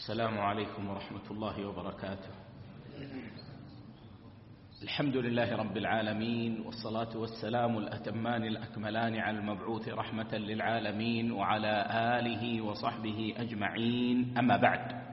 السلام عليكم ورحمة الله وبركاته. الحمد لله رب العالمين، والصلاة والسلام الأتمان الأكملان على المبعوث رحمة للعالمين وعلى آله وصحبه أجمعين، أما بعد،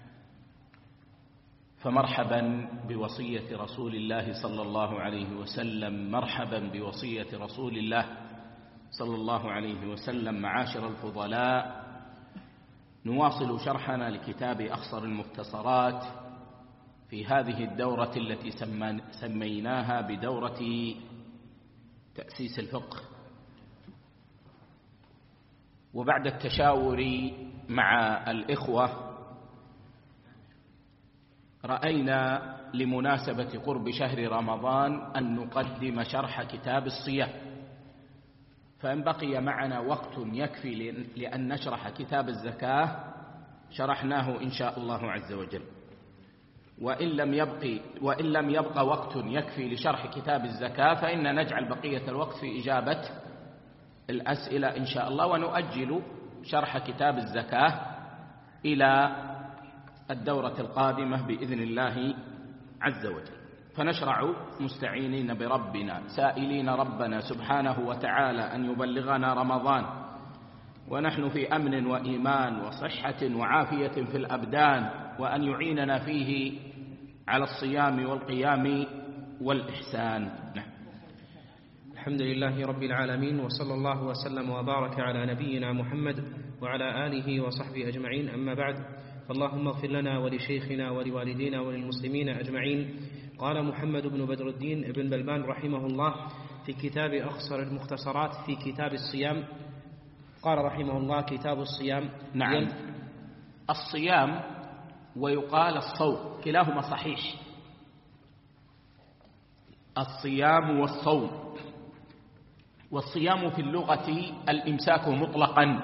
فمرحبا بوصية رسول الله صلى الله عليه وسلم، مرحبا بوصية رسول الله صلى الله عليه وسلم. معاشر الفضلاء، نواصل شرحنا لكتاب أخصر المختصرات في هذه الدورة التي سميناها بدورة تأسيس الفقه. وبعد التشاور مع الإخوة، رأينا لمناسبة قرب شهر رمضان أن نقدم شرح كتاب الصيام، فإن بقي معنا وقت يكفي لأن نشرح كتاب الزكاة شرحناه إن شاء الله عز وجل، وإن لم يبق وقت يكفي لشرح كتاب الزكاة فإن نجعل بقية الوقت في إجابة الأسئلة إن شاء الله، ونؤجل شرح كتاب الزكاة إلى الدورة القادمة بإذن الله عز وجل. فنشرع مستعينين بربنا، سائلين ربنا سبحانه وتعالى أن يبلغنا رمضان ونحن في أمن وإيمان وصحة وعافية في الأبدان، وأن يعيننا فيه على الصيام والقيام والإحسان. الحمد لله رب العالمين، وصلى الله وسلم وبارك على نبينا محمد وعلى آله وصحبه أجمعين، أما بعد، فاللهم اغفر لنا ولشيخنا ولوالدينا وللمسلمين أجمعين. قال محمد بن بدر الدين ابن بلبان رحمه الله في كتاب أخصر المختصرات في كتاب الصيام، قال رحمه الله: كتاب الصيام. نعم، الصيام ويقال الصوم، كلاهما صحيح، الصيام والصوم. والصيام في اللغة الإمساك مطلقا،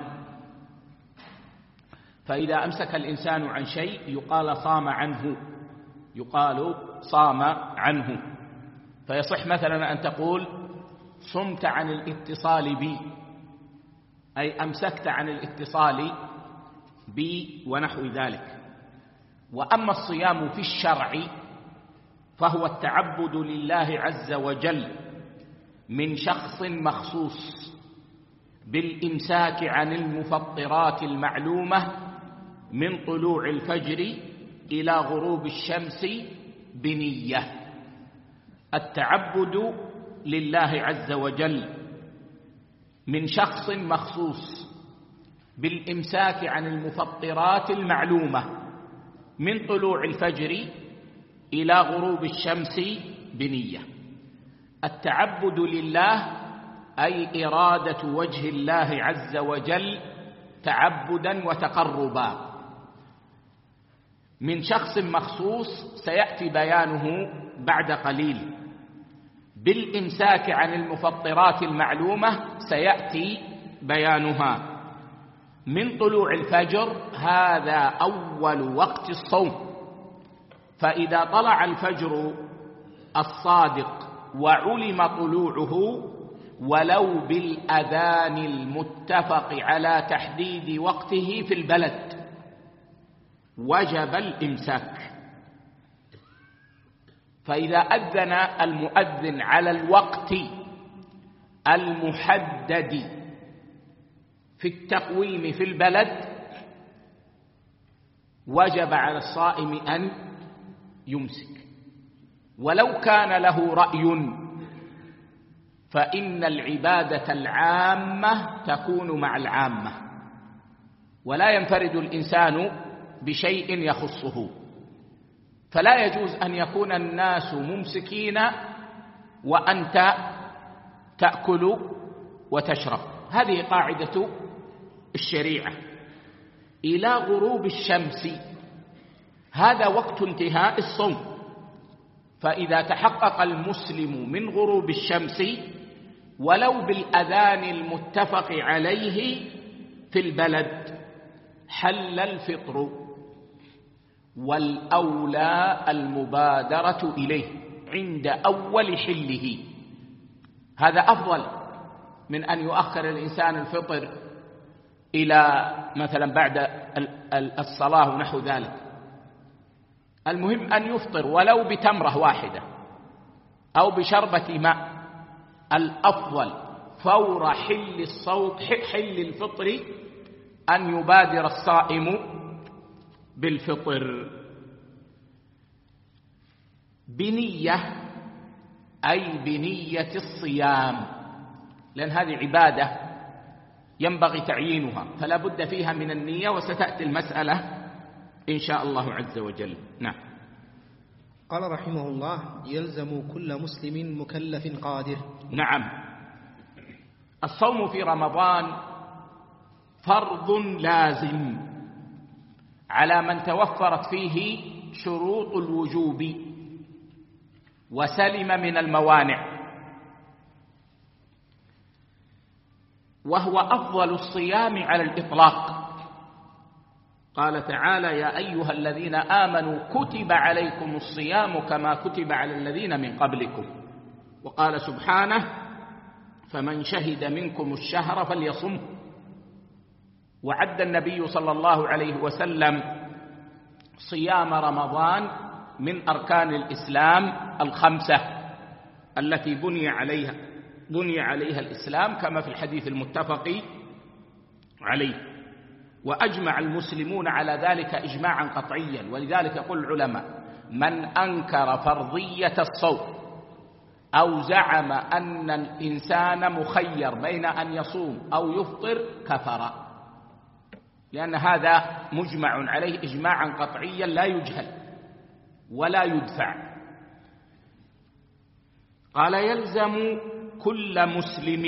فإذا أمسك الإنسان عن شيء يقال صام عنه، يقال صام عنه. فيصح مثلا أن تقول صمت عن الاتصال بي، أي أمسكت عن الاتصال بي ونحو ذلك. وأما الصيام في الشرع فهو التعبد لله عز وجل من شخص مخصوص بالإمساك عن المفطرات المعلومة من طلوع الفجر إلى غروب الشمس بنية. التعبد لله عز وجل من شخص مخصوص بالإمساك عن المفطرات المعلومة من طلوع الفجر إلى غروب الشمس بنية. التعبد لله أي إرادة وجه الله عز وجل تعبدا وتقربا من شخص مخصوص سيأتي بيانه بعد قليل. بالإمساك عن المفطرات المعلومة سيأتي بيانها. من طلوع الفجر هذا أول وقت الصوم، فإذا طلع الفجر الصادق وعلم طلوعه ولو بالأذان المتفق على تحديد وقته في البلد وجب الإمساك. فإذا أذن المؤذن على الوقت المحدد في التقويم في البلد وجب على الصائم أن يمسك، ولو كان له رأي فإن العبادة العامة تكون مع العامة، ولا ينفرد الإنسان بشيء يخصه. فلا يجوز أن يكون الناس ممسكين وأنت تأكل وتشرب، هذه قاعدة الشريعة. إلى غروب الشمس هذا وقت انتهاء الصوم، فإذا تحقق المسلم من غروب الشمس ولو بالأذان المتفق عليه في البلد حل الفطر، والأولى المبادرة إليه عند أول حله. هذا أفضل من أن يؤخر الإنسان الفطر إلى مثلا بعد الصلاة ونحو ذلك. المهم أن يفطر ولو بتمرة واحدة أو بشربة ماء. الأفضل فور حل الفطر أن يبادر الصائم بالفطر بنية، أي بنية الصيام، لأن هذه عبادة ينبغي تعيينها فلا بد فيها من النية، وستأتي المسألة إن شاء الله عز وجل. نعم. قال رحمه الله: يلزم كل مسلم مكلف قادر. نعم، الصوم في رمضان فرض لازم على من توفرت فيه شروط الوجوب وسلم من الموانع، وهو أفضل الصيام على الإطلاق. قال تعالى: يا أيها الذين آمنوا كتب عليكم الصيام كما كتب على الذين من قبلكم. وقال سبحانه: فمن شهد منكم الشهر فليصمه. وعد النبي صلى الله عليه وسلم صيام رمضان من أركان الإسلام الخمسة التي بني عليها الإسلام، كما في الحديث المتفق عليه. وأجمع المسلمون على ذلك إجماعا قطعيا. ولذلك يقول العلماء: من أنكر فرضية الصوم أو زعم أن الإنسان مخير بين أن يصوم أو يفطر كفر، لأن هذا مجمع عليه إجماعا قطعيا لا يجهل ولا يدفع. قال: يلزم كل مسلم،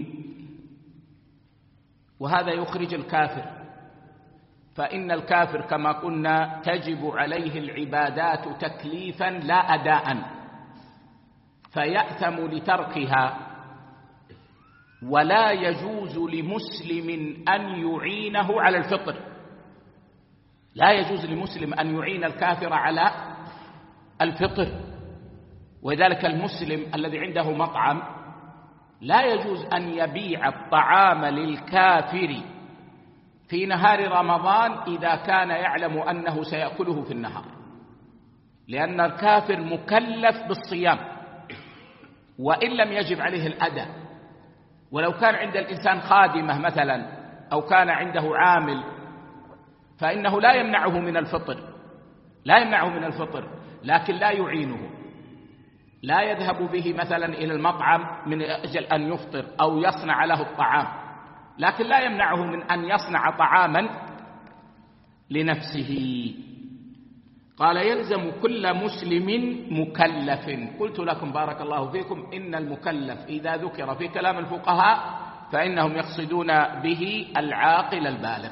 وهذا يخرج الكافر، فإن الكافر كما قلنا تجب عليه العبادات تكليفا لا أداء، فيأثم لتركها. ولا يجوز لمسلم أن يعينه على الفطر، لا يجوز لمسلم أن يعين الكافر على الفطر. وذلك المسلم الذي عنده مطعم لا يجوز أن يبيع الطعام للكافر في نهار رمضان إذا كان يعلم أنه سيأكله في النهار، لأن الكافر مكلف بالصيام وإن لم يجب عليه الأداء. ولو كان عند الإنسان خادمة مثلا أو كان عنده عامل فإنه لا يمنعه من الفطر، لكن لا يعينه، لا يذهب به مثلا إلى المطعم من أجل أن يفطر أو يصنع له الطعام، لكن لا يمنعه من أن يصنع طعاما لنفسه. قال: يلزم كل مسلم مكلف. قلت لكم بارك الله فيكم إن المكلف إذا ذكر في كلام الفقهاء فإنهم يقصدون به العاقل البالغ.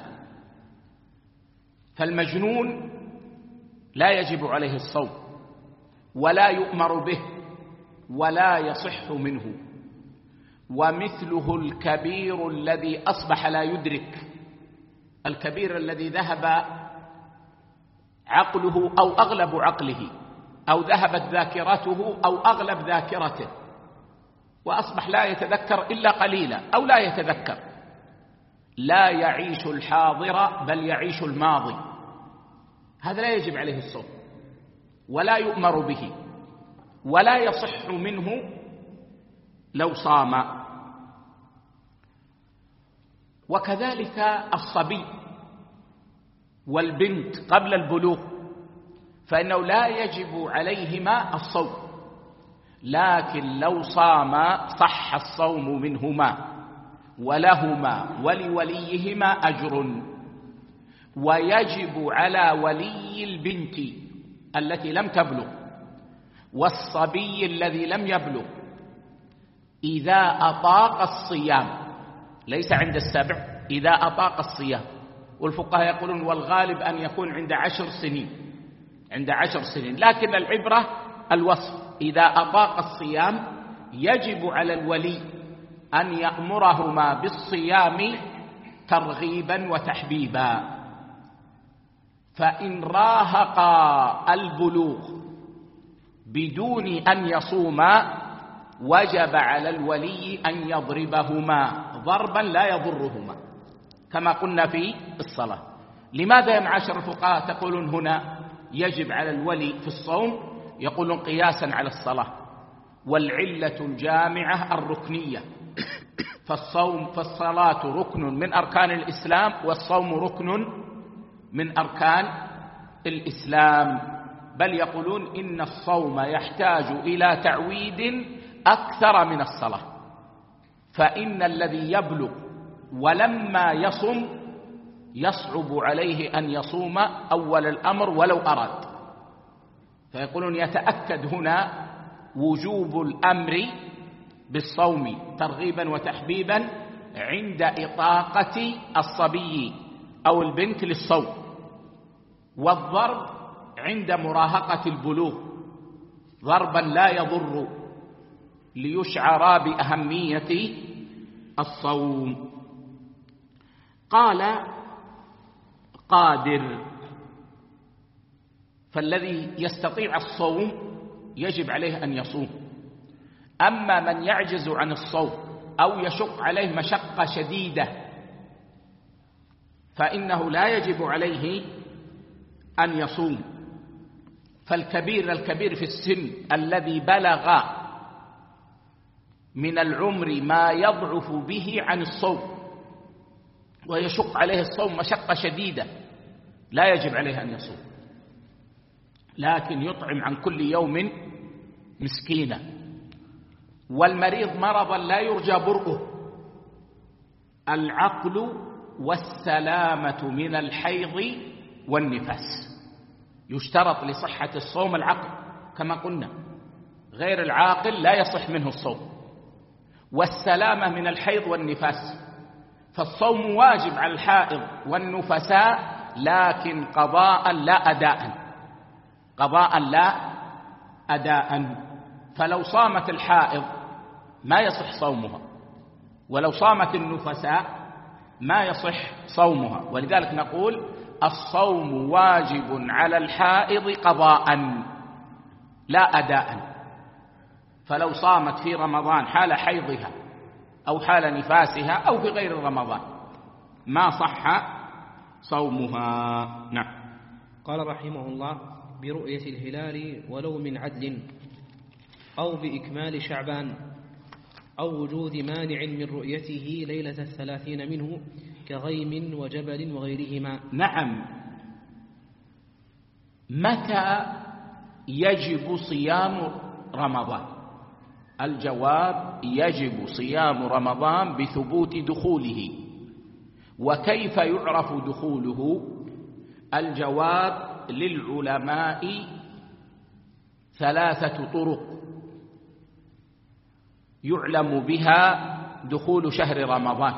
فالمجنون لا يجب عليه الصوم ولا يؤمر به ولا يصح منه، ومثله الكبير الذي أصبح لا يدرك، الكبير الذي ذهب عقله أو أغلب عقله أو ذهبت ذاكرته أو أغلب ذاكرته وأصبح لا يتذكر إلا قليلا أو لا يتذكر، لا يعيش الحاضر بل يعيش الماضي، هذا لا يجب عليه الصوم ولا يؤمر به ولا يصح منه لو صام. وكذلك الصبي والبنت قبل البلوغ فإنه لا يجب عليهما الصوم، لكن لو صام صح الصوم منهما ولهما ولوليهما أجر. ويجب على ولي البنت التي لم تبلغ والصبي الذي لم يبلغ إذا أطاق الصيام، ليس عند السبع، إذا أطاق الصيام. والفقهاء يقولون والغالب أن يكون عند 10 سنين، لكن العبرة الوصف. إذا أطاق الصيام يجب على الولي أن يأمرهما بالصيام ترغيبا وتحبيبا. فإن راهقا البلوغ بدون أن يصوما وجب على الولي أن يضربهما ضربا لا يضرهما، كما قلنا في الصلاة. لماذا يا معاشر الفقهاء تقولون هنا يجب على الولي في الصوم؟ يقولون قياسا على الصلاة، والعلة الجامعة الركنية، فالصلاة ركن من أركان الإسلام، والصوم ركن من أركان الإسلام. بل يقولون إن الصوم يحتاج إلى تعويد أكثر من الصلاة، فإن الذي يبلغ ولما يصم يصعب عليه أن يصوم أول الأمر ولو أراد. فيقولون يتأكد هنا وجوب الأمر بالصوم ترغيبا وتحبيبا عند إطاقة الصبي أو البنت للصوم، والضرب عند مراهقة البلوغ ضربا لا يضر، ليشعر بأهمية الصوم. قال قادر، فالذي يستطيع الصوم يجب عليه أن يصوم. أما من يعجز عن الصوم أو يشق عليه مشقة شديدة فإنه لا يجب عليه أن يصوم. فالكبير في السن الذي بلغ من العمر ما يضعف به عن الصوم ويشق عليه الصوم مشقة شديدة لا يجب عليه أن يصوم، لكن يطعم عن كل يوم مسكينا. والمريض مرضا لا يرجى برؤه، العقل والسلامة من الحيض والنفاس. يشترط لصحة الصوم العقل كما قلنا، غير العاقل لا يصح منه الصوم، والسلامة من الحيض والنفاس. فالصوم واجب على الحائض والنفساء، لكن قضاء لا أداء، قضاء لا أداء. فلو صامت الحائض ما يصح صومها، ولو صامت النفساء ما يصح صومها. ولذلك نقول الصوم واجب على الحائض قضاء لا أداء. فلو صامت في رمضان حال حيضها أو حال نفاسها أو في غير رمضان ما صح صومها. نعم. قال رحمه الله: برؤية الهلال ولو من عدل، أو بإكمال شعبان، أو وجود مانع من رؤيته ليلة 30 منه كغيم وجبل وغيرهما. نعم. متى يجب صيام رمضان؟ الجواب: يجب صيام رمضان بثبوت دخوله. وكيف يعرف دخوله؟ الجواب: للعلماء 3 طرق يعلم بها دخول شهر رمضان،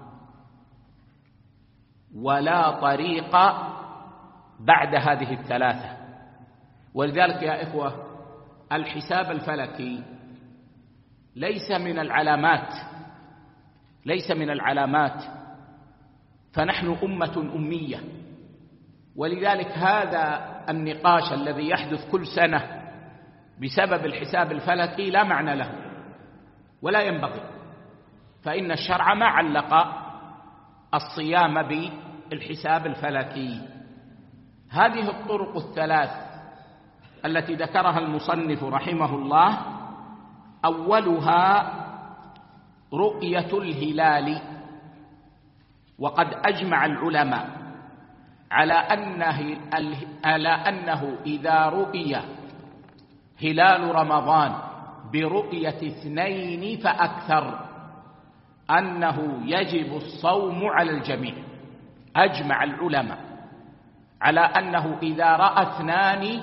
ولا طريق بعد هذه ال3. ولذلك يا إخوة الحساب الفلكي ليس من العلامات، فنحن أمة أمية. ولذلك هذا النقاش الذي يحدث كل سنة بسبب الحساب الفلكي لا معنى له ولا ينبغي، فإن الشرع ما علق الصيام بالحساب الفلكي. هذه الطرق ال3 التي ذكرها المصنف رحمه الله: أولها رؤية الهلال، وقد أجمع العلماء على أنه إذا رؤي هلال رمضان برؤية 2 فأكثر أنه يجب الصوم على الجميع. أجمع العلماء على أنه إذا رأى 2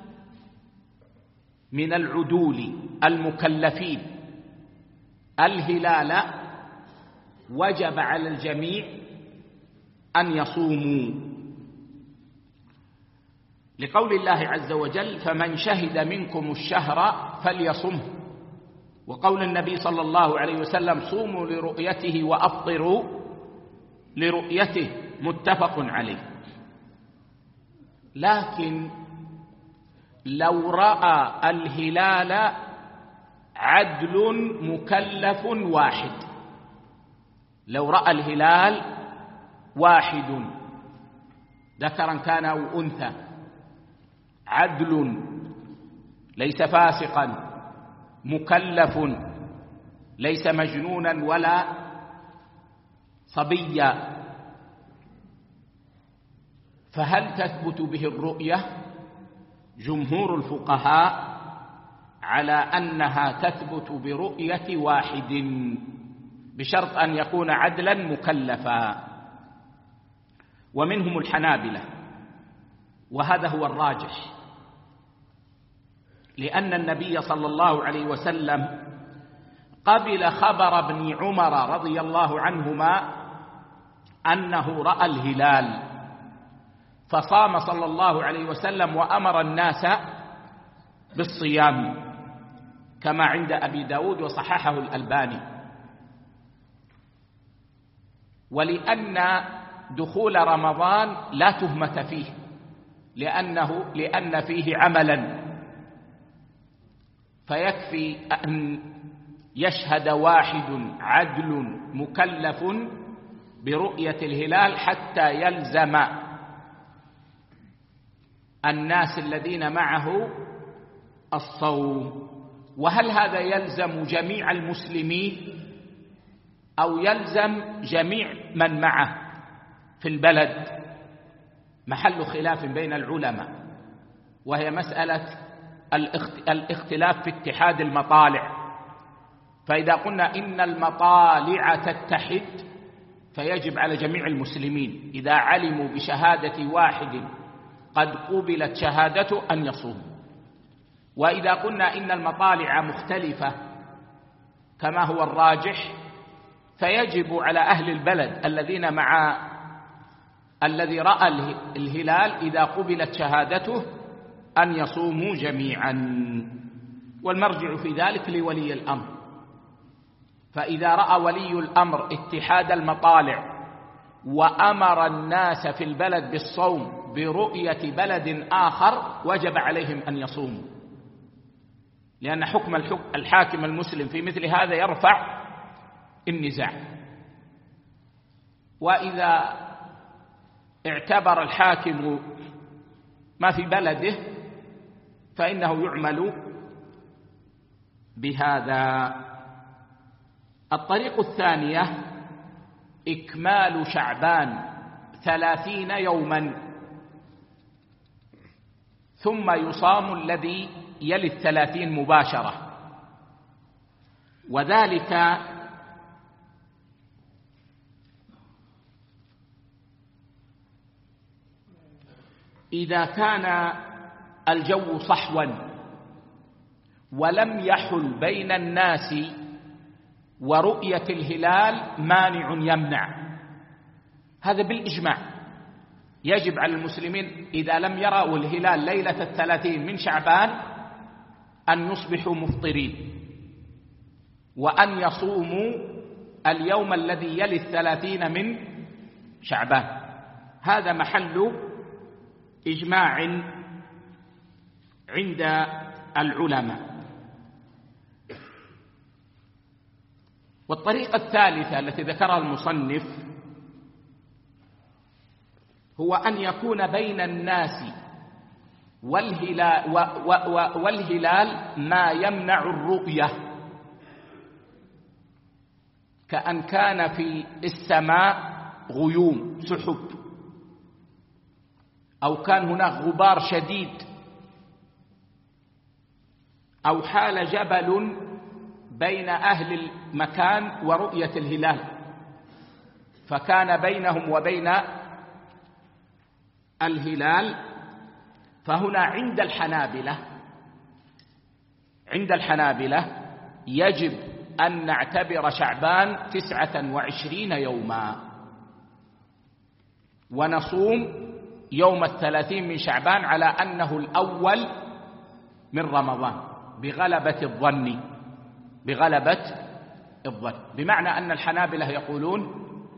من العدول المكلفين الهلال وجب على الجميع أن يصوموا، لقول الله عز وجل: فمن شهد منكم الشهر فليصمه، وقول النبي صلى الله عليه وسلم: صوموا لرؤيته وأفطروا لرؤيته، متفق عليه. لكن لو رأى الهلال عدل مكلف واحد، لو رأى الهلال واحد ذكرا كان أو أنثى، عدل ليس فاسقا، مكلف ليس مجنونا ولا صبيا، فهل تثبت به الرؤية؟ جمهور الفقهاء على أنها تثبت برؤية واحد بشرط أن يكون عدلا مكلفا، ومنهم الحنابلة، وهذا هو الراجح، لأن النبي صلى الله عليه وسلم قبل خبر ابن عمر رضي الله عنهما أنه رأى الهلال، فصام صلى الله عليه وسلم وأمر الناس بالصيام كما عند أبي داود وصححه الألباني. ولأن دخول رمضان لا تهمة فيه، لأن فيه عملا، فيكفي أن يشهد واحد عدل مكلف برؤية الهلال حتى يلزم الناس الذين معه الصوم. وهل هذا يلزم جميع المسلمين أو يلزم جميع من معه في البلد؟ محل خلاف بين العلماء، وهي مسألة الاختلاف في اتحاد المطالع. فإذا قلنا إن المطالع تتحد فيجب على جميع المسلمين إذا علموا بشهادة واحد قد قبلت شهادته أن يصوموا. وإذا قلنا إن المطالع مختلفة كما هو الراجح فيجب على أهل البلد الذين مع الذي رأى الهلال إذا قبلت شهادته أن يصوموا جميعا، والمرجع في ذلك لولي الأمر. فإذا رأى ولي الأمر اتحاد المطالع وأمر الناس في البلد بالصوم برؤية بلد آخر وجب عليهم أن يصوموا، لأن حكم الحاكم المسلم في مثل هذا يرفع النزاع. وإذا اعتبر الحاكم ما في بلده فإنه يعمل بهذا. الطريق الثانية إكمال شعبان 30 يوما ثم يصام الذي يلي 30 مباشرة، وذلك إذا كان الجو صحوا ولم يحل بين الناس ورؤية الهلال مانع يمنع، هذا بالإجماع. يجب على المسلمين إذا لم يروا الهلال ليلة 30 من شعبان أن يصبحوا مفطرين وأن يصوموا اليوم الذي يلي 30 من شعبان، هذا محل إجماع عند العلماء. والطريقة الثالثة التي ذكرها المصنف هو أن يكون بين الناس والهلال ما يمنع الرؤية، كأن كان في السماء غيوم سحب، أو كان هناك غبار شديد، أو حال جبل بين أهل المكان ورؤية الهلال فكان بينهم وبين الهلال. فهنا عند الحنابلة يجب أن نعتبر شعبان 29 يوما ونصوم يوم 30 من شعبان على أنه الأول من رمضان بغلبة الظن، بمعنى أن الحنابلة يقولون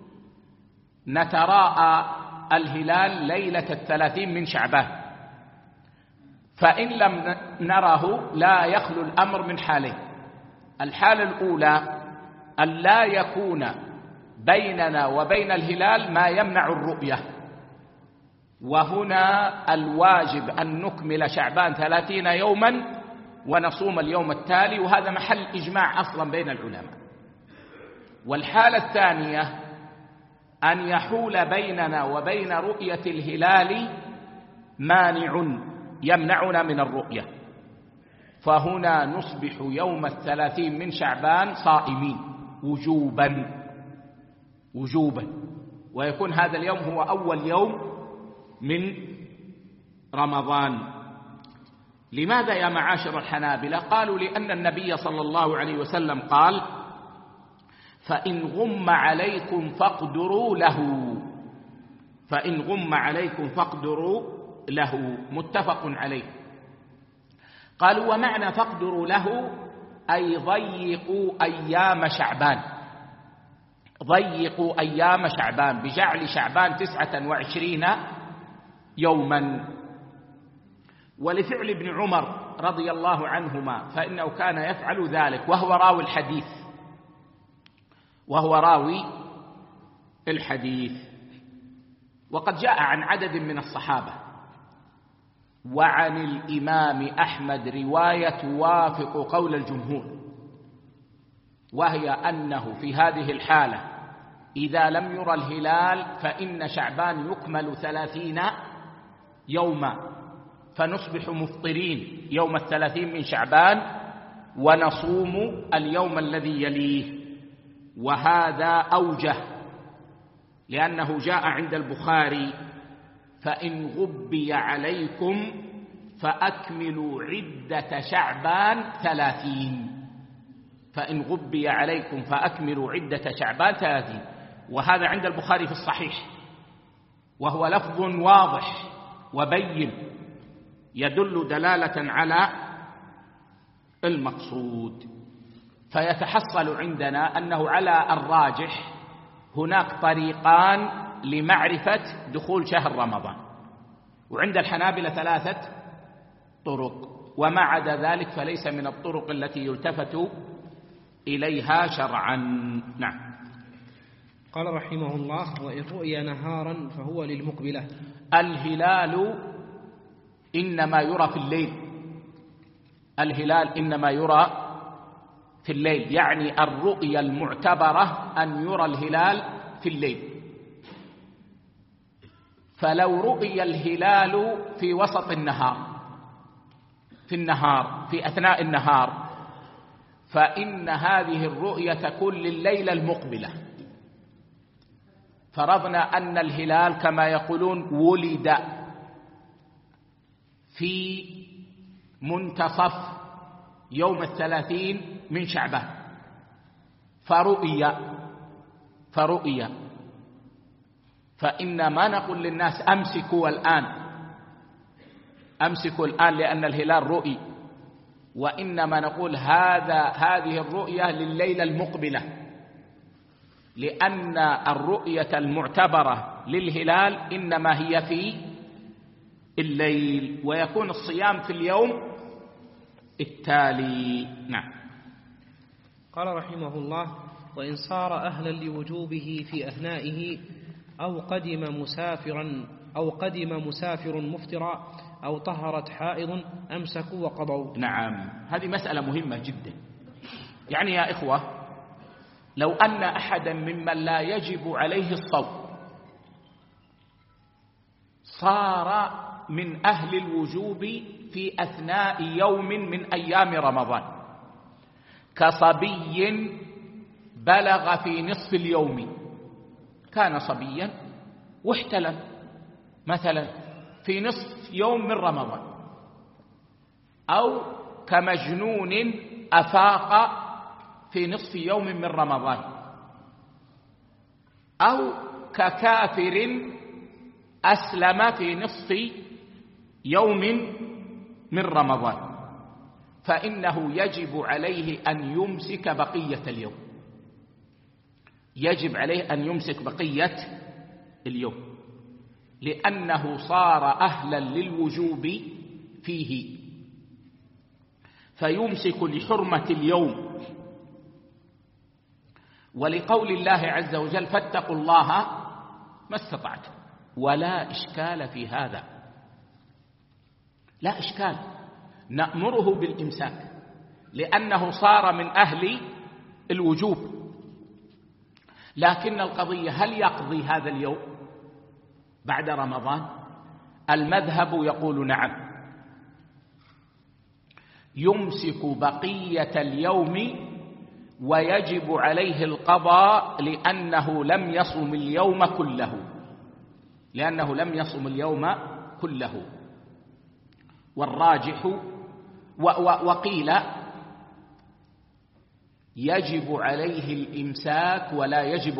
نتراءى الهلال ليلة 30 من شعبان، فإن لم نره لا يخلو الأمر من حالين. الحالة الأولى أن لا يكون بيننا وبين الهلال ما يمنع الرؤية، وهنا الواجب أن نكمل شعبان 30 يوما ونصوم اليوم التالي، وهذا محل إجماع أصلا بين العلماء. والحالة الثانية أن يحول بيننا وبين رؤية الهلال مانع يمنعنا من الرؤية، فهنا نصبح يوم 30 من شعبان صائمين وجوبا، ويكون هذا اليوم هو أول يوم من رمضان. لماذا يا معاشر الحنابلة؟ قالوا لأن النبي صلى الله عليه وسلم قال: فإن غم عليكم فاقدروا له، متفق عليه. قالوا: ومعنى فاقدروا له أي ضيقوا أيام شعبان بجعل شعبان 29 يوما. ولفعل ابن عمر رضي الله عنهما فإنه كان يفعل ذلك، وهو راوي الحديث. وقد جاء عن عدد من الصحابة وعن الإمام أحمد رواية توافق قول الجمهور، وهي أنه في هذه الحالة إذا لم يرى الهلال فإن شعبان يكمل 30 يوما، فنصبح مفطرين يوم 30 من شعبان ونصوم اليوم الذي يليه. وهذا أوجه لأنه جاء عند البخاري: فإن غبي عليكم فأكملوا عدة شعبان 30. وهذا عند البخاري في الصحيح، وهو لفظ واضح وبين يدل دلالة على المقصود. فيتحصل عندنا أنه على الراجح هناك طريقان لمعرفة دخول شهر رمضان، وعند الحنابلة 3 طرق، وما عدا ذلك فليس من الطرق التي يلتفت إليها شرعا. نعم. قال رحمه الله: وإن رؤي نهارا فهو للمقبلة. الهلال إنما يرى في الليل، يعني الرؤيا المعتبرة أن يرى الهلال في الليل. فلو رؤي الهلال في وسط النهار، في أثناء النهار، فإن هذه الرؤية تكون لليلة المقبلة. فرضنا أن الهلال كما يقولون ولد في منتصف يوم 30 من شعبان، فرؤيا، فإن ما نقول للناس أمسكوا الآن لأن الهلال رؤي، وإنما نقول هذه الرؤية لليلة المقبلة، لأن الرؤية المعتبرة للهلال إنما هي في الليل، ويكون الصيام في اليوم التالي. نعم. قال رحمه الله: وإن صار أهلا لوجوبه في أثنائه أو قدم مسافر مفطرا أو طهرت حائض أمسكوا وقضوا. نعم، هذه مسألة مهمة جدا. يعني يا إخوة، لو أن أحدا ممن لا يجب عليه الصوم صار من أهل الوجوب في أثناء يوم من أيام رمضان، كصبي بلغ في نصف اليوم، كان صبيا واحتلم مثلا في نصف يوم من رمضان، أو كمجنون أفاق في نصف يوم من رمضان، أو ككافر أسلم في نصف يوم من رمضان، فإنه يجب عليه أن يمسك بقية اليوم، لأنه صار أهلا للوجوب فيه، فيمسك لحرمة اليوم. ولقول الله عز وجل فاتقوا الله ما استطعتم. ولا إشكال في هذا، لا إشكال، نأمره بالإمساك لأنه صار من أهل الوجوب. لكن القضية هل يقضي هذا اليوم بعد رمضان؟ المذهب يقول نعم، يمسك بقية اليوم ويجب عليه القضاء لأنه لم يصم اليوم كله، والراجح وقيل يجب عليه الإمساك ولا يجب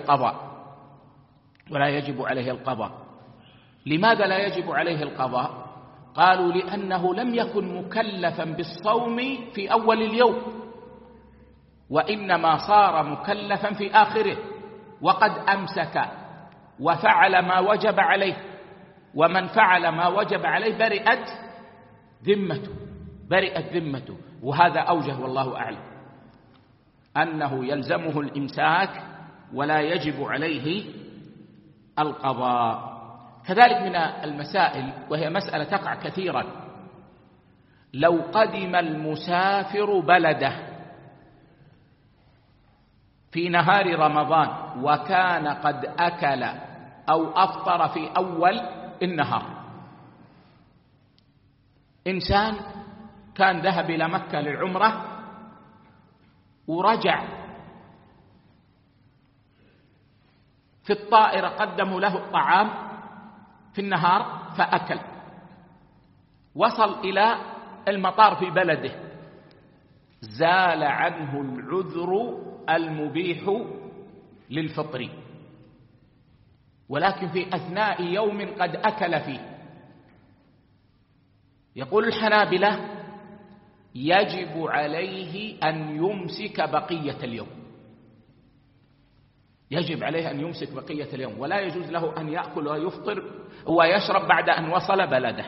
عليه القضاء. لماذا لا يجب عليه القضاء؟ قالوا لأنه لم يكن مكلفا بالصوم في أول اليوم، وإنما صار مكلفا في آخره، وقد أمسك وفعل ما وجب عليه، ومن فعل ما وجب عليه برئت ذمته. وهذا أوجه والله أعلم، أنه يلزمه الإمساك ولا يجب عليه القضاء. كذلك من المسائل، وهي مسألة تقع كثيرا، لو قدم المسافر بلده في نهار رمضان وكان قد أكل أو أفطر في أول النهار، إنسان كان ذهب إلى مكة للعمرة ورجع في الطائرة، قدموا له الطعام في النهار فأكل، وصل إلى المطار في بلده، زال عنه العذر المبيح للفطر، ولكن في أثناء يوم قد أكل فيه. يقول الحنابلة يجب عليه أن يمسك بقية اليوم، ولا يجوز له أن يأكل ويفطر ويشرب بعد أن وصل بلده،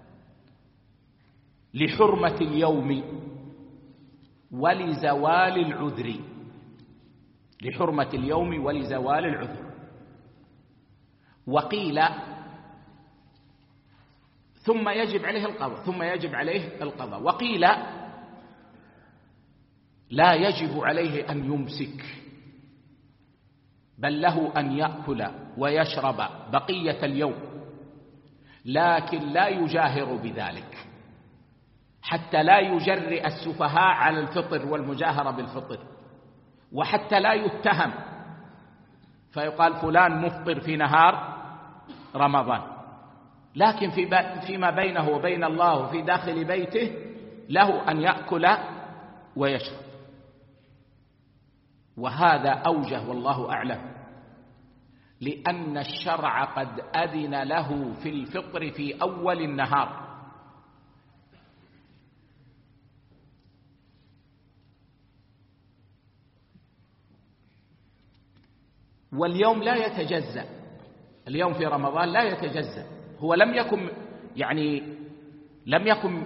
لحرمة اليوم ولزوال العذر. وقيل ثم يجب عليه القضاء، وقيل لا يجب عليه أن يمسك، بل له أن يأكل ويشرب بقية اليوم، لكن لا يجاهر بذلك حتى لا يجرئ السفهاء على الفطر والمجاهرة بالفطر، وحتى لا يتهم فيقال فلان مفطر في نهار رمضان، لكن فيما بينه وبين الله في داخل بيته له أن يأكل ويشرب. وهذا أوجه والله أعلم، لأن الشرع قد أذن له في الفطر في أول النهار، واليوم لا يتجزأ، اليوم في رمضان لا يتجزأ، هو لم يكن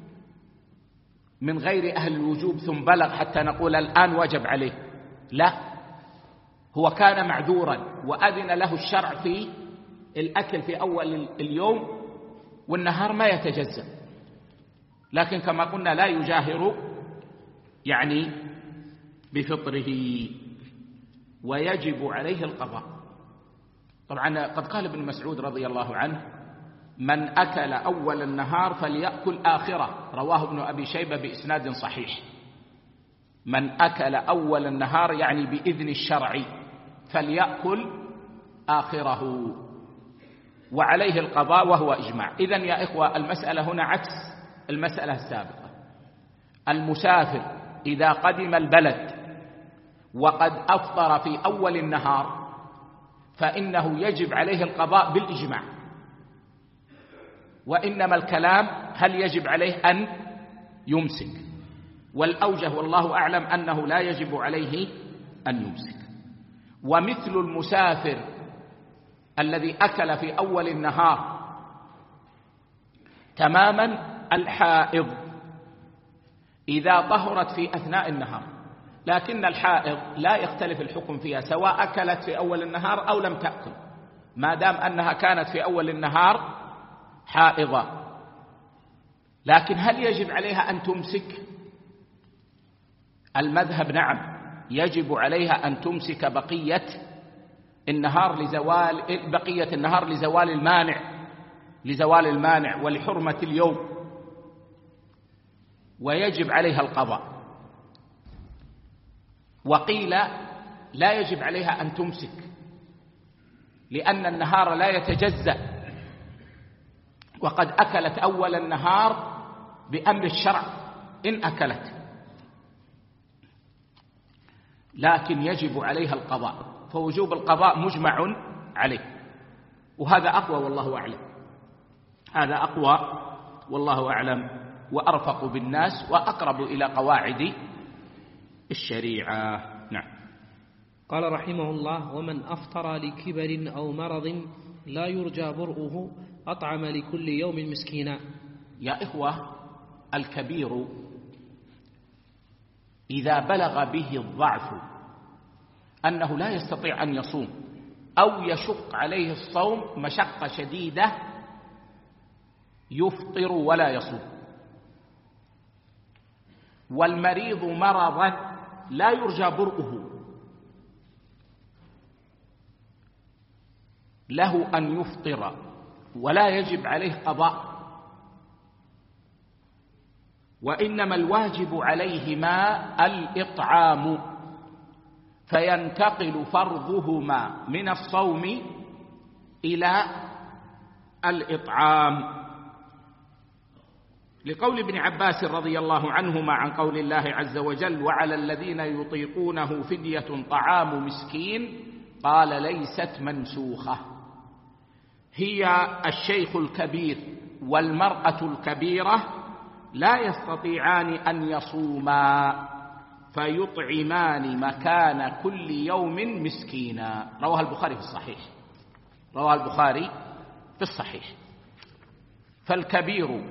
من غير أهل الوجوب ثم بلغ حتى نقول الآن وجب عليه، لا، هو كان معذورا وأذن له الشرع في الأكل في أول اليوم، والنهار ما يتجزأ، لكن كما قلنا لا يجاهر بفطره، ويجب عليه القضاء. طبعا قد قال ابن مسعود رضي الله عنه من أكل أول النهار فليأكل آخره، رواه ابن أبي شيبة بإسناد صحيح. من أكل أول النهار يعني بإذن الشرع، فليأكل آخره، وعليه القضاء وهو إجماع. إذن يا إخوة المسألة هنا عكس المسألة السابقة. المسافر إذا قدم البلد وقد أفطر في أول النهار فإنه يجب عليه القضاء بالإجماع، وإنما الكلام هل يجب عليه أن يمسك، والأوجه والله أعلم أنه لا يجب عليه أن يمسك. ومثل المسافر الذي أكل في أول النهار تماما الحائض إذا طهرت في أثناء النهار، لكن الحائض لا يختلف الحكم فيها سواء أكلت في أول النهار أو لم تأكل، ما دام أنها كانت في أول النهار حائضة. لكن هل يجب عليها أن تمسك؟ المذهب نعم، يجب عليها أن تمسك بقية النهار لزوال المانع ولحرمة اليوم، ويجب عليها القضاء. وقيل لا يجب عليها أن تمسك لأن النهار لا يتجزأ، وقد أكلت أول النهار بأمر الشرع إن أكلت، لكن يجب عليها القضاء، فوجوب القضاء مجمع عليه، وهذا أقوى والله أعلم، هذا أقوى والله أعلم وأرفق بالناس وأقرب إلى قواعد الشريعة. نعم. قال رحمه الله: ومن أفطر لكبر أو مرض لا يرجى برؤه أطعم لكل يوم مسكينا. يا إخوة، الكبير إذا بلغ به الضعف أنه لا يستطيع أن يصوم أو يشق عليه الصوم مشقة شديدة يفطر ولا يصوم. والمريض مرضا لا يرجى برؤه، له أن يفطر ولا يجب عليه قضاء، وإنما الواجب عليهما الإطعام، فينتقل فرضهما من الصوم إلى الإطعام، لقول ابن عباس رضي الله عنهما عن قول الله عز وجل: وعلى الذين يطيقونه فدية طعام مسكين، قال: ليست منسوخة. هي الشيخ الكبير والمرأة الكبيرة لا يستطيعان أن يصوما فيطعمان مكان كل يوم مسكينا. رواه البخاري في الصحيح، رواه البخاري في الصحيح. فالكبير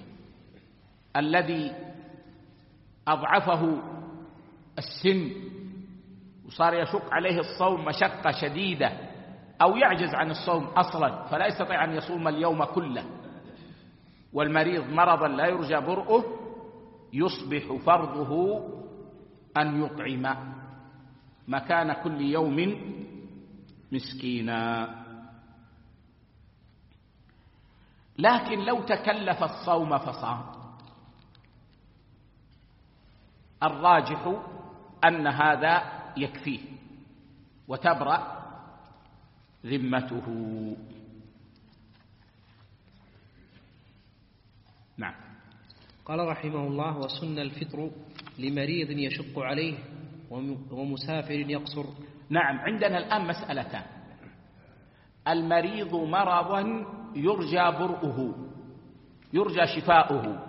الذي أضعفه السن وصار يشق عليه الصوم مشقة شديدة أو يعجز عن الصوم أصلا فلا يستطيع أن يصوم اليوم كله، والمريض مرضا لا يرجى برؤه، يصبح فرضه أن يطعم مكان كل يوم مسكينا. لكن لو تكلف الصوم فصام، الراجح أن هذا يكفيه وتبرأ ذمته. نعم. قال رحمه الله: وسن الفطر لمريض يشق عليه ومسافر يقصر. نعم، عندنا الآن مسألتان: المريض مرضا يرجى برؤه، يرجى شفاؤه،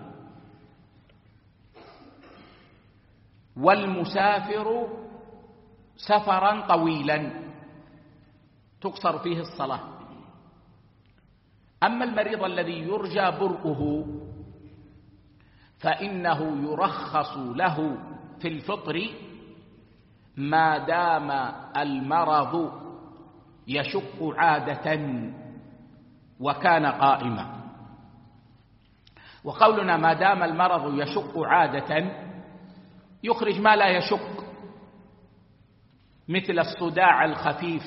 والمسافر سفرا طويلا تقصر فيه الصلاة. أما المريض الذي يرجى برؤه فإنه يرخص له في الفطر ما دام المرض يشق عادة وكان قائما. وقولنا ما دام المرض يشق عادة يخرج ما لا يشق، مثل الصداع الخفيف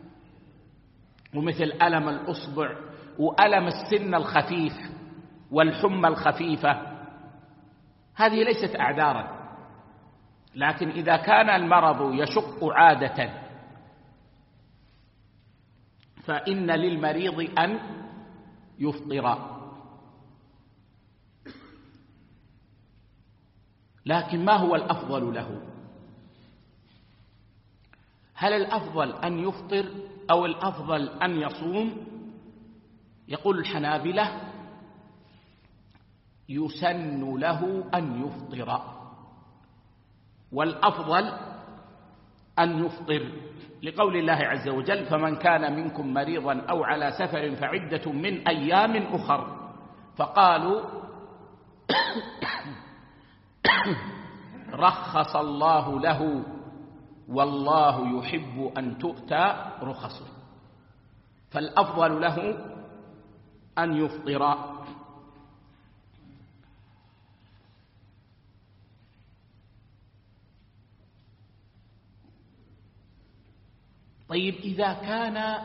ومثل ألم الأصبع وألم السن الخفيف والحمى الخفيفة، هذه ليست أعذارا. لكن إذا كان المرض يشق عادة فإن للمريض أن يفطر. لكن ما هو الأفضل له؟ هل الأفضل أن يفطر أو الأفضل أن يصوم؟ يقول الحنابلة: يسن له أن يفطر، والأفضل أن يفطر، لقول الله عز وجل: فمن كان منكم مريضا أو على سفر فعدة من أيام أخر. فقالوا رخص الله له والله يحب أن تؤتى رخصه، فالأفضل له أن يفطر. طيب إذا كان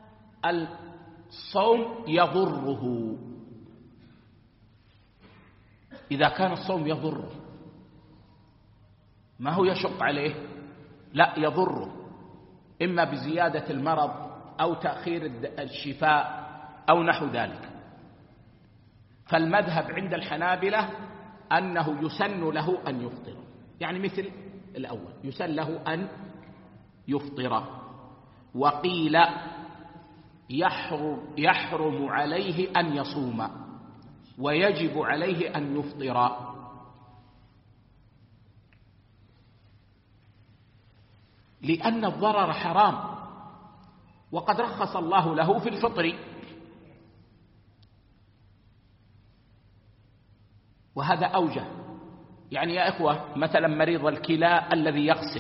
الصوم يضره، إذا كان الصوم يضره، ما هو يشق عليه، لا يضره، إما بزيادة المرض أو تأخير الشفاء أو نحو ذلك، فالمذهب عند الحنابلة أنه يسن له أن يفطر، يعني مثل الأول يسن له أن يفطر. وقيل يحرم عليه أن يصوم ويجب عليه أن يفطر، لأن الضرر حرام، وقد رخص الله له في الفطر، وهذا أوجه. يعني يا إخوة مثلا مريض الكلى الذي يغسل،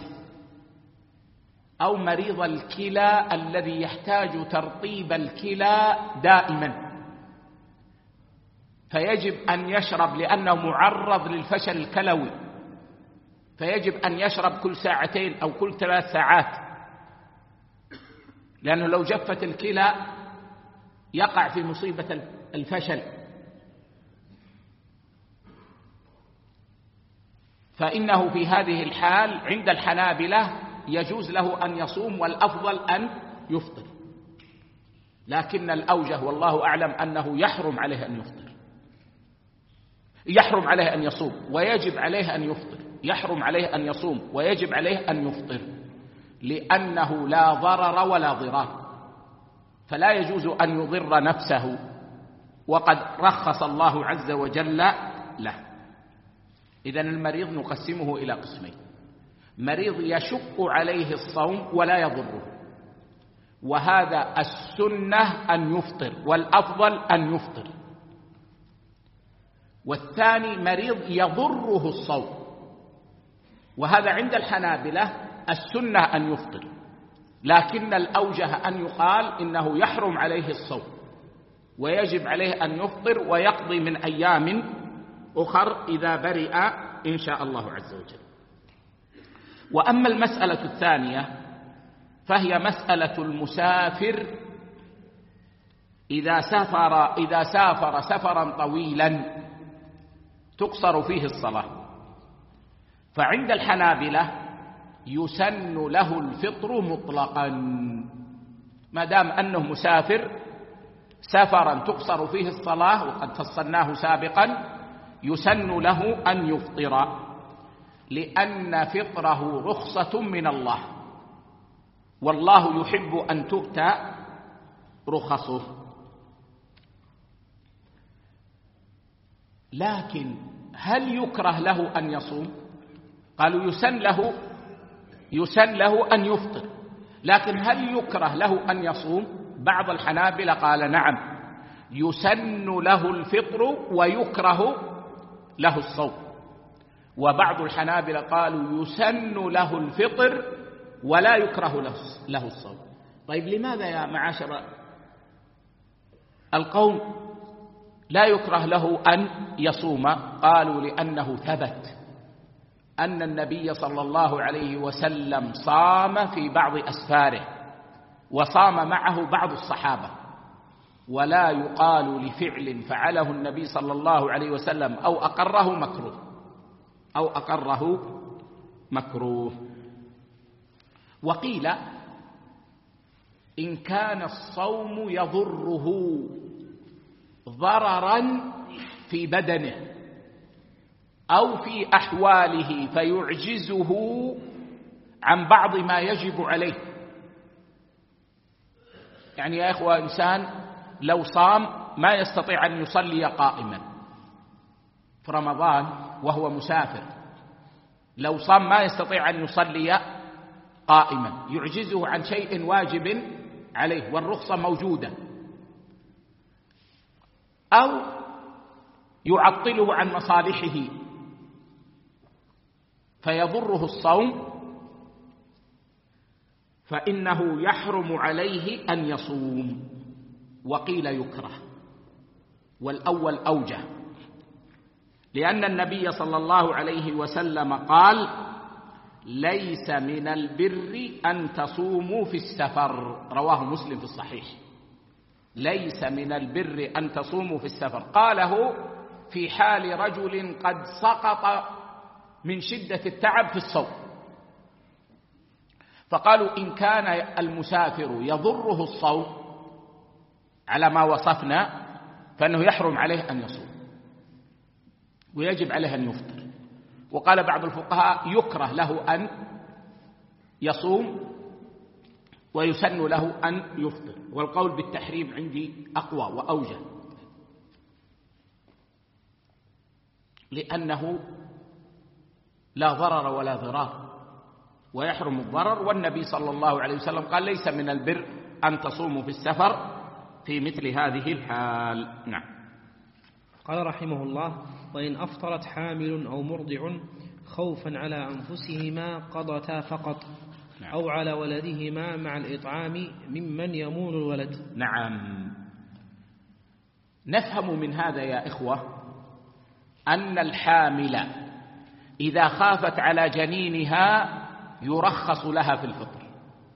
أو مريض الكلى الذي يحتاج ترطيب الكلى دائما، فيجب أن يشرب لأنه معرض للفشل الكلوي، فيجب أن يشرب كل ساعتين أو كل 3 ساعات، لأنه لو جفت الكلى يقع في مصيبة الفشل. فإنه في هذه الحال عند الحنابلة يجوز له أن يصوم، والأفضل أن يفطر، لكن الأوجه والله أعلم أنه يحرم عليه أن يفطر، يحرم عليه أن يصوم ويجب عليه أن يفطر، يحرم عليه أن يصوم ويجب عليه أن يفطر، لأنه لا ضرر ولا ضرار، فلا يجوز أن يضر نفسه، وقد رخص الله عز وجل له. إذن المريض نقسمه إلى قسمين: مريض يشق عليه الصوم ولا يضره، وهذا السنة أن يفطر والأفضل أن يفطر. والثاني مريض يضره الصوم، وهذا عند الحنابلة السنة أن يفطر، لكن الأوجه أن يقال إنه يحرم عليه الصوم ويجب عليه أن يفطر ويقضي من أيام أخر إذا برئ إن شاء الله عز وجل. وأما المسألة الثانية فهي مسألة المسافر إذا سافر سفرا طويلا تقصر فيه الصلاة، فعند الحنابلة يسن له الفطر مطلقا، ما دام أنه مسافر سفرا تقصر فيه الصلاة، وقد فصلناه سابقا، يسن له أن يفطر، لأن فطره رخصة من الله، والله يحب أن تؤتى رخصه. لكن هل يكره له أن يصوم؟ قالوا يسن له أن يفطر، لكن هل يكره له أن يصوم؟ بعض الحنابلة قال نعم، يسن له الفطر ويكره له الصوم، وبعض الحنابلة قالوا يسن له الفطر ولا يكره له الصوم. طيب لماذا يا معاشر القوم لا يكره له أن يصوم؟ قالوا لأنه ثبت أن النبي صلى الله عليه وسلم صام في بعض أسفاره، وصام معه بعض الصحابة، ولا يقال لفعل فعله النبي صلى الله عليه وسلم أو أقره مكروه. وقيل إن كان الصوم يضره ضررا في بدنه أو في أحواله فيعجزه عن بعض ما يجب عليه. يعني يا إخوة إنسان لو صام ما يستطيع أن يصلي قائما في رمضان وهو مسافر، لو صام ما يستطيع أن يصلي قائما، يعجزه عن شيء واجب عليه والرخصة موجودة، أو يعطله عن مصالحه فيضره الصوم فإنه يحرم عليه أن يصوم، وقيل يكره، والأول أوجه، لأن النبي صلى الله عليه وسلم قال: ليس من البر أن تصوموا في السفر، رواه مسلم في الصحيح. ليس من البر أن تصوموا في السفر، قاله في حال رجل قد سقط من شدة التعب في الصوم، فقالوا إن كان المسافر يضره الصوم على ما وصفنا فإنه يحرم عليه أن يصوم ويجب عليه أن يفطر. وقال بعض الفقهاء يكره له أن يصوم ويسن له أن يفطر، والقول بالتحريم عندي أقوى وأوجه، لأنه لا ضرر ولا ضرار ويحرم الضرر، والنبي صلى الله عليه وسلم قال: ليس من البر أن تصوموا في السفر في مثل هذه الحال. نعم. قال رحمه الله: وإن أفطرت حامل أو مرضع خوفا على أنفسهما قضتا فقط، أو على ولدهما مع الإطعام ممن يمون الولد. نعم. نفهم من هذا يا إخوة أن الحامل إذا خافت على جنينها يرخص لها في الفطر،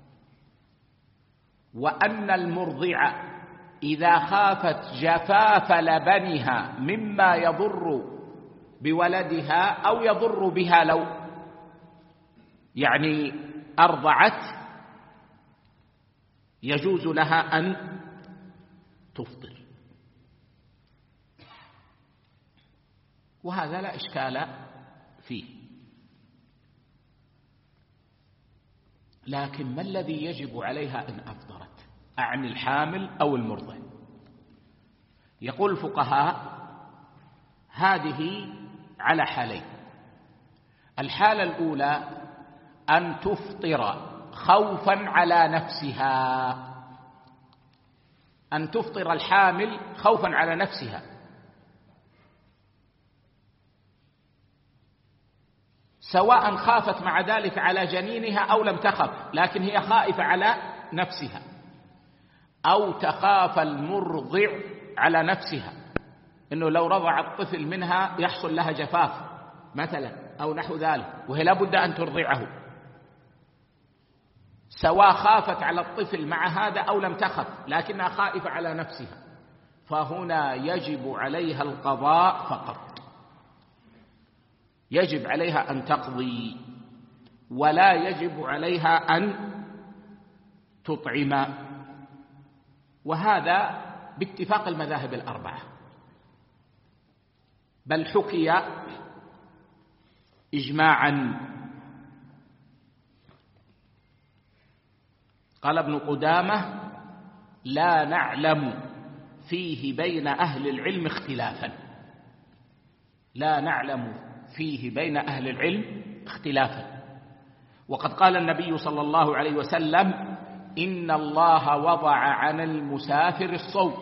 وأن المرضع إذا خافت جفاف لبنها مما يضر بولدها أو يضر بها لو يعني أرضعت يجوز لها أن تفطر، وهذا لا إشكال فيه. لكن ما الذي يجب عليها إن أفطرت؟ أعني الحامل أو المرضع؟ يقول الفقهاء هذه على حالين. الحالة الأولى أن تفطر خوفا على نفسها، أن تفطر الحامل خوفا على نفسها، سواء خافت مع ذلك على جنينها أو لم تخف، لكن هي خائفة على نفسها، أو تخاف المرضع على نفسها إنه لو رضع الطفل منها يحصل لها جفاف مثلا أو نحو ذلك، وهي لا بد أن ترضعه، سواء خافت على الطفل مع هذا أو لم تخف لكنها خائفة على نفسها، فهنا يجب عليها القضاء فقط، يجب عليها أن تقضي، ولا يجب عليها أن تطعم، وهذا باتفاق المذاهب الأربعة، بل حكي إجماعا. قال ابن قدامة: لا نعلم فيه بين أهل العلم اختلافا، لا نعلم فيه بين أهل العلم اختلافا. وقد قال النبي صلى الله عليه وسلم: إن الله وضع عن المسافر الصوم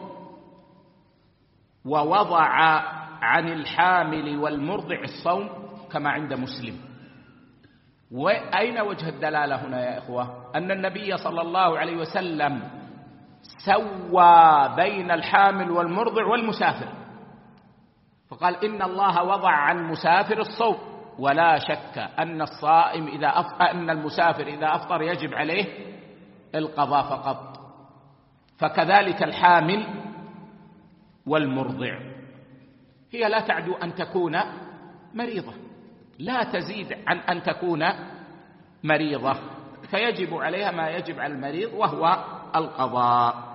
ووضع عن الحامل والمرضع الصوم كما عند مسلم. وأين وجه الدلالة هنا يا إخوة؟ أن النبي صلى الله عليه وسلم سوى بين الحامل والمرضع والمسافر، فقال: إن الله وضع عن مسافر الصوم، ولا شك أن الصائم أن المسافر إذا أفطر يجب عليه القضاء فقط، فكذلك الحامل والمرضع. هي لا تعدو أن تكون مريضة، لا تزيد عن أن تكون مريضة، فيجب عليها ما يجب على المريض وهو القضاء.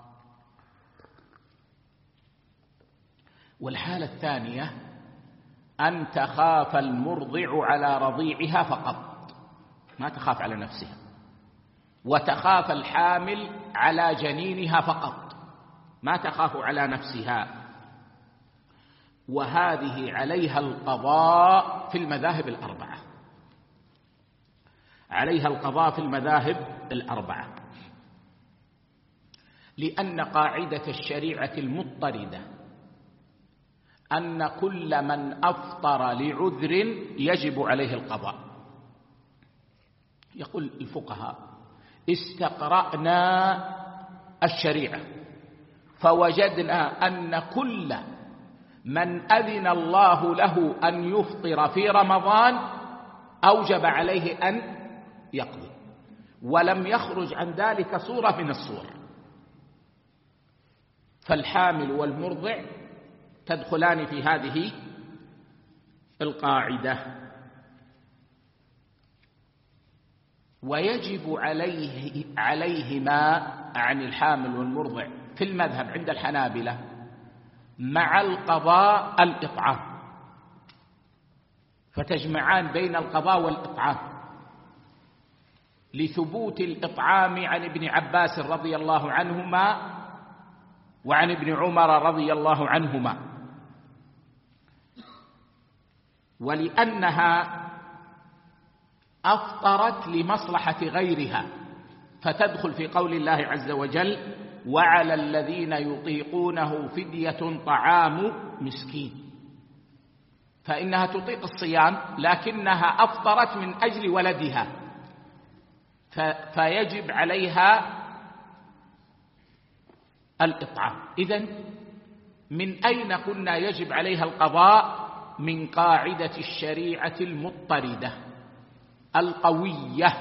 والحالة الثانية أن تخاف المرضع على رضيعها فقط، ما تخاف على نفسها، وتخاف الحامل على جنينها فقط، ما تخاف على نفسها، وهذه عليها القضاء في المذاهب الأربعة، عليها القضاء في المذاهب الأربعة، لأن قاعدة الشريعة المضطردة أن كل من أفطر لعذر يجب عليه القضاء. يقول الفقهاء: استقرأنا الشريعة فوجدنا أن كل من أذن الله له أن يفطر في رمضان أوجب عليه أن يقضي، ولم يخرج عن ذلك صورة من الصور. فالحامل والمرضع تدخلان في هذه القاعدة. ويجب عليهما عن الحامل والمرضع في المذهب عند الحنابلة مع القضاء الإطعام، فتجمعان بين القضاء والإطعام لثبوت الإطعام عن ابن عباس رضي الله عنهما وعن ابن عمر رضي الله عنهما، ولأنها أفطرت لمصلحة غيرها، فتدخل في قول الله عز وجل: وعلى الذين يطيقونه فدية طعام مسكين. فإنها تطيق الصيام لكنها أفطرت من أجل ولدها، فيجب عليها الإطعام. إذن من أين قلنا يجب عليها القضاء؟ من قاعدة الشريعة المضطردة القوية.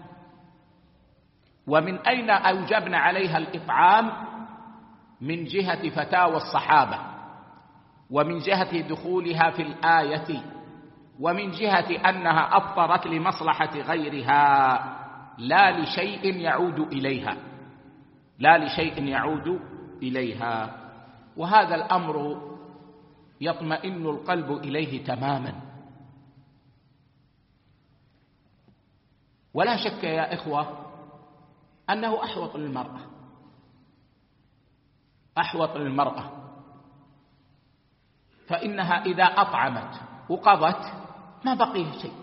ومن أين أوجبنا عليها الإطعام؟ من جهة فتاوى الصحابة، ومن جهة دخولها في الآية، ومن جهة أنها أفطرت لمصلحة غيرها لا لشيء يعود إليها، لا لشيء يعود إليها. وهذا الأمر يطمئن القلب إليه تماما. ولا شك يا إخوة أنه أحوط للمرأة، أحوط للمرأة، فإنها إذا أطعمت وقضت ما بقي شيء.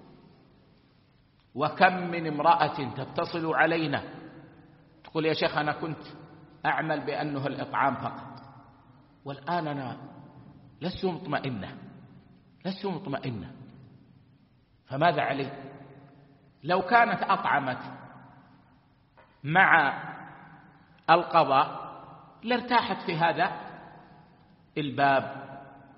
وكم من امرأة تتصل علينا تقول: يا شيخ أنا كنت أعمل بأنه الإطعام فقط، والآن أنا لست مطمئنة. فماذا علي؟ لو كانت أطعمت مع القضاء لارتاحت في هذا الباب.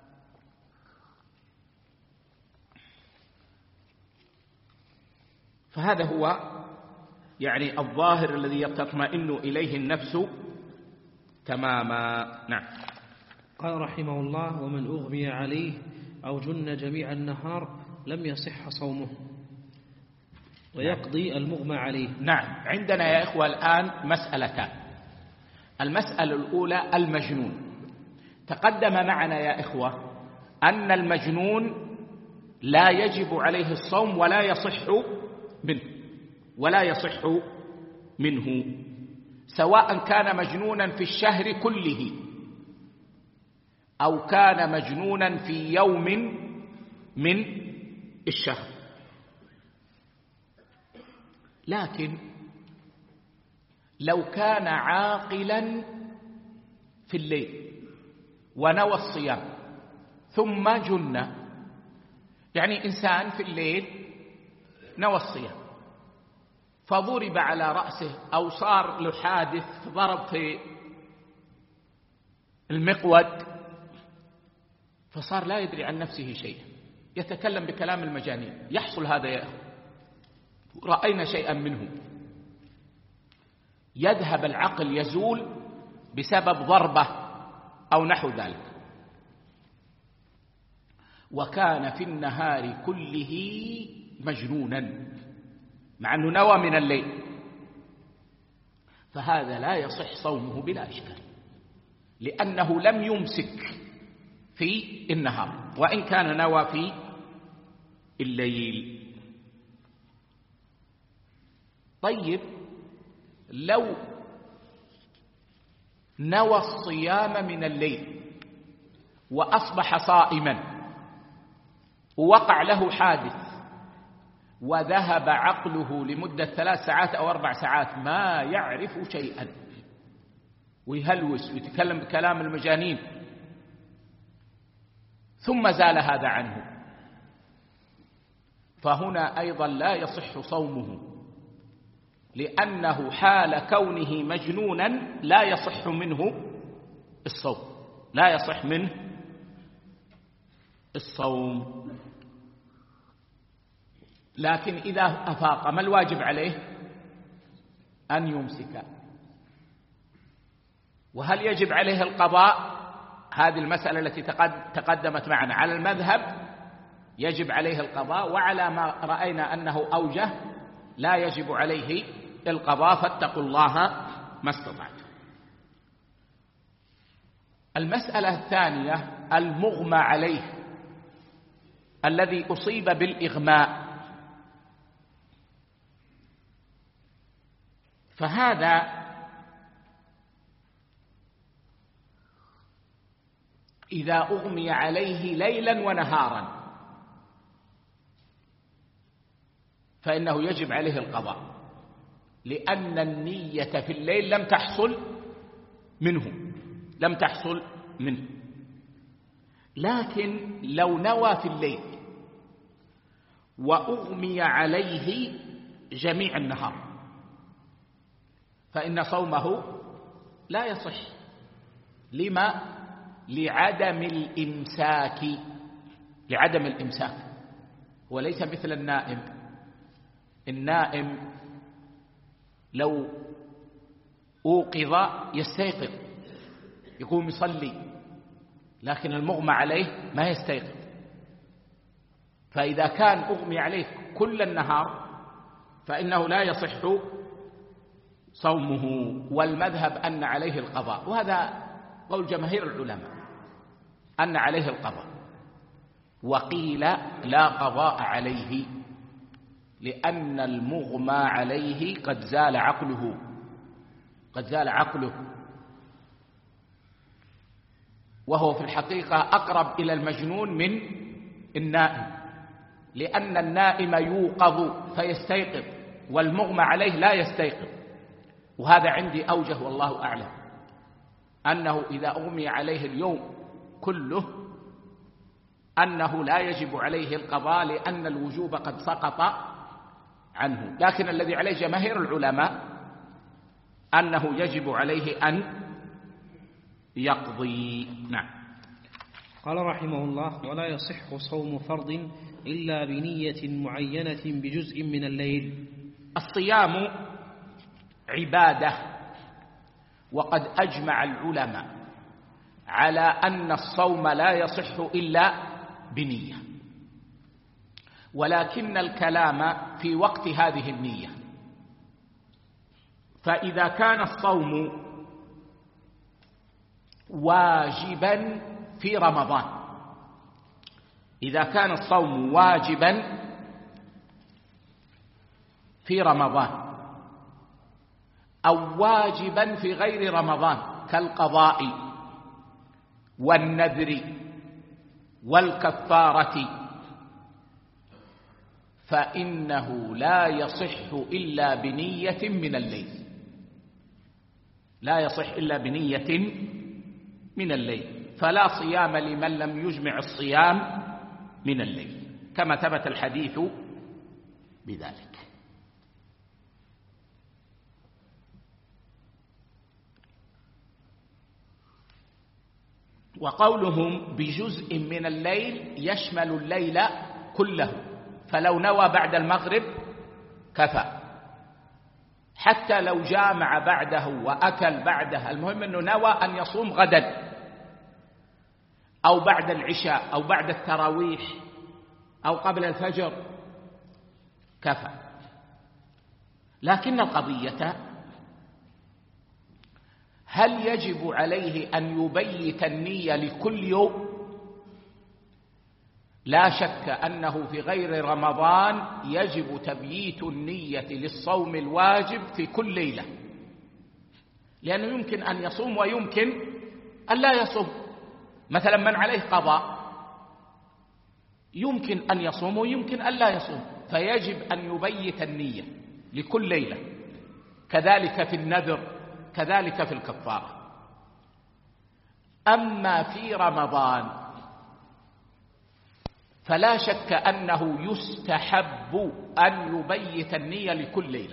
فهذا هو يعني الظاهر الذي تطمئن إليه النفس تماما. نعم. قال رحمه الله: ومن أغمي عليه أو جن جميع النهار لم يصح صومه ويقضي المغمى عليه. نعم. عندنا يا إخوة الآن مسألتان. المسألة الأولى المجنون. تقدم معنا يا إخوة أن المجنون لا يجب عليه الصوم ولا يصح منه سواء كان مجنونا في الشهر كله أو كان مجنونا في يوم من الشهر. لكن لو كان عاقلا في الليل ونوى الصيام ثم جن، يعني إنسان في الليل نوى الصيام فضرب على رأسه أو صار له حادث ضرب في المقود فصار لا يدري عن نفسه شيئا، يتكلم بكلام المجانين. يحصل هذا يا أخوة، رأينا شيئا منه. يذهب العقل، يزول بسبب ضربة أو نحو ذلك، وكان في النهار كله مجنونا مع أنه نوى من الليل، فهذا لا يصح صومه بلا إشكال، لأنه لم يمسك في النهار وإن كان نوى في الليل. طيب لو نوى الصيام من الليل وأصبح صائما ووقع له حادث وذهب عقله لمدة 3 ساعات أو 4 ساعات ما يعرف شيئا ويهلوس ويتكلم بكلام المجانين، ثم زال هذا عنه، فهنا أيضا لا يصح صومه، لأنه حال كونه مجنونا لا يصح منه الصوم، لا يصح منه الصوم. لكن إذا أفاق ما الواجب عليه؟ أن يمسك. وهل يجب عليه القضاء؟ هذه المسألة التي تقدمت معنا. على المذهب يجب عليه القضاء، وعلى ما رأينا أنه أوجه لا يجب عليه القضاء، فاتقوا الله ما استطعتم. المسألة الثانية المغمى عليه الذي أصيب بالإغماء، فهذا إذا أغمي عليه ليلا ونهارا فإنه يجب عليه القضاء، لأن النية في الليل لم تحصل منه. لكن لو نوى في الليل وأغمي عليه جميع النهار فإن صومه لا يصح. لما؟ لعدم الإمساك. وليس مثل النائم لو أوقظ يستيقظ يقوم يصلي، لكن المغمى عليه ما يستيقظ. فإذا كان أغمي عليه كل النهار فإنه لا يصح صومه، والمذهب أن عليه القضاء، وهذا قول جماهير العلماء أن عليه القضاء. وقيل لا قضاء عليه، لأن المغمى عليه قد زال عقله، وهو في الحقيقة أقرب إلى المجنون من النائم، لأن النائم يوقظ فيستيقظ والمغمى عليه لا يستيقظ. وهذا عندي أوجه والله أعلم، أنه إذا أغمي عليه اليوم كله أنه لا يجب عليه القضاء، لأن الوجوب قد سقط عنه. لكن الذي عليه جماهير العلماء أنه يجب عليه أن يقضي. نعم. قال رحمه الله: ولا يصح صوم فرض إلا بنية معينة بجزء من الليل. الصيام عبادة، وقد أجمع العلماء على أن الصوم لا يصح إلا بنية، ولكن الكلام في وقت هذه النية. فإذا كان الصوم واجبا في رمضان، إذا كان الصوم واجبا في رمضان أو واجبا في غير رمضان كالقضاء والنذر والكفارة، فإنه لا يصح إلا بنية من الليل، لا يصح إلا بنية من الليل. فلا صيام لمن لم يجمع الصيام من الليل، كما ثبت الحديث بذلك. وقولهم بجزء من الليل يشمل الليل كله، فلو نوى بعد المغرب كفى، حتى لو جامع بعده وأكل بعده، المهم أنه نوى أن يصوم غدا أو بعد العشاء أو بعد التراويح أو قبل الفجر كفى. لكن القضية هل يجب عليه أن يبيت النية لكل يوم؟ لا شك أنه في غير رمضان يجب تبييت النية للصوم الواجب في كل ليلة، لأنه يمكن أن يصوم ويمكن أن لا يصوم. مثلا من عليه قضاء يمكن أن يصوم ويمكن أن لا يصوم، فيجب أن يبيت النية لكل ليلة. كذلك في النذر، كذلك في الكفارة. أما في رمضان فلا شك أنه يستحب أن يبيت النية لكل ليلة،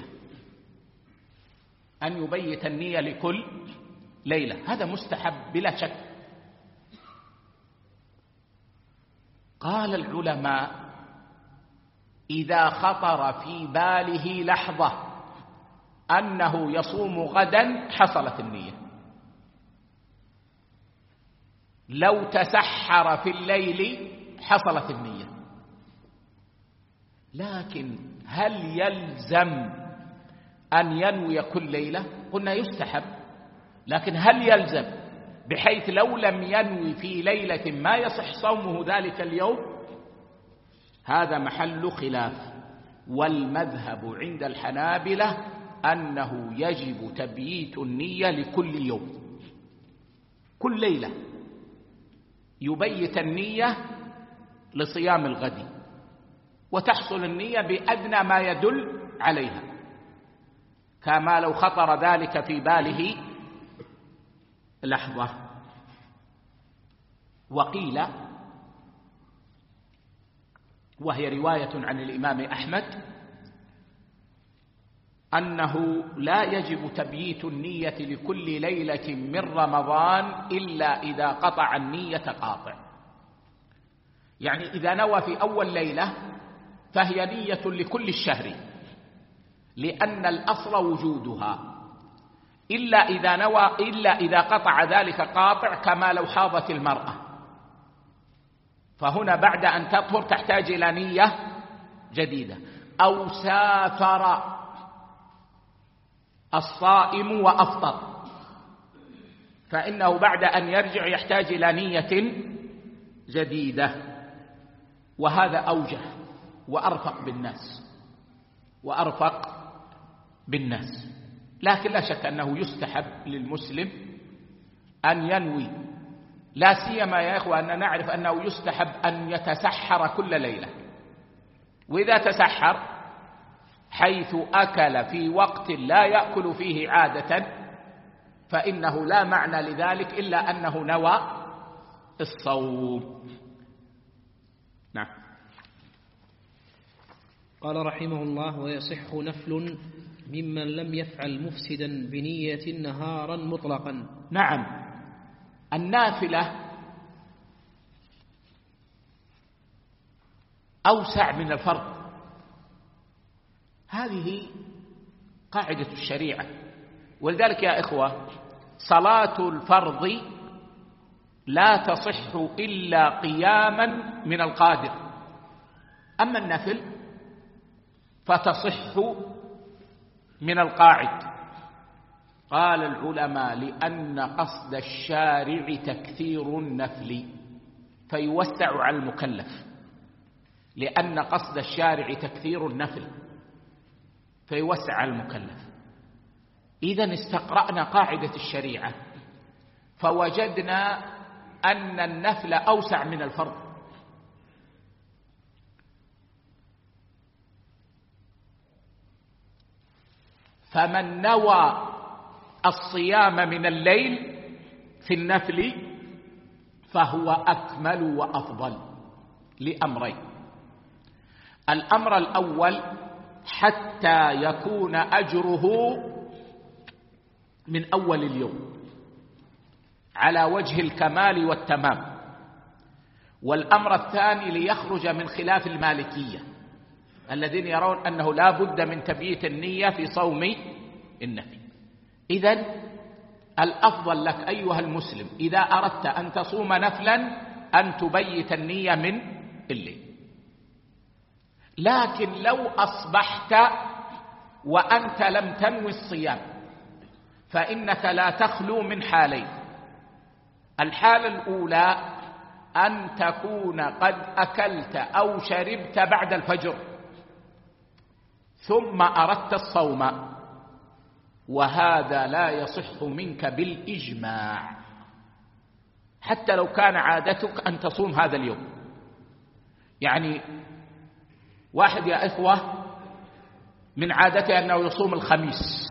أن يبيت النية لكل ليلة، هذا مستحب بلا شك. قال العلماء: إذا خطر في باله لحظة أنه يصوم غدا حصلت النية. لو تسحر في الليل حصلت النية. لكن هل يلزم أن ينوي كل ليلة؟ قلنا يستحب، لكن هل يلزم بحيث لو لم ينوي في ليلة ما يصح صومه ذلك اليوم؟ هذا محل خلاف، والمذهب عند الحنابلة أنه يجب تبييت النية لكل يوم، كل ليلة يبيت النية لصيام الغد، وتحصل النية بأدنى ما يدل عليها، كما لو خطر ذلك في باله لحظة. وقيل، وهي رواية عن الإمام أحمد، أنه لا يجب تبييت النية لكل ليلة من رمضان إلا إذا قطع النية قاطع. يعني إذا نوى في أول ليلة فهي نية لكل الشهر، لأن الأصل وجودها، إلا إذا قطع ذلك قاطع، كما لو حاضت المرأة، فهنا بعد أن تطهر تحتاج إلى نية جديدة. أو سافر الصائم وأفطر، فإنه بعد أن يرجع يحتاج إلى نية جديدة، وهذا أوجه وأرفق بالناس. لكن لا شك أنه يستحب للمسلم أن ينوي، لا سيما يا إخوة أن نعرف أنه يستحب أن يتسحر كل ليلة، وإذا تسحر حيث أكل في وقت لا يأكل فيه عادة فإنه لا معنى لذلك إلا أنه نوى الصوم. نعم. قال رحمه الله: ويصح نفل ممن لم يفعل مفسدا بنية نهارا مطلقا. نعم، النافلة أوسع من الفرض، هذه قاعدة الشريعة. ولذلك يا إخوة صلاة الفرض لا تصح إلا قياما من القادر، أما النفل فتصح من القاعد. قال العلماء: لأن قصد الشارع تكثير النفل فيوسع على المكلف، لأن قصد الشارع تكثير النفل فيوسع على المكلف. إذن استقرأنا قاعدة الشريعة فوجدنا أن النفل أوسع من الفرض. فمن نوى الصيام من الليل في النفل فهو أكمل وأفضل لأمرين: الأمر الأول حتى يكون أجره من أول اليوم على وجه الكمال والتمام، والأمر الثاني ليخرج من خلاف المالكية الذين يرون أنه لا بد من تبييت النية في صوم النفل. إذن الأفضل لك أيها المسلم إذا أردت أن تصوم نفلا أن تبيت النية من الليل. لكن لو أصبحت وأنت لم تنوي الصيام فإنك لا تخلو من حالين: الحالة الأولى أن تكون قد أكلت أو شربت بعد الفجر ثم أردت الصوم، وهذا لا يصح منك بالإجماع حتى لو كان عادتك أن تصوم هذا اليوم. يعني واحد يا إخوة من عادته أنه يصوم الخميس،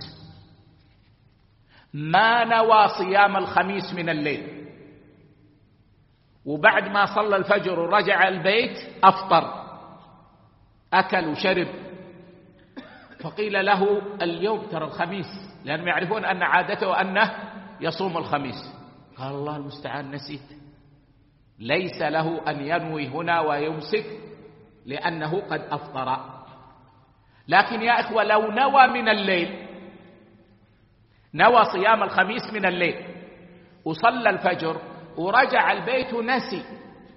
ما نوى صيام الخميس من الليل، وبعد ما صلى الفجر ورجع البيت أفطر، أكل وشرب، فقيل له اليوم ترى الخميس، لأنهم يعرفون أن عادته أنه يصوم الخميس. قال الله المستعان نسيت. ليس له أن ينوي هنا ويمسك لأنه قد أفطر. لكن يا إخوة لو نوى من الليل، نوى صيام الخميس من الليل وصلى الفجر ورجع البيت نسي،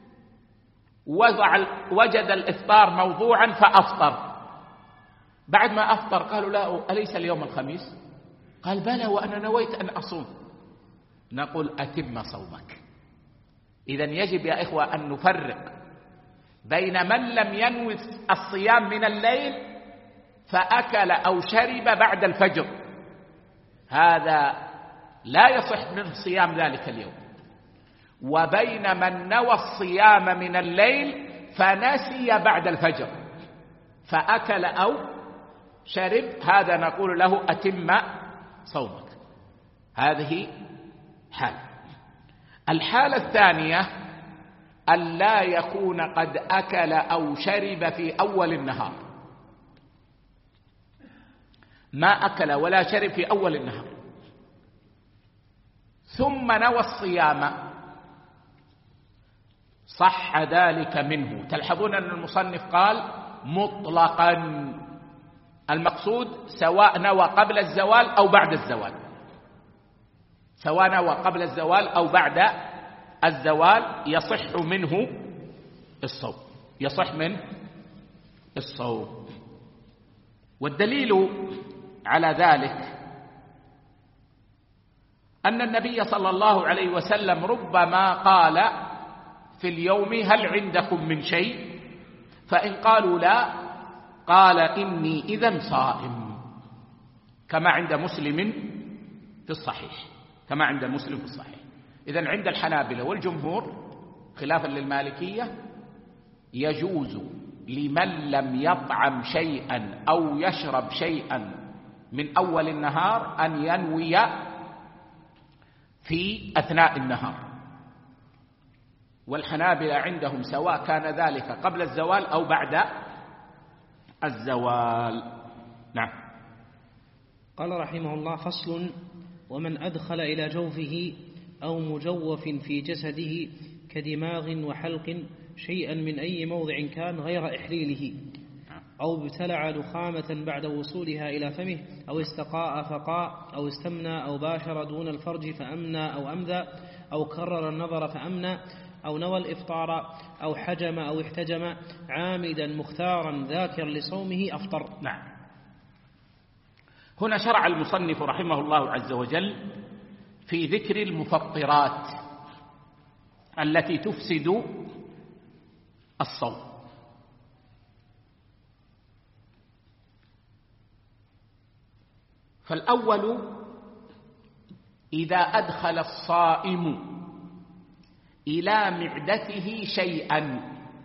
وجد الإفطار موضوعا فأفطر، بعد ما أفطر قالوا لا أليس اليوم الخميس؟ قال بلى وأنا نويت أن أصوم. نقول أتم صومك. إذن يجب يا إخوة أن نفرق بين من لم ينوي الصيام من الليل فأكل أو شرب بعد الفجر، هذا لا يصح منه صيام ذلك اليوم، وبين من نوى الصيام من الليل فنسي بعد الفجر فأكل أو شرب، هذا نقول له أتم صومك. هذه حال. الحالة الثانية أن لا يكون قد أكل أو شرب في أول النهار، ما أكل ولا شرب في أول النهار ثم نوى الصيام، صح ذلك منه. تلحظون أن المصنف قال مطلقا، المقصود سواء نوى قبل الزوال أو بعد الزوال، سواء نوى قبل الزوال أو بعد الزوال يصح منه الصوم، يصح منه الصوم. والدليل على ذلك أن النبي صلى الله عليه وسلم ربما قال في اليوم هل عندكم من شيء؟ فإن قالوا لا قال إني إذن صائم، كما عند مسلم في الصحيح، كما عند مسلم في الصحيح. إذن عند الحنابلة والجمهور خلافا للمالكية يجوز لمن لم يطعم شيئا أو يشرب شيئا من أول النهار أن ينوي في أثناء النهار. والحنابلة عندهم سواء كان ذلك قبل الزوال أو بعد الزوال. نعم. قال رحمه الله: فصل: ومن أدخل إلى جوفه أو مجوف في جسده كدماغ وحلق شيئا من أي موضع كان غير إحليله، أو ابتلع نخامة بعد وصولها إلى فمه، أو استقاء فقاء، أو استمنى أو باشر دون الفرج فأمنى أو أمذى، أو كرر النظر فأمنى، أو نوى الإفطار، أو حجم أو احتجم عامدا مختارا ذاكر لصومه أفطر. نعم. هنا شرع المصنف رحمه الله عز وجل في ذكر المفطرات التي تفسد الصوم. فالأول: إذا أدخل الصائم إلى معدته شيئا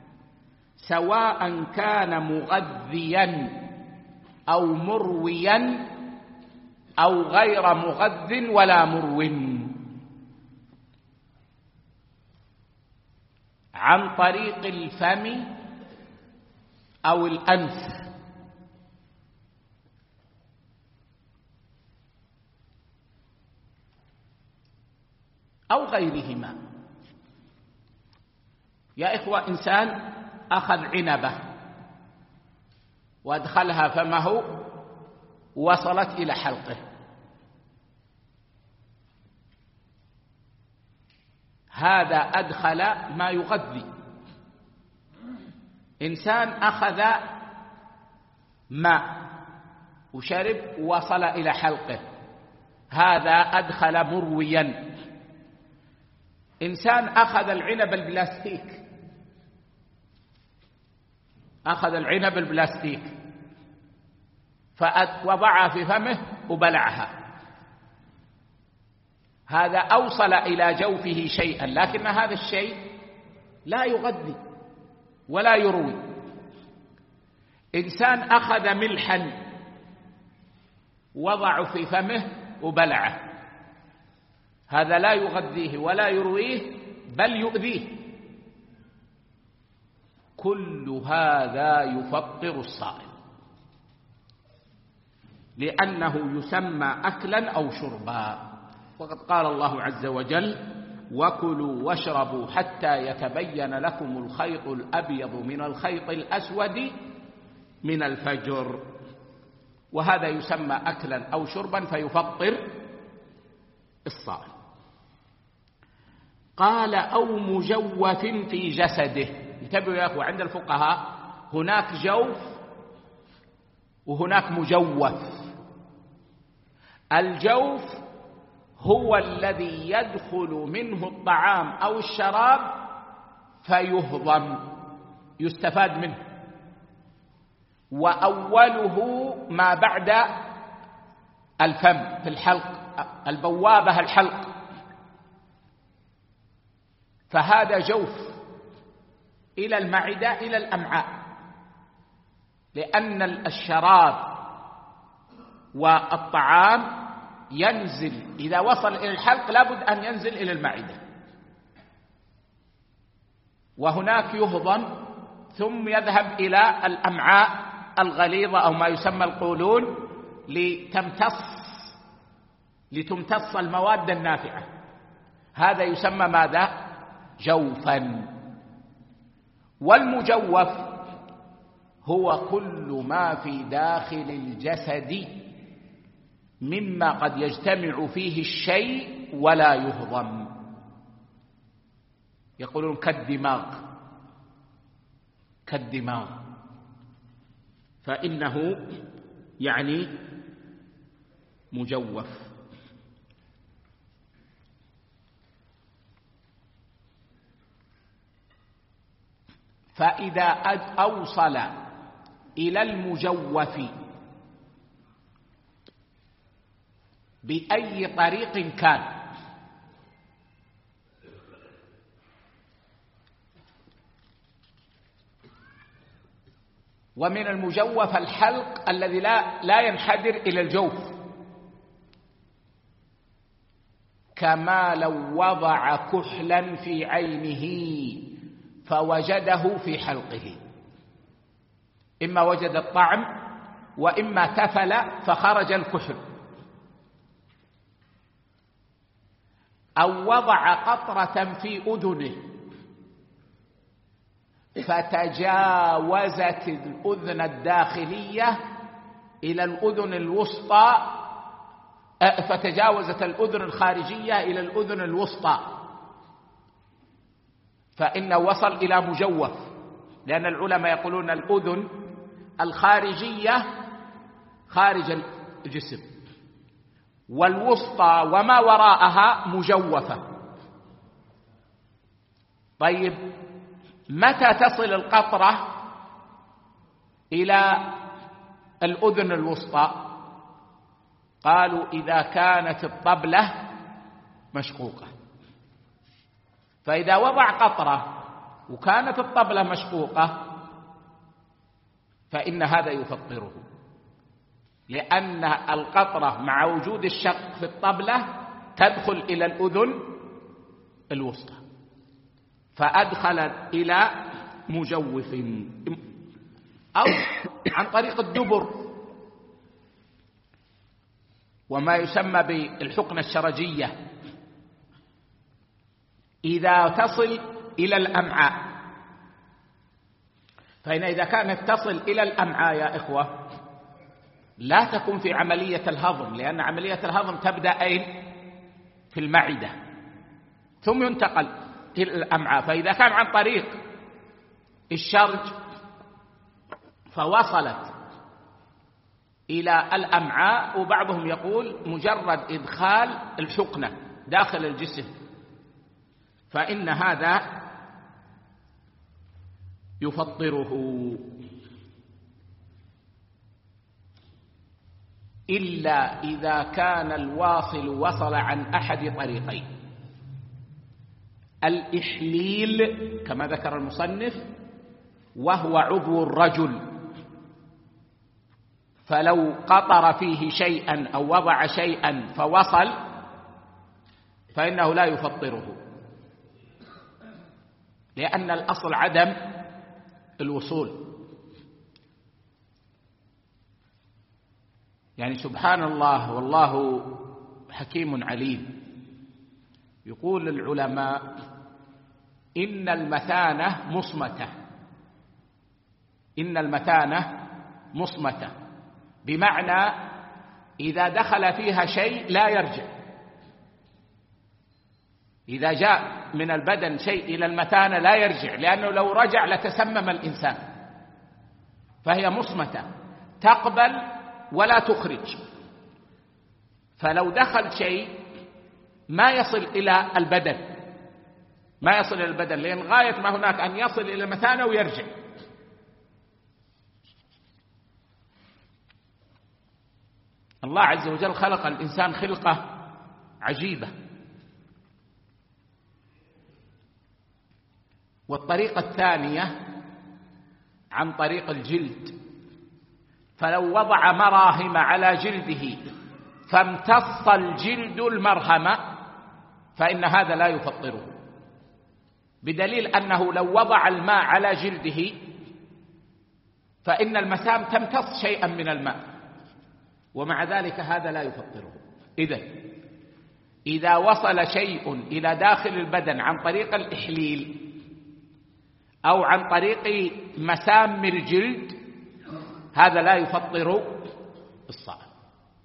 سواء كان مغذيا أو مرويا أو غير مغذ ولا مرو، عن طريق الفم أو الأنف أو غيرهما. يا إخوة، إنسان أخذ عنبة وأدخلها فمه وصلت إلى حلقه، هذا أدخل ما يغذي. إنسان أخذ ماء وشرب وصل إلى حلقه، هذا أدخل مرويا. إنسان أخذ العنب البلاستيك، أخذ العنب البلاستيك فوضعها في فمه وبلعها، هذا أوصل إلى جوفه شيئا، لكن هذا الشيء لا يغذي ولا يروي. إنسان أخذ ملحا وضعه في فمه وبلعه، هذا لا يغذيه ولا يرويه بل يؤذيه، كل هذا يفطر الصائم، لأنه يسمى أكلا أو شربا. وقد قال الله عز وجل: وكلوا واشربوا حتى يتبين لكم الخيط الأبيض من الخيط الأسود من الفجر. وهذا يسمى أكلا أو شربا فيفطر الصائم. قال: أو مجوف في جسده. انتبهوا يا أخوة، عند الفقهاء هناك جوف وهناك مجوف. الجوف هو الذي يدخل منه الطعام أو الشراب فيهضم، يستفاد منه، وأوله ما بعد الفم في الحلق، البوابة الحلق، فهذا جوف إلى المعدة إلى الأمعاء، لأن الشراب والطعام ينزل إذا وصل إلى الحلق لابد أن ينزل إلى المعدة، وهناك يهضم ثم يذهب إلى الأمعاء الغليظة أو ما يسمى القولون لتمتص المواد النافعة. هذا يسمى ماذا؟ جوفا. والمجوف هو كل ما في داخل الجسد مما قد يجتمع فيه الشيء ولا يهضم، يقولون كالدماغ، فإنه يعني مجوف. فإذا أوصل إلى المجوف بأي طريق كان، ومن المجوف الحلق الذي لا ينحدر إلى الجوف، كما لو وضع كحلا في عينه فوجده في حلقه، إما وجد الطعم وإما تفل فخرج الكحل، أو وضع قطرة في أذنه فتجاوزت الأذن الداخلية إلى الأذن الوسطى، فتجاوزت الأذن الخارجية إلى الأذن الوسطى، فإنه وصل إلى مجوف، لأن العلماء يقولون الأذن الخارجية خارج الجسم، والوسطى وما وراءها مجوفة. طيب، متى تصل القطرة إلى الأذن الوسطى؟ قالوا: إذا كانت الطبلة مشقوقة. فإذا وضع قطرة وكانت الطبلة مشقوقة فإن هذا يفطره، لأن القطرة مع وجود الشق في الطبلة تدخل إلى الأذن الوسطى، فأدخل إلى مجوف، أو عن طريق الدبر وما يسمى بالحقنة الشرجية إذا تصل إلى الأمعاء. فإن إذا كانت تصل إلى الأمعاء يا إخوة لا تكون في عملية الهضم، لأن عملية الهضم تبدأ أين؟ في المعدة ثم ينتقل إلى الأمعاء. فإذا كان عن طريق الشرج فوصلت إلى الأمعاء، وبعضهم يقول مجرد إدخال الحقنة داخل الجسم، فإن هذا يفطره، إلا إذا كان الواصل وصل عن أحد طريقين: الإحليل كما ذكر المصنف، وهو عضو الرجل، فلو قطر فيه شيئا أو وضع شيئا فوصل فإنه لا يفطره، لأن الأصل عدم الوصول. يعني سبحان الله والله حكيم عليم. يقول العلماء إن المثانة مصمتة، إن المثانة مصمتة، بمعنى إذا دخل فيها شيء لا يرجع. إذا جاء من البدن شيء إلى المثانة لا يرجع، لأنه لو رجع لتسمم الإنسان، فهي مصمتة تقبل ولا تخرج. فلو دخل شيء ما يصل إلى البدن، ما يصل إلى البدن، لأن غاية ما هناك أن يصل إلى المثانة ويرجع. الله عز وجل خلق الإنسان خلقة عجيبة. والطريقة الثانية عن طريق الجلد، فلو وضع مراهم على جلده فامتص الجلد المرهم فإن هذا لا يفطره، بدليل أنه لو وضع الماء على جلده فإن المسام تمتص شيئا من الماء، ومع ذلك هذا لا يفطره. إذا وصل شيء إلى داخل البدن عن طريق الإحليل أو عن طريق مسام الجلد هذا لا يفطر الصائم.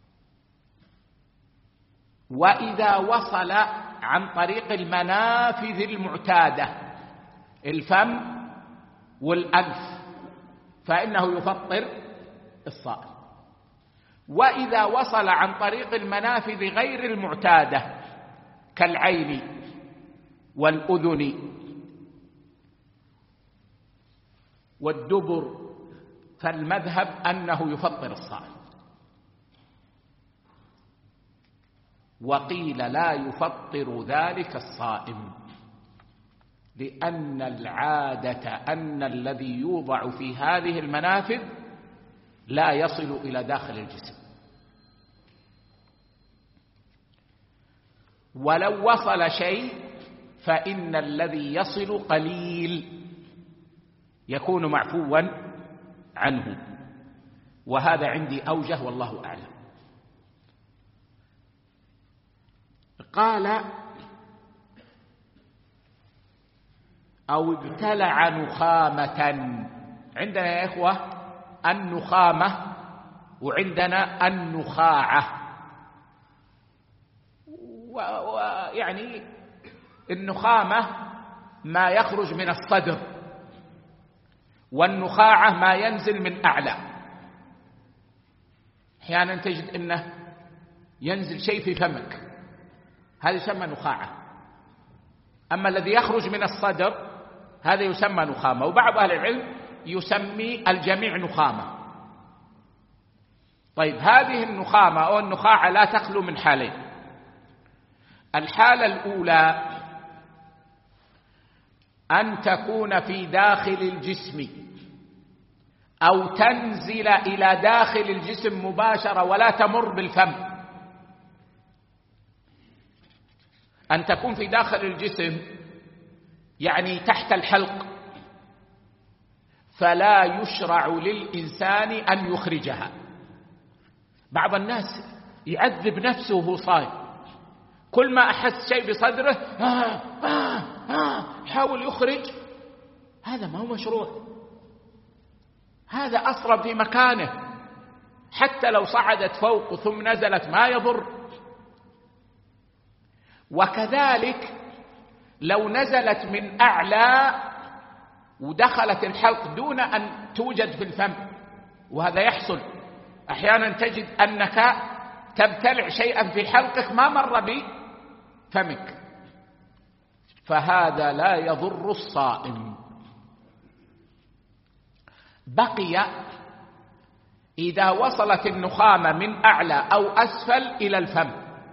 وإذا وصل عن طريق المنافذ المعتادة الفم والأنف فإنه يفطر الصائم. وإذا وصل عن طريق المنافذ غير المعتادة كالعين والأذن والدبر فالمذهب أنه يفطر الصائم. وقيل لا يفطر ذلك الصائم، لأن العادة أن الذي يوضع في هذه المنافذ لا يصل إلى داخل الجسم، ولو وصل شيء فإن الذي يصل قليل يكون معفوا عنه، وهذا عندي أوجه والله أعلم. قال أو ابتلع نخامة. عندنا يا إخوة النخامة وعندنا النخاعة، ويعني النخامة ما يخرج من الصدر، والنخاعة ما ينزل من أعلى. أحيانا تجد أنه ينزل شيء في فمك، هذا يسمى نخاعة. أما الذي يخرج من الصدر هذا يسمى نخامة، وبعض أهل العلم يسمي الجميع نخامة. طيب هذه النخامة أو النخاعة لا تخلو من حالين. الحالة الأولى أن تكون في داخل الجسم أو تنزل إلى داخل الجسم مباشرة ولا تمر بالفم. أن تكون في داخل الجسم يعني تحت الحلق، فلا يشرع للإنسان أن يخرجها. بعض الناس يعذب نفسه وهو صائم، كل ما أحس شيء بصدره حاول يخرج. هذا ما هو مشروع، هذا أصرب في مكانه، حتى لو صعدت فوق ثم نزلت ما يضر. وكذلك لو نزلت من أعلى ودخلت الحلق دون أن توجد في الفم، وهذا يحصل أحيانا، تجد أنك تبتلع شيئا في حلقك ما مر بفمك، فهذا لا يضر الصائم. بقي إذا وصلت النخامة من أعلى أو أسفل إلى الفم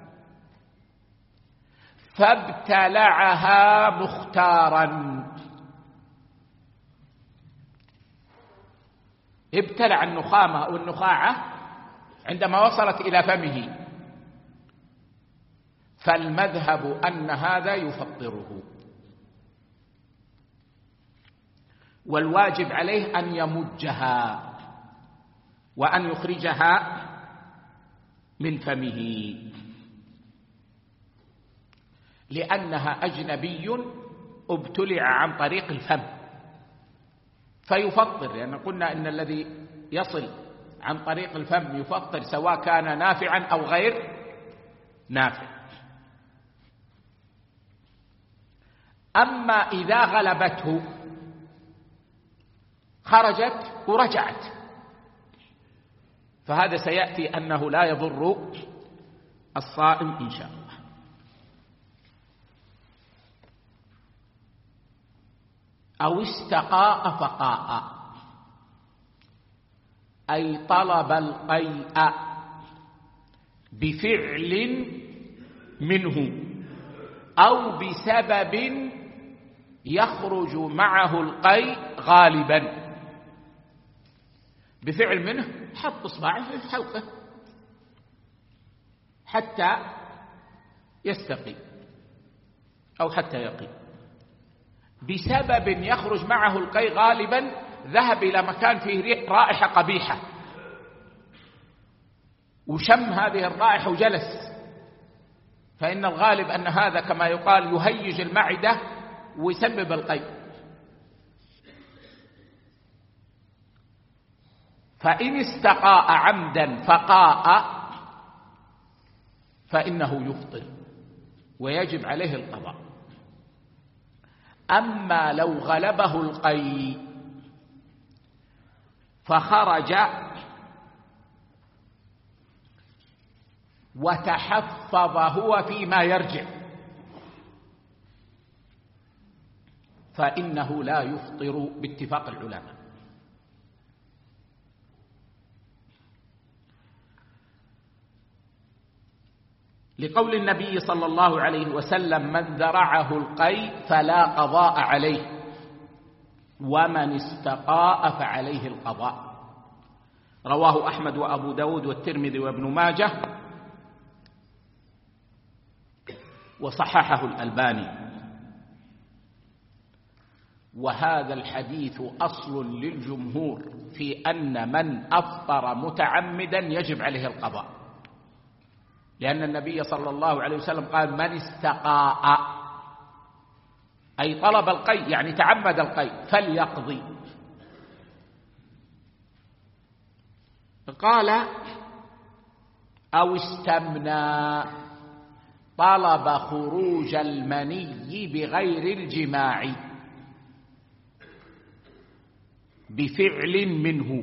فابتلعها مختارا، ابتلع النخامة أو النخاعة عندما وصلت إلى فمه، فالمذهب أن هذا يفطره. والواجب عليه أن يمجها وأن يخرجها من فمه، لأنها أجنبي ابتلع عن طريق الفم فيفطر، لأن قلنا إن الذي يصل عن طريق الفم يفطر سواء كان نافعا أو غير نافع. أما إذا غلبته خرجت ورجعت فهذا سيأتي أنه لا يضر الصائم إن شاء الله. أو استقاء فقاء، أي طلب القيء بفعل منه أو بسبب يخرج معه القيء غالبا. بفعل منه حط إصبعه في حلقه حتى يستقي أو حتى يقي. بسبب يخرج معه القيء غالبا، ذهب إلى مكان فيه رائحة قبيحة وشم هذه الرائحة وجلس، فإن الغالب أن هذا كما يقال يهيج المعدة ويسبب القيء. فإن استقاء عمدا فقاء فإنه يفطر ويجب عليه القضاء. أما لو غلبه القيء فخرج وتحفظ هو فيما يرجع فإنه لا يفطر باتفاق العلماء. لقول النبي صلى الله عليه وسلم: من ذرعه القيء فلا قضاء عليه، ومن استقاء فعليه القضاء. رواه أحمد وأبو داود والترمذي وابن ماجه وصححه الألباني. وهذا الحديث أصل للجمهور في أن من أفطر متعمدا يجب عليه القضاء، لأن النبي صلى الله عليه وسلم قال: من استقاء، أي طلب القيء يعني تعمد القيء فليقضي. قال: أو استمنى، طلب خروج المني بغير الجماع بفعل منه،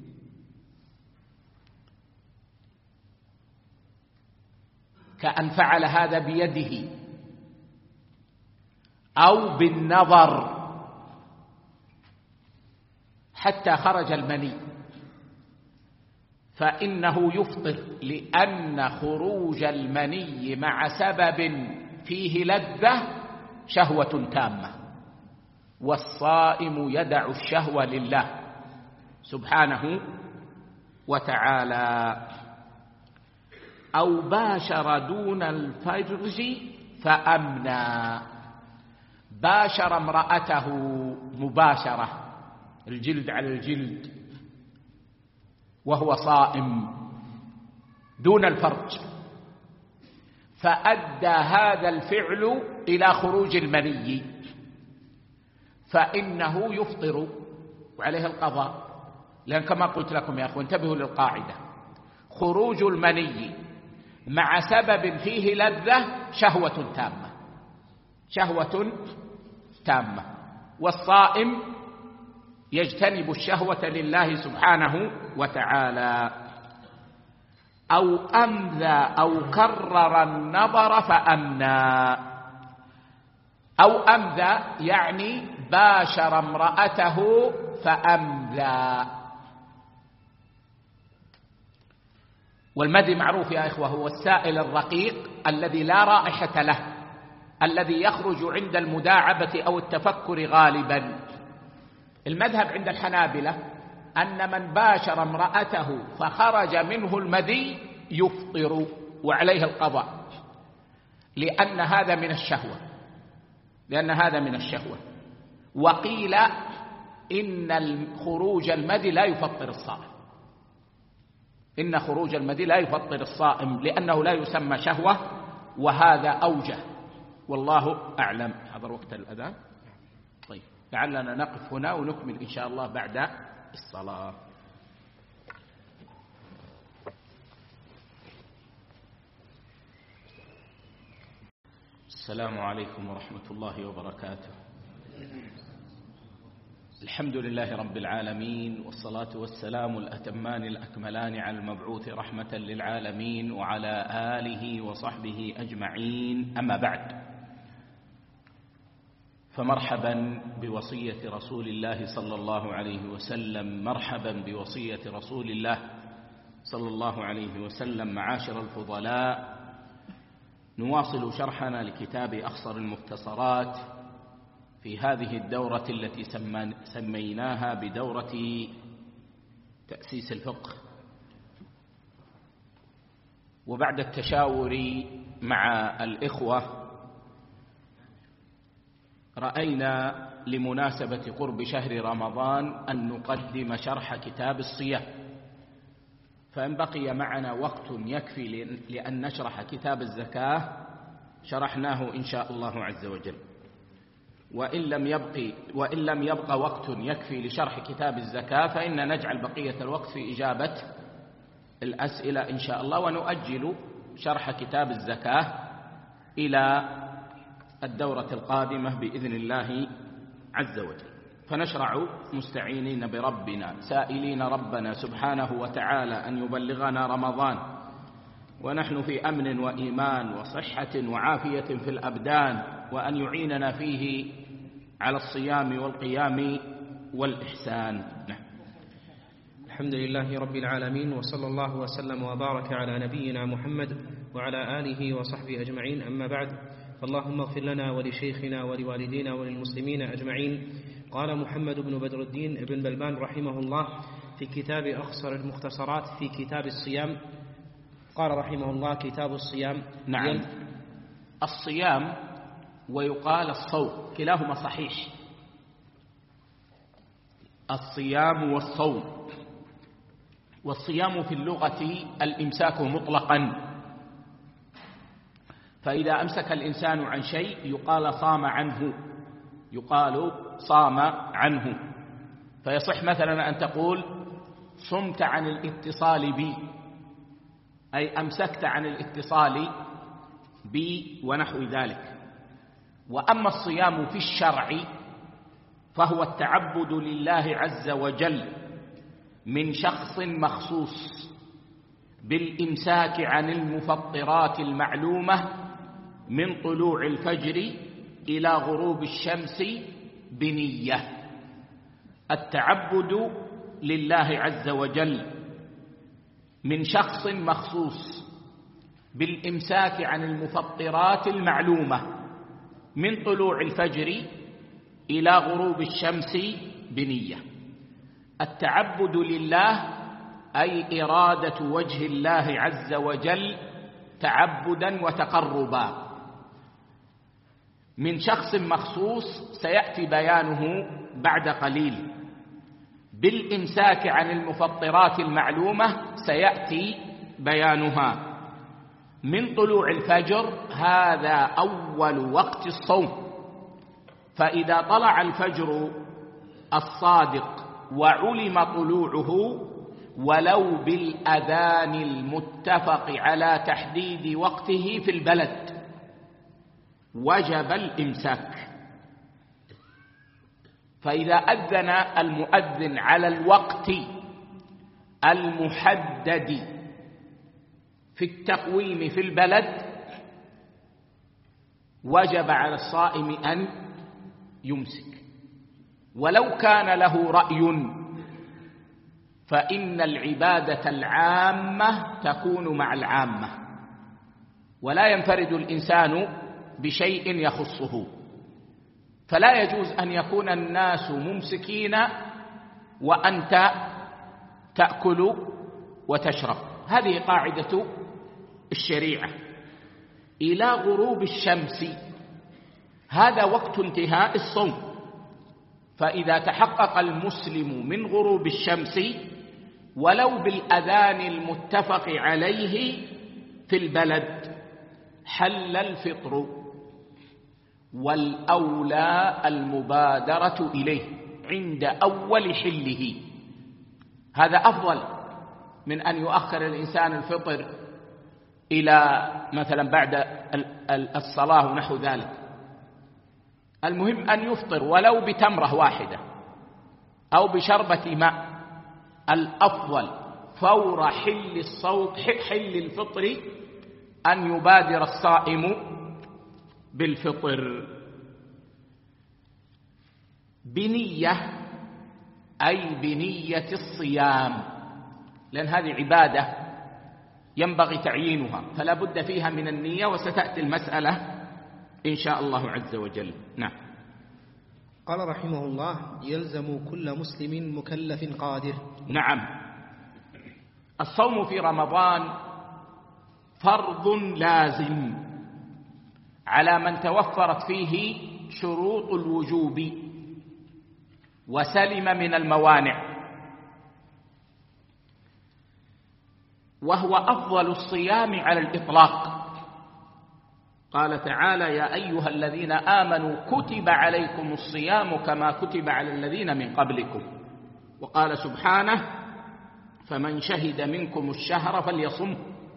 كأن فعل هذا بيده أو بالنظر حتى خرج المني، فإنه يفطر، لأن خروج المني مع سبب فيه لذة شهوة تامة، والصائم يدع الشهوة لله سبحانه وتعالى. أو باشر دون الفرج فأمنى، باشر امرأته مباشرة الجلد على الجلد وهو صائم دون الفرج، فأدى هذا الفعل إلى خروج المني، فإنه يفطر وعليه القضاء. لأن كما قلت لكم يا أخوة انتبهوا للقاعدة: خروج المني مع سبب فيه لذة شهوة تامة، شهوة تامة، والصائم يجتنب الشهوة لله سبحانه وتعالى. أو أمذى أو كرر النظر فأمنى. أو أمذى يعني باشر امرأته فأمذى. والمذي معروف يا إخوة هو السائل الرقيق الذي لا رائحة له، الذي يخرج عند المداعبة أو التفكر غالبا. المذهب عند الحنابلة أن من باشر امرأته فخرج منه المذي يفطر وعليه القضاء، لأن هذا من الشهوة، وقيل إن خروج المدي لا يفطر الصائم، إن خروج المدي لا يفطر الصائم لأنه لا يسمى شهوة، وهذا أوجه، والله أعلم. حضر وقت الأذان. طيب لعلنا نقف هنا ونكمل إن شاء الله بعد الصلاة. السلام عليكم ورحمة الله وبركاته. الحمد لله رب العالمين، والصلاة والسلام الأتمان الأكملان على المبعوث رحمة للعالمين وعلى آله وصحبه أجمعين، أما بعد، فمرحبا بوصية رسول الله صلى الله عليه وسلم، مرحبا بوصية رسول الله صلى الله عليه وسلم. معاشر الفضلاء، نواصل شرحنا لكتاب أخصر المختصرات في هذه الدورة التي سميناها بدورة تأسيس الفقه. وبعد التشاور مع الإخوة رأينا لمناسبة قرب شهر رمضان أن نقدم شرح كتاب الصيام، فإن بقي معنا وقت يكفي لأن نشرح كتاب الزكاة شرحناه إن شاء الله عز وجل، وإن لم يبق وقت يكفي لشرح كتاب الزكاة فإن نجعل بقية الوقت في إجابة الأسئلة إن شاء الله، ونؤجل شرح كتاب الزكاة إلى الدورة القادمة بإذن الله عز وجل. فنشرع مستعينين بربنا، سائلين ربنا سبحانه وتعالى أن يبلغنا رمضان ونحن في أمن وإيمان وصحة وعافية في الأبدان، وأن يعيننا فيه على الصيام والقيام والإحسان. الحمد لله رب العالمين، وصلى الله وسلم وبارك على نبينا محمد وعلى آله وصحبه أجمعين، أما بعد، فاللهم اغفر لنا ولشيخنا ولوالدينا وللمسلمين أجمعين. قال محمد بن بدر الدين ابن بلبان رحمه الله في كتاب أخصر المختصرات في كتاب الصيام، قال رحمه الله: كتاب الصيام. نعم، الصيام ويقال الصوم، كلاهما صحيح، الصيام والصوم. والصيام في اللغة الإمساك مطلقا، فإذا أمسك الإنسان عن شيء يقال صام عنه، يقال صام عنه. فيصح مثلا أن تقول صمت عن الاتصال بي، أي أمسكت عن الاتصال بي ونحو ذلك. وأما الصيام في الشرع فهو التعبد لله عز وجل من شخص مخصوص بالإمساك عن المفطرات المعلومة من طلوع الفجر إلى غروب الشمس بنية. التعبد لله عز وجل من شخص مخصوص بالإمساك عن المفطرات المعلومة من طلوع الفجر إلى غروب الشمس بنية. التعبد لله أي إرادة وجه الله عز وجل تعبدا وتقربا من شخص مخصوص سيأتي بيانه بعد قليل. بالإمساك عن المفطرات المعلومة سيأتي بيانها. من طلوع الفجر هذا أول وقت الصوم، فإذا طلع الفجر الصادق وعلم طلوعه ولو بالأذان المتفق على تحديد وقته في البلد وجب الإمساك. فإذا أذن المؤذن على الوقت المحدد في التقويم في البلد وجب على الصائم أن يمسك، ولو كان له رأي فإن العبادة العامة تكون مع العامة، ولا ينفرد الإنسان بشيء يخصه. فلا يجوز أن يكون الناس ممسكين وأنت تأكل وتشرب، هذه قاعدة الشريعة. إلى غروب الشمس هذا وقت انتهاء الصوم، فإذا تحقق المسلم من غروب الشمس ولو بالأذان المتفق عليه في البلد حل الفطر، والأولى المبادرة إليه عند أول حله. هذا أفضل من أن يؤخر الإنسان الفطر إلى مثلا بعد الصلاة ونحو ذلك. المهم أن يفطر ولو بتمرة واحدة أو بشربة ماء. الأفضل فور حل الفطر أن يبادر الصائم بالفطر بنية، أي بنية الصيام، لأن هذه عبادة ينبغي تعيينها فلا بد فيها من النية، وستأتي المسألة إن شاء الله عز وجل. نعم. قال رحمه الله: يلزم كل مسلم مكلف قادر. نعم، الصوم في رمضان فرض لازم على من توفرت فيه شروط الوجوب وسلم من الموانع، وهو أفضل الصيام على الإطلاق. قال تعالى: يا أيها الذين آمنوا كتب عليكم الصيام كما كتب على الذين من قبلكم. وقال سبحانه: فمن شهد منكم الشهر فليصمه.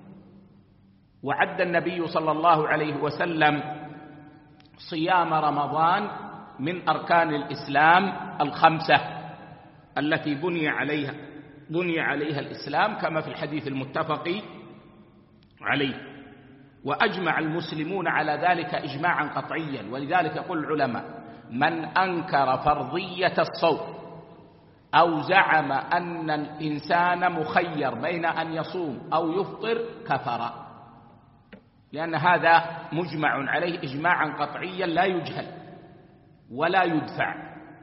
وعد النبي صلى الله عليه وسلم صيام رمضان من أركان الإسلام الخمسة التي بني عليها الإسلام كما في الحديث المتفق عليه، وأجمع المسلمون على ذلك إجماعا قطعيا. ولذلك يقول العلماء: من أنكر فرضية الصوم أو زعم أن الإنسان مخير بين أن يصوم أو يفطر كفر، لأن هذا مجمع عليه إجماعا قطعيا لا يجهل ولا يدفع.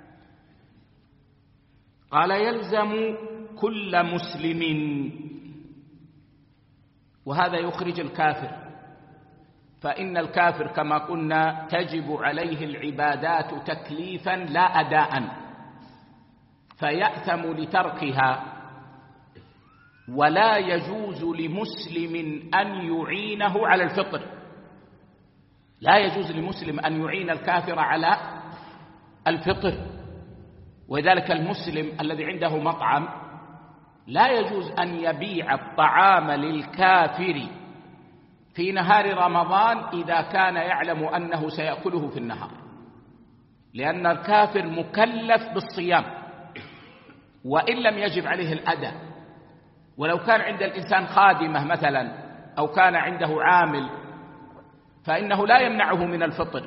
قال: يلزم كل مسلم، وهذا يخرج الكافر، فإن الكافر كما قلنا تجب عليه العبادات تكليفا لا أداء، فيأثم لتركها، ولا يجوز لمسلم أن يعينه على الفطر. لا يجوز لمسلم أن يعين الكافر على الفطر. وذلك المسلم الذي عنده مطعم لا يجوز أن يبيع الطعام للكافر في نهار رمضان إذا كان يعلم أنه سيأكله في النهار، لأن الكافر مكلف بالصيام وإن لم يجب عليه الأداء. ولو كان عند الإنسان خادمة مثلا أو كان عنده عامل فإنه لا يمنعه من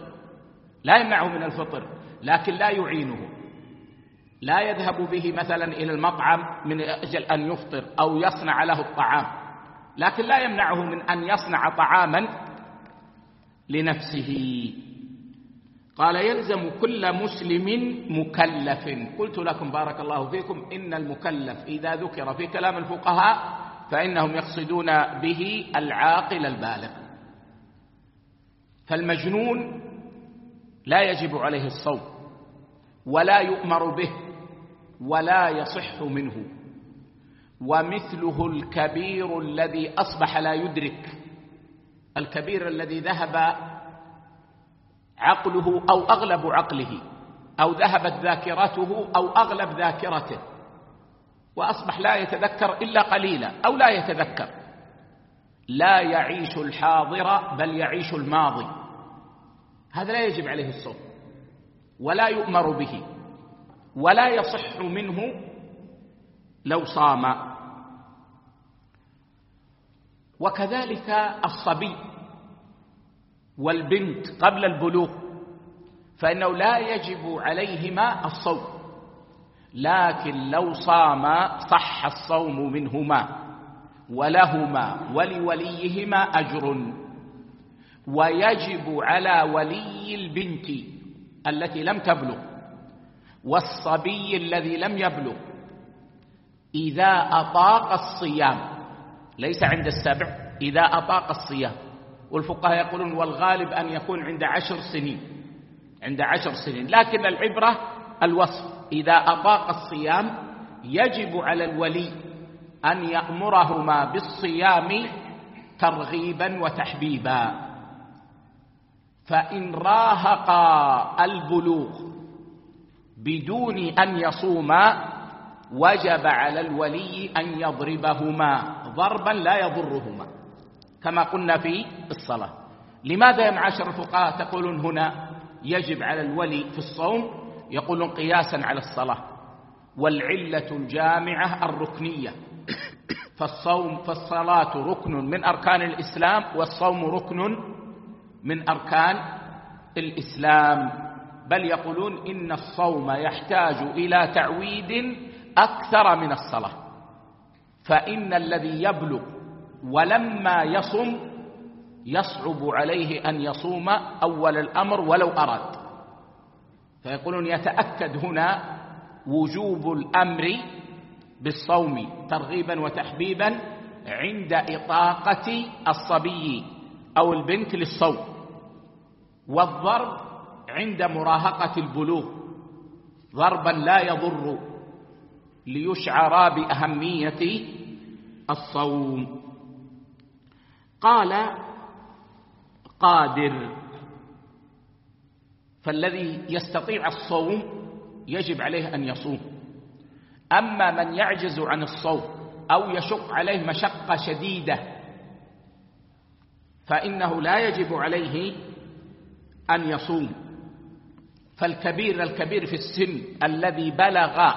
الفطر، لكن لا يعينه، لا يذهب به مثلا إلى المطعم من أجل أن يفطر أو يصنع له الطعام، لكن لا يمنعه من أن يصنع طعاما لنفسه. قال: يلزم كل مسلم مكلف. قلت لكم بارك الله فيكم إن المكلف إذا ذكر في كلام الفقهاء فإنهم يقصدون به العاقل البالغ. فالمجنون لا يجب عليه الصوم ولا يؤمر به ولا يصح منه، ومثله الكبير الذي أصبح لا يدرك، الكبير الذي ذهب عقله أو أغلب عقله أو ذهبت ذاكرته أو أغلب ذاكرته وأصبح لا يتذكر إلا قليلا أو لا يتذكر، لا يعيش الحاضر بل يعيش الماضي، هذا لا يجب عليه الصوم ولا يؤمر به ولا يصح منه لو صام. وكذلك الصبي والبنت قبل البلوغ فإنه لا يجب عليهما الصوم، لكن لو صام صح الصوم منهما ولهما ولوليهما أجر. ويجب على ولي البنت التي لم تبلغ والصبي الذي لم يبلغ إذا أطاق الصيام، ليس عند السبع، إذا أطاق الصيام. والفقهاء يقولون والغالب أن يكون عند 10 سنين، لكن العبرة الوصف إذا أطاق الصيام يجب على الولي أن يأمرهما بالصيام ترغيبا وتحبيبا. فإن راهقا البلوغ بدون أن يصوما وجب على الولي أن يضربهما ضربا لا يضرهما كما قلنا في الصلاة. لماذا يا معاشر الفقهاء تقولون هنا يجب على الولي في الصوم؟ يقولون قياسا على الصلاة، والعلة الجامعة الركنية، فالصلاة ركن من أركان الإسلام، والصوم ركن من أركان الإسلام. بل يقولون إن الصوم يحتاج إلى تعويد أكثر من الصلاة، فإن الذي يبلغ ولما يصم يصعب عليه أن يصوم أول الأمر ولو أراد. فيقولون يتأكد هنا وجوب الأمر بالصوم ترغيبا وتحبيبا عند إطاقة الصبي أو البنت للصوم، والضرب عند مراهقة البلوغ ضربا لا يضر، ليشعر بأهمية الصوم. قال قادر، فالذي يستطيع الصوم يجب عليه أن يصوم. أما من يعجز عن الصوم أو يشق عليه مشقة شديدة فإنه لا يجب عليه أن يصوم. فالكبير في السن الذي بلغ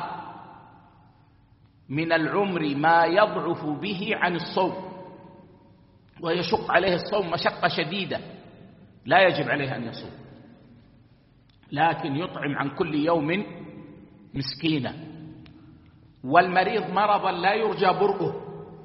من العمر ما يضعف به عن الصوم ويشق عليه الصوم مشقة شديدة لا يجب عليه أن يصوم، لكن يطعم عن كل يوم مسكينا. والمريض مرضا لا يرجى برؤه،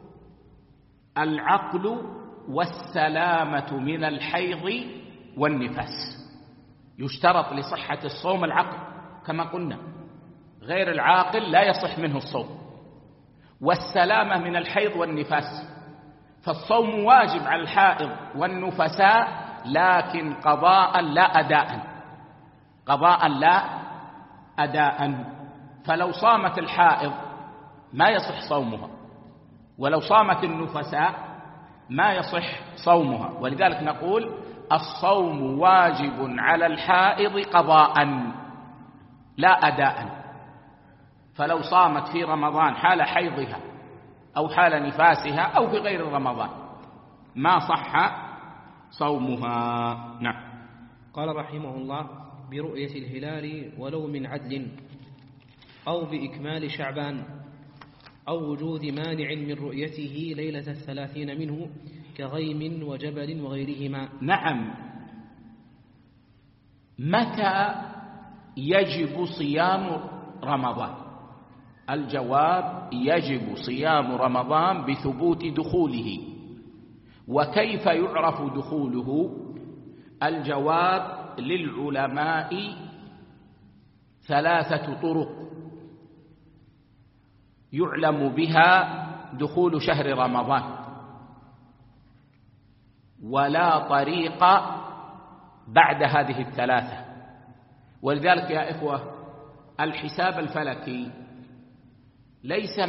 العقل والسلامة من الحيض والنفاس. يشترط لصحة الصوم العقل كما قلنا، غير العاقل لا يصح منه الصوم، والسلامة من الحيض والنفاس. فالصوم واجب على الحائض والنفساء، لكن قضاء لا أداء، قضاء لا أداء. فلو صامت الحائض ما يصح صومها، ولو صامت النفساء ما يصح صومها. ولذلك نقول الصوم واجب على الحائض قضاء لا أداء. فلو صامت في رمضان حال حيضها أو حال نفاسها أو في غير رمضان ما صح صومها. نعم. قال رحمه الله: برؤية الهلال ولو من عدل، أو بإكمال شعبان، أو وجود مانع من رؤيته ليلة 30 منه كغيم وجبل وغيرهما. نعم. متى يجب صيام رمضان؟ الجواب: يجب صيام رمضان بثبوت دخوله. وكيف يعرف دخوله؟ الجواب: للعلماء 3 طرق يعلم بها دخول شهر رمضان، ولا طريق بعد هذه 3. ولذلك يا إخوة الحساب الفلكي ليس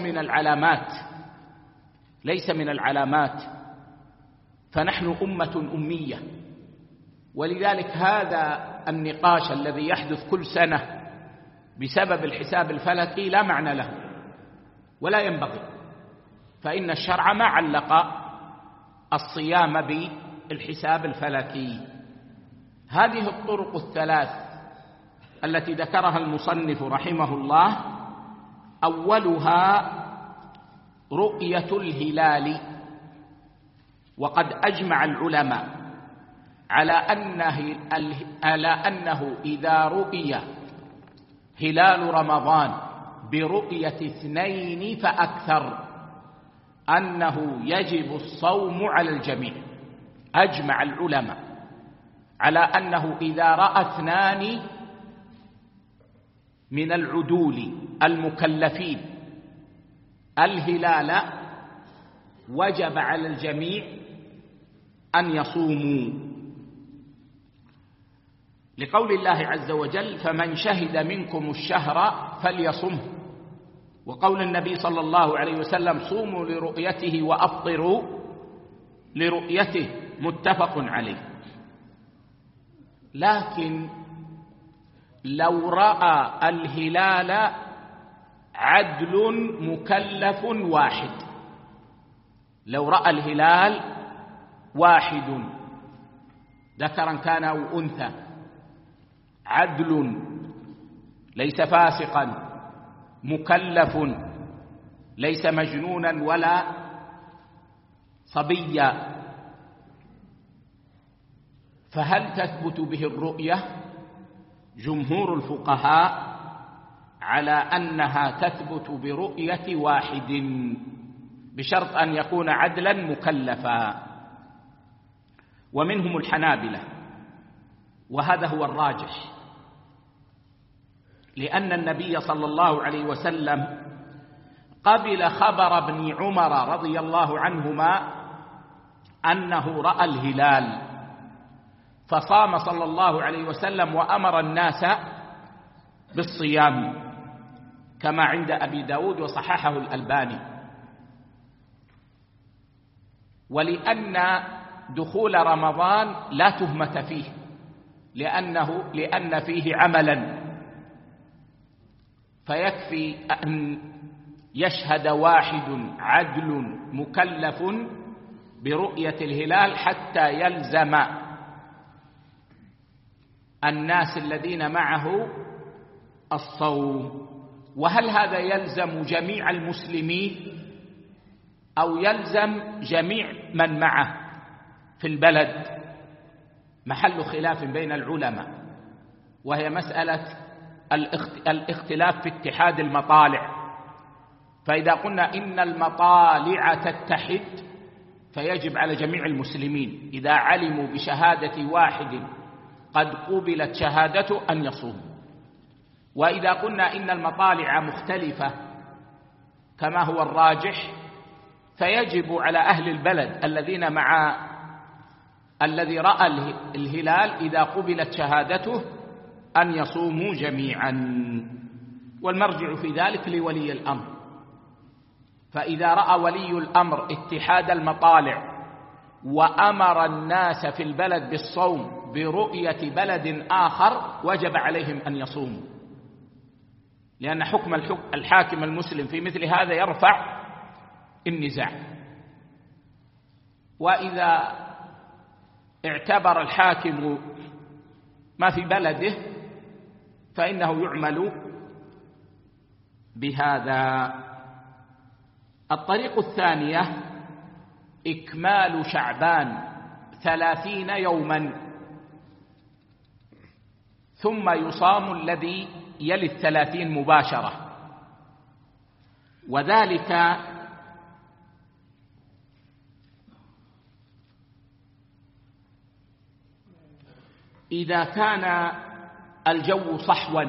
من العلامات، فنحن أمة أمية. ولذلك هذا النقاش الذي يحدث كل سنة بسبب الحساب الفلكي لا معنى له ولا ينبغي، فإن الشرع ما علق الصيام بالحساب الفلكي. هذه الطرق 3 التي ذكرها المصنف رحمه الله: أولها رؤية الهلال، وقد أجمع العلماء على أنه إذا رؤي هلال رمضان برؤية 2 فأكثر أنه يجب الصوم على الجميع. أجمع العلماء على أنه إذا رأى 2 من العدول المكلفين الهلال وجب على الجميع أن يصوموا، لقول الله عز وجل: فمن شهد منكم الشهر فليصمه، وقول النبي صلى الله عليه وسلم: صوموا لرؤيته وأفطروا لرؤيته، متفق عليه. لكن لو رأى الهلال عدل مكلف واحد، لو رأى الهلال واحد ذكرا كان أو أنثى، عدل ليس فاسقا، مكلف ليس مجنونا ولا صبيا، فهل تثبت به الرؤية؟ جمهور الفقهاء على أنها تثبت برؤية واحد بشرط أن يكون عدلا مكلفا، ومنهم الحنابلة، وهذا هو الراجح، لأن النبي صلى الله عليه وسلم قبل خبر ابن عمر رضي الله عنهما أنه رأى الهلال، فصام صلى الله عليه وسلم وأمر الناس بالصيام كما عند أبي داود وصححه الألباني. ولأن دخول رمضان لا تهمة فيه، لأن فيه عملا، فيكفي أن يشهد واحد عدل مكلف برؤية الهلال حتى يلزم الناس الذين معه الصوم. وهل هذا يلزم جميع المسلمين أو يلزم جميع من معه في البلد؟ محل خلاف بين العلماء، وهي مسألة الاختلاف في اتحاد المطالع. فإذا قلنا إن المطالع تتحد فيجب على جميع المسلمين إذا علموا بشهادة واحد قد قبلت شهادته أن يصوموا. وإذا قلنا إن المطالع مختلفة كما هو الراجح، فيجب على أهل البلد الذين مع الذي رأى الهلال إذا قبلت شهادته أن يصوموا جميعا، والمرجع في ذلك لولي الأمر. فإذا رأى ولي الأمر اتحاد المطالع وأمر الناس في البلد بالصوم برؤية بلد آخر وجب عليهم أن يصوموا، لأن حكم الحاكم المسلم في مثل هذا يرفع النزاع. وإذا اعتبر الحاكم ما في بلده فإنه يعمل بهذا. الطريق الثانية إكمال شعبان 30 يوما، ثم يصام الذي يلي 30 مباشرة، وذلك إذا كان الجو صحوا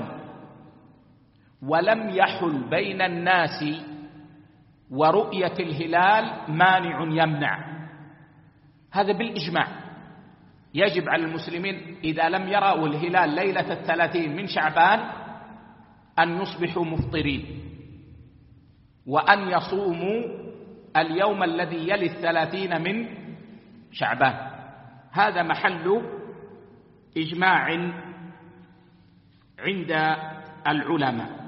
ولم يحل بين الناس ورؤية الهلال مانع يمنع. هذا بالإجماع، يجب على المسلمين إذا لم يروا الهلال ليلة 30 من شعبان أن يصبحوا مفطرين، وأن يصوموا اليوم الذي يلي 30 من شعبان. هذا محل إجماع عند العلماء.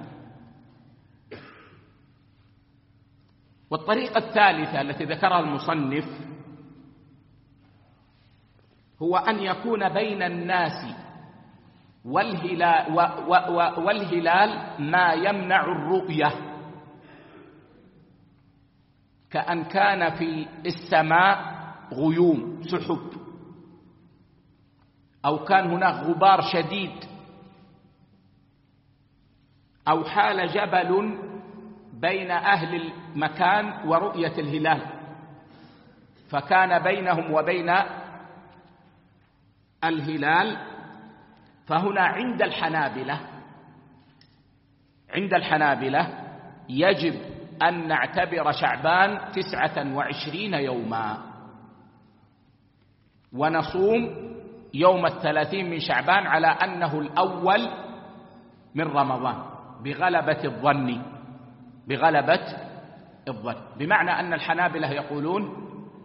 والطريقة الثالثة التي ذكرها المصنف هو أن يكون بين الناس والهلال ما يمنع الرؤية، كأن كان في السماء غيوم سحب، أو كان هناك غبار شديد، أو حال جبل بين أهل المكان ورؤية الهلال، فكان بينهم وبين الهلال. فهنا عند الحنابلة يجب أن نعتبر شعبان 29 يوما، ونصوم يوم 30 من شعبان على أنه الأول من رمضان بغلبة الظن، بمعنى أن الحنابلة يقولون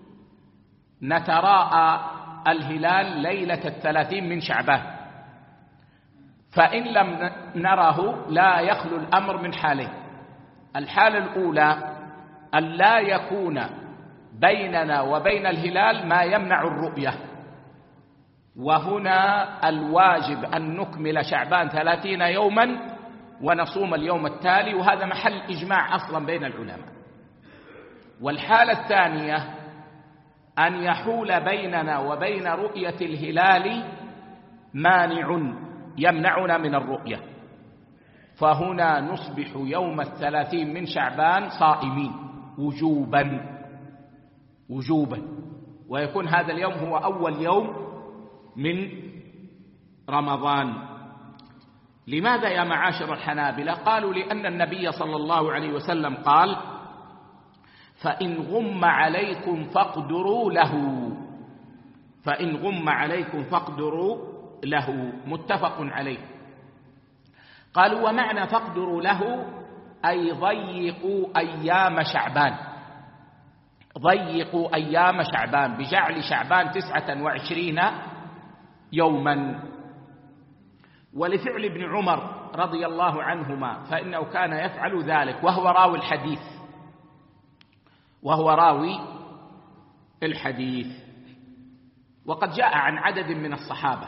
نتراءى الهلال ليلة 30 من شعبان، فإن لم نره لا يخلو الأمر من حالين. الحالة الأولى أن لا يكون بيننا وبين الهلال ما يمنع الرؤية، وهنا الواجب أن نكمل شعبان 30 يوما ونصوم اليوم التالي، وهذا محل إجماع أصلا بين العلماء. والحالة الثانية أن يحول بيننا وبين رؤية الهلال مانع يمنعنا من الرؤية، فهنا نصبح يوم 30 من شعبان صائمين وجوبا، ويكون هذا اليوم هو أول يوم من رمضان. لماذا يا معاشر الحنابلة؟ قالوا لأن النبي صلى الله عليه وسلم قال فإن غم عليكم فاقدروا له، متفق عليه. قالوا ومعنى فاقدروا له أي ضيقوا أيام شعبان بجعل شعبان 29 يوما. ولفعل ابن عمر رضي الله عنهما فإنه كان يفعل ذلك، وهو راوي الحديث. وقد جاء عن عدد من الصحابة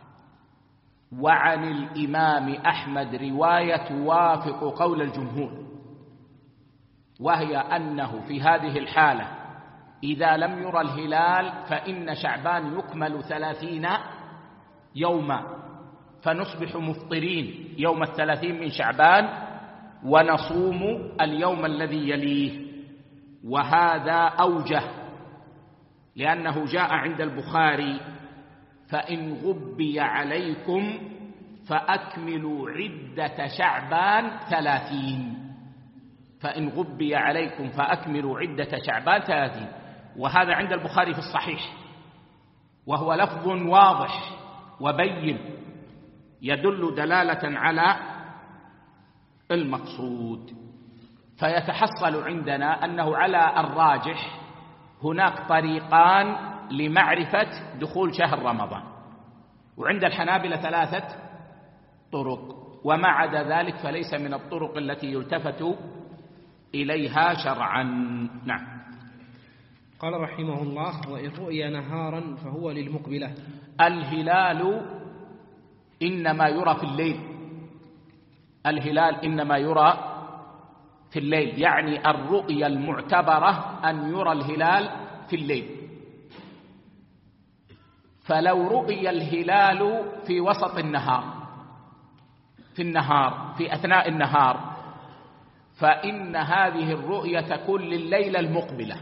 وعن الإمام أحمد رواية توافق قول الجمهور، وهي أنه في هذه الحالة إذا لم يرى الهلال فإن شعبان يكمل 30 يوما، فنصبح مفطرين يوم 30 من شعبان ونصوم اليوم الذي يليه. وهذا أوجه لأنه جاء عند البخاري فإن غبي عليكم فأكملوا عدة شعبان 30، وهذا عند البخاري في الصحيح، وهو لفظ واضح وبين يدل دلالة على المقصود. فيتحصل عندنا أنه على الراجح هناك طريقان لمعرفة دخول شهر رمضان، وعند الحنابلة 3 طرق، وما عدا ذلك فليس من الطرق التي يلتفت إليها شرعا. نعم. قال رحمه الله وإن رؤي نهارا فهو للمقبلة. الهلال إنما يرى في الليل، يعني الرؤيا المعتبرة أن يرى الهلال في الليل. فلو رؤي الهلال في وسط النهار، في أثناء النهار، فإن هذه الرؤية تكون لليلة المقبلة.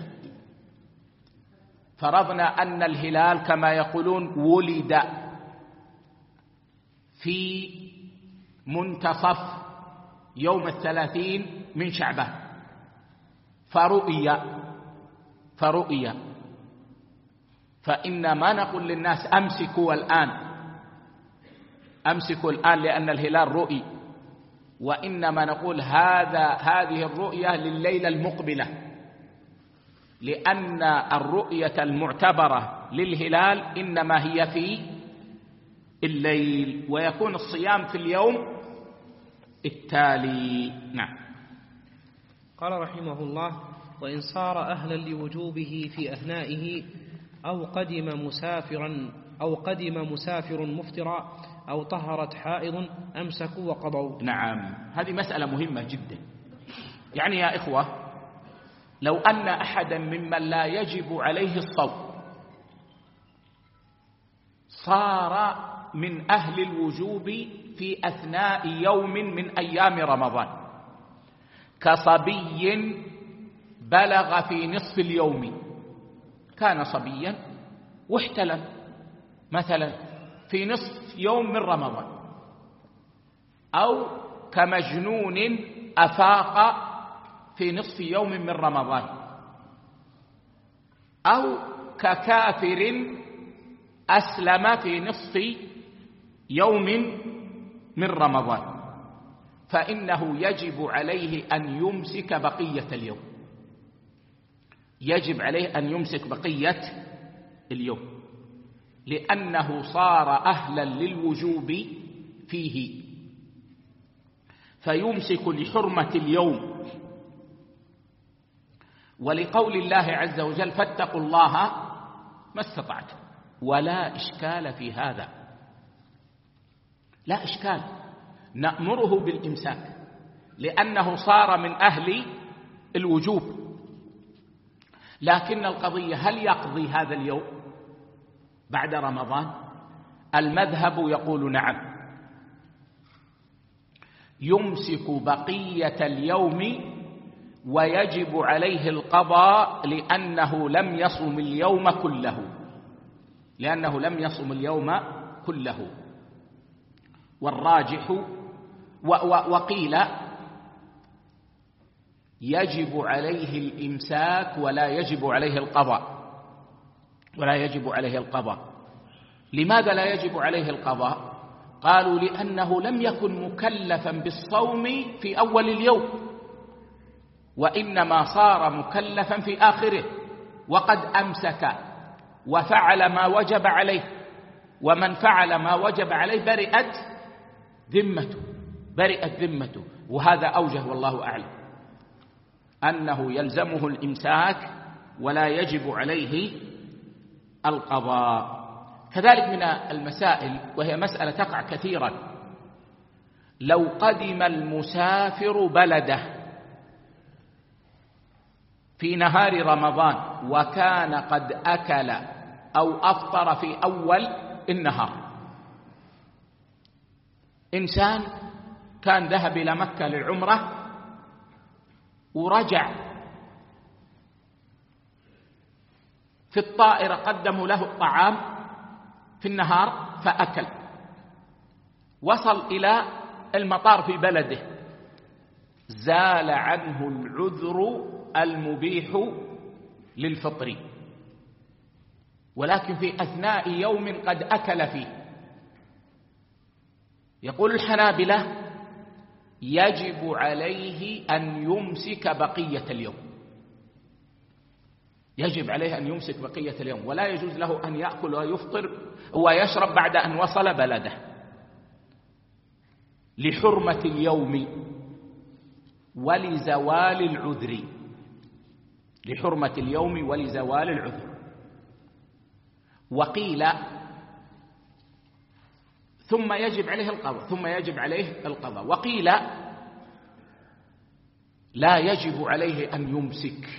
فرضنا أن الهلال كما يقولون ولد في منتصف يوم 30 من شعبان فرؤيا، فإن ما نقول للناس أمسكوا الآن لأن الهلال رؤي، وإنما نقول هذه الرؤية لليلة المقبلة، لأن الرؤية المعتبرة للهلال إنما هي في الليل، ويكون الصيام في اليوم التالي. نعم. قال رحمه الله وإن صار أهلا لوجوبه في أثنائه أو قدم مسافر مفطرا أو طهرت حائض أمسكوا وقضوا. نعم، هذه مسألة مهمة جدا. يعني يا إخوة، لو أن أحدا ممن لا يجب عليه الصوم صار من أهل الوجوب في أثناء يوم من أيام رمضان، كصبي بلغ في نصف اليوم، كان صبيا واحتلم مثلا في نصف يوم من رمضان، أو كمجنون أفاق في نصف يوم من رمضان، أو ككافر أسلم في نصف يوم من رمضان، فإنه يجب عليه أن يمسك بقية اليوم، يجب عليه أن يمسك بقية اليوم، لأنه صار أهلا للوجوب فيه، فيمسك لحرمة اليوم، ولقول الله عز وجل فاتقوا الله ما استطعتم، ولا إشكال في هذا، لا إشكال، نأمره بالإمساك لأنه صار من أهل الوجوب. لكن القضية هل يقضي هذا اليوم بعد رمضان؟ المذهب يقول نعم، يمسك بقية اليوم ويجب عليه القضاء لأنه لم يصم اليوم كله، والراجح وقيل يجب عليه الإمساك ولا يجب عليه القضاء. لماذا لا يجب عليه القضاء؟ قالوا لأنه لم يكن مكلفا بالصوم في أول اليوم، وإنما صار مكلفا في آخره، وقد أمسك وفعل ما وجب عليه، ومن فعل ما وجب عليه برئت ذمته، وهذا أوجه والله أعلم، أنه يلزمه الإمساك ولا يجب عليه القضاء. كذلك من المسائل، وهي مسألة تقع كثيرا، لو قدم المسافر بلده في نهار رمضان وكان قد أكل أو أفطر في أول النهار، إنسان كان ذهب إلى مكة للعمرة ورجع في الطائرة، قدموا له الطعام في النهار فأكل، وصل إلى المطار في بلده، زال عنه العذر المبيح للفطر، ولكن في أثناء يوم قد أكل فيه. يقول الحنابلة يجب عليه أن يمسك بقية اليوم، يجب عليه أن يمسك بقية اليوم، ولا يجوز له أن يأكل ويفطر ويشرب بعد أن وصل بلده، لحرمة اليوم ولزوال العذر، لحرمة اليوم ولزوال العذر. وقيل ثم يجب عليه القضاء، وقيل لا يجب عليه أن يمسك،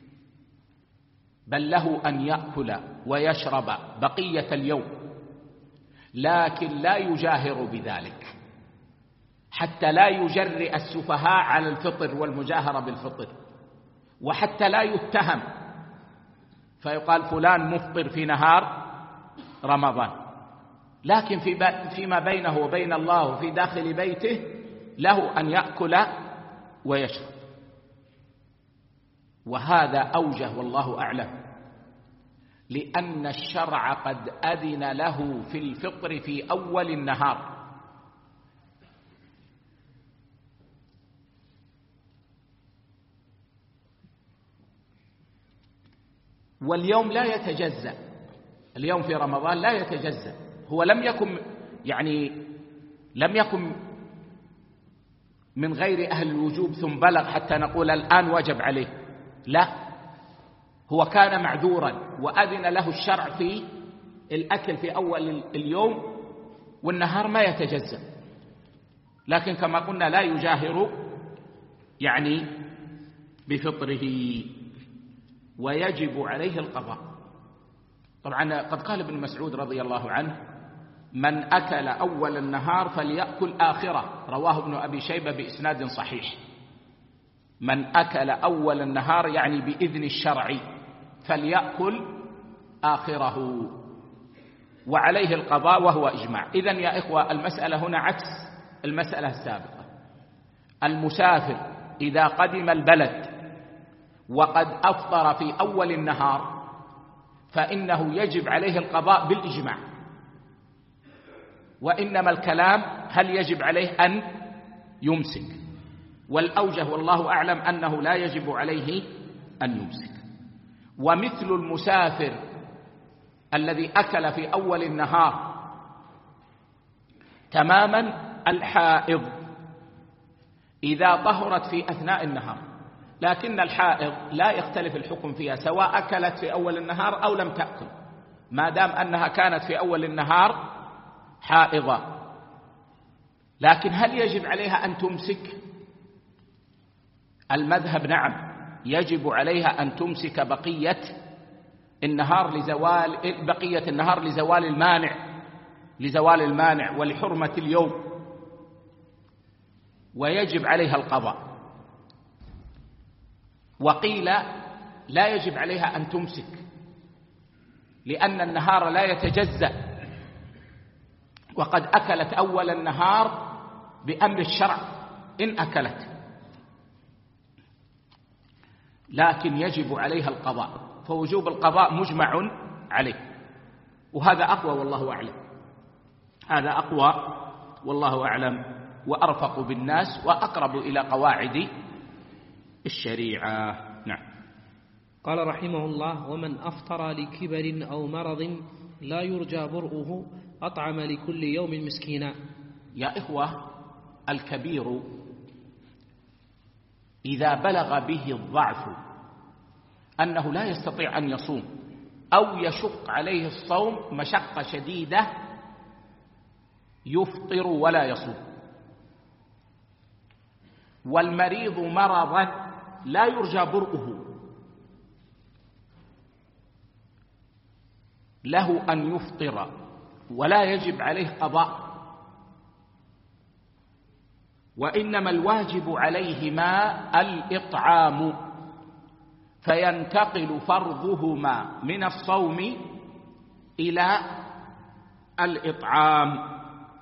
بل له أن يأكل ويشرب بقية اليوم، لكن لا يجاهر بذلك حتى لا يجرئ السفهاء على الفطر والمجاهرة بالفطر، وحتى لا يتهم فيقال فلان مفطر في نهار رمضان، لكن فيما بينه وبين الله وفي داخل بيته له أن يأكل ويشرب، وهذا أوجه والله أعلم، لأن الشرع قد أذن له في الفطر في أول النهار، واليوم لا يتجزأ، اليوم في رمضان لا يتجزأ، هو لم يكن من غير أهل الوجوب ثم بلغ حتى نقول الآن وجب عليه، لا، هو كان معذورا وأذن له الشرع في الأكل في أول اليوم، والنهار ما يتجزأ، لكن كما قلنا لا يجاهر بفطره، ويجب عليه القضاء. طبعا قد قال ابن مسعود رضي الله عنه من أكل أول النهار فليأكل آخره، رواه ابن أبي شيبة بإسناد صحيح، من أكل أول النهار يعني بإذن الشرع فليأكل آخره، وعليه القضاء وهو إجماع. إذن يا إخوة المسألة هنا عكس المسألة السابقة، المسافر إذا قدم البلد وقد أفطر في أول النهار فإنه يجب عليه القضاء بالإجماع، وإنما الكلام هل يجب عليه أن يمسك، والأوجه والله أعلم أنه لا يجب عليه أن يمسك. ومثل المسافر الذي أكل في أول النهار تماما الحائض إذا طهرت في أثناء النهار، لكن الحائض لا يختلف الحكم فيها سواء أكلت في أول النهار أو لم تأكل، ما دام أنها كانت في أول النهار حائضة. لكن هل يجب عليها أن تمسك؟ المذهب نعم، يجب عليها أن تمسك بقية النهار لزوال المانع ولحرمة اليوم، ويجب عليها القضاء. وقيل لا يجب عليها أن تمسك لأن النهار لا يتجزأ، وقد أكلت أول النهار بأمر الشرع إن أكلت، لكن يجب عليها القضاء، فوجوب القضاء مجمع عليه، وهذا أقوى والله أعلم، هذا أقوى والله أعلم وأرفق بالناس وأقرب إلى قواعد الشريعة. نعم. قال رحمه الله: ومن أفطر لكبر أو مرض لا يرجى برؤه أطعم لكل يوم مسكينا. يا إخوة، الكبير إذا بلغ به الضعف أنه لا يستطيع أن يصوم أو يشق عليه الصوم مشقة شديدة يفطر ولا يصوم. والمريض مرضا لا يرجى برؤه له أن يفطر ولا يجب عليه قضاء، وإنما الواجب عليهما الإطعام، فينتقل فرضهما من الصوم إلى الإطعام،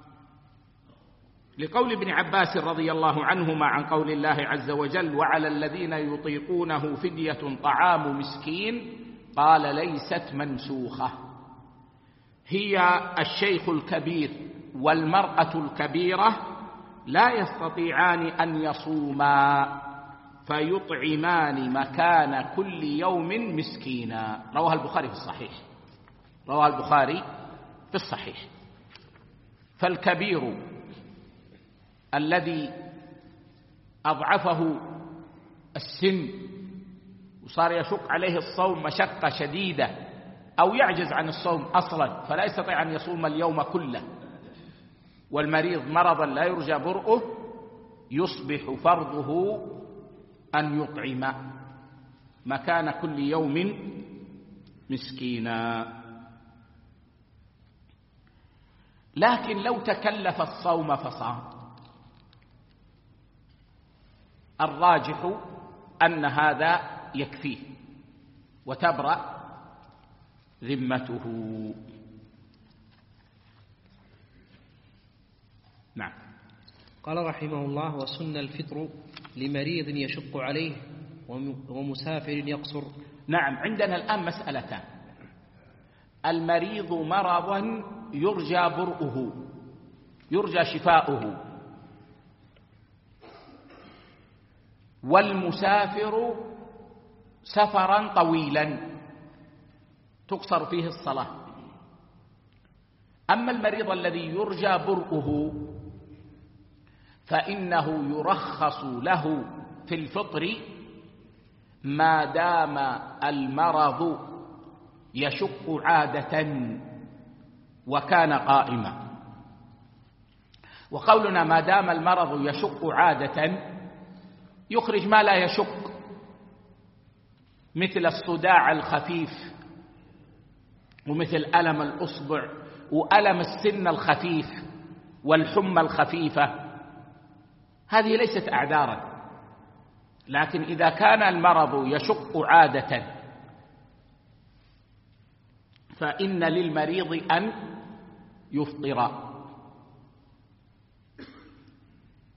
لقول ابن عباس رضي الله عنهما عن قول الله عز وجل: وعلى الذين يطيقونه فدية طعام مسكين، قال: ليست منسوخة. هي الشيخ الكبير والمرأة الكبيرة لا يستطيعان أن يصوما فيطعمان مكان كل يوم مسكينا. رواه البخاري في الصحيح، رواه البخاري في الصحيح. فالكبير الذي أضعفه السن وصار يشق عليه الصوم مشقة شديدة أو يعجز عن الصوم أصلا فلا يستطيع أن يصوم اليوم كله، والمريض مرضا لا يرجى برؤه، يصبح فرضه أن يطعم مكان كل يوم مسكينا. لكن لو تكلف الصوم فصام، الراجح أن هذا يكفيه وتبرأ ذمته. نعم. قال رحمه الله: وسن الفطر لمريض يشق عليه ومسافر يقصر. نعم، عندنا الآن مسألتان: المريض مرضا يرجى برؤه، يرجى شفاؤه، والمسافر سفرا طويلا تقصر فيه الصلاة. أما المريض الذي يرجى برؤه فإنه يرخص له في الفطر ما دام المرض يشق عادة وكان قائما. وقولنا ما دام المرض يشق عادة يخرج ما لا يشق، مثل الصداع الخفيف ومثل ألم الأصبع وألم السن الخفيف والحمى الخفيفة، هذه ليست أعذارا. لكن إذا كان المرض يشق عادة فإن للمريض أن يفطر.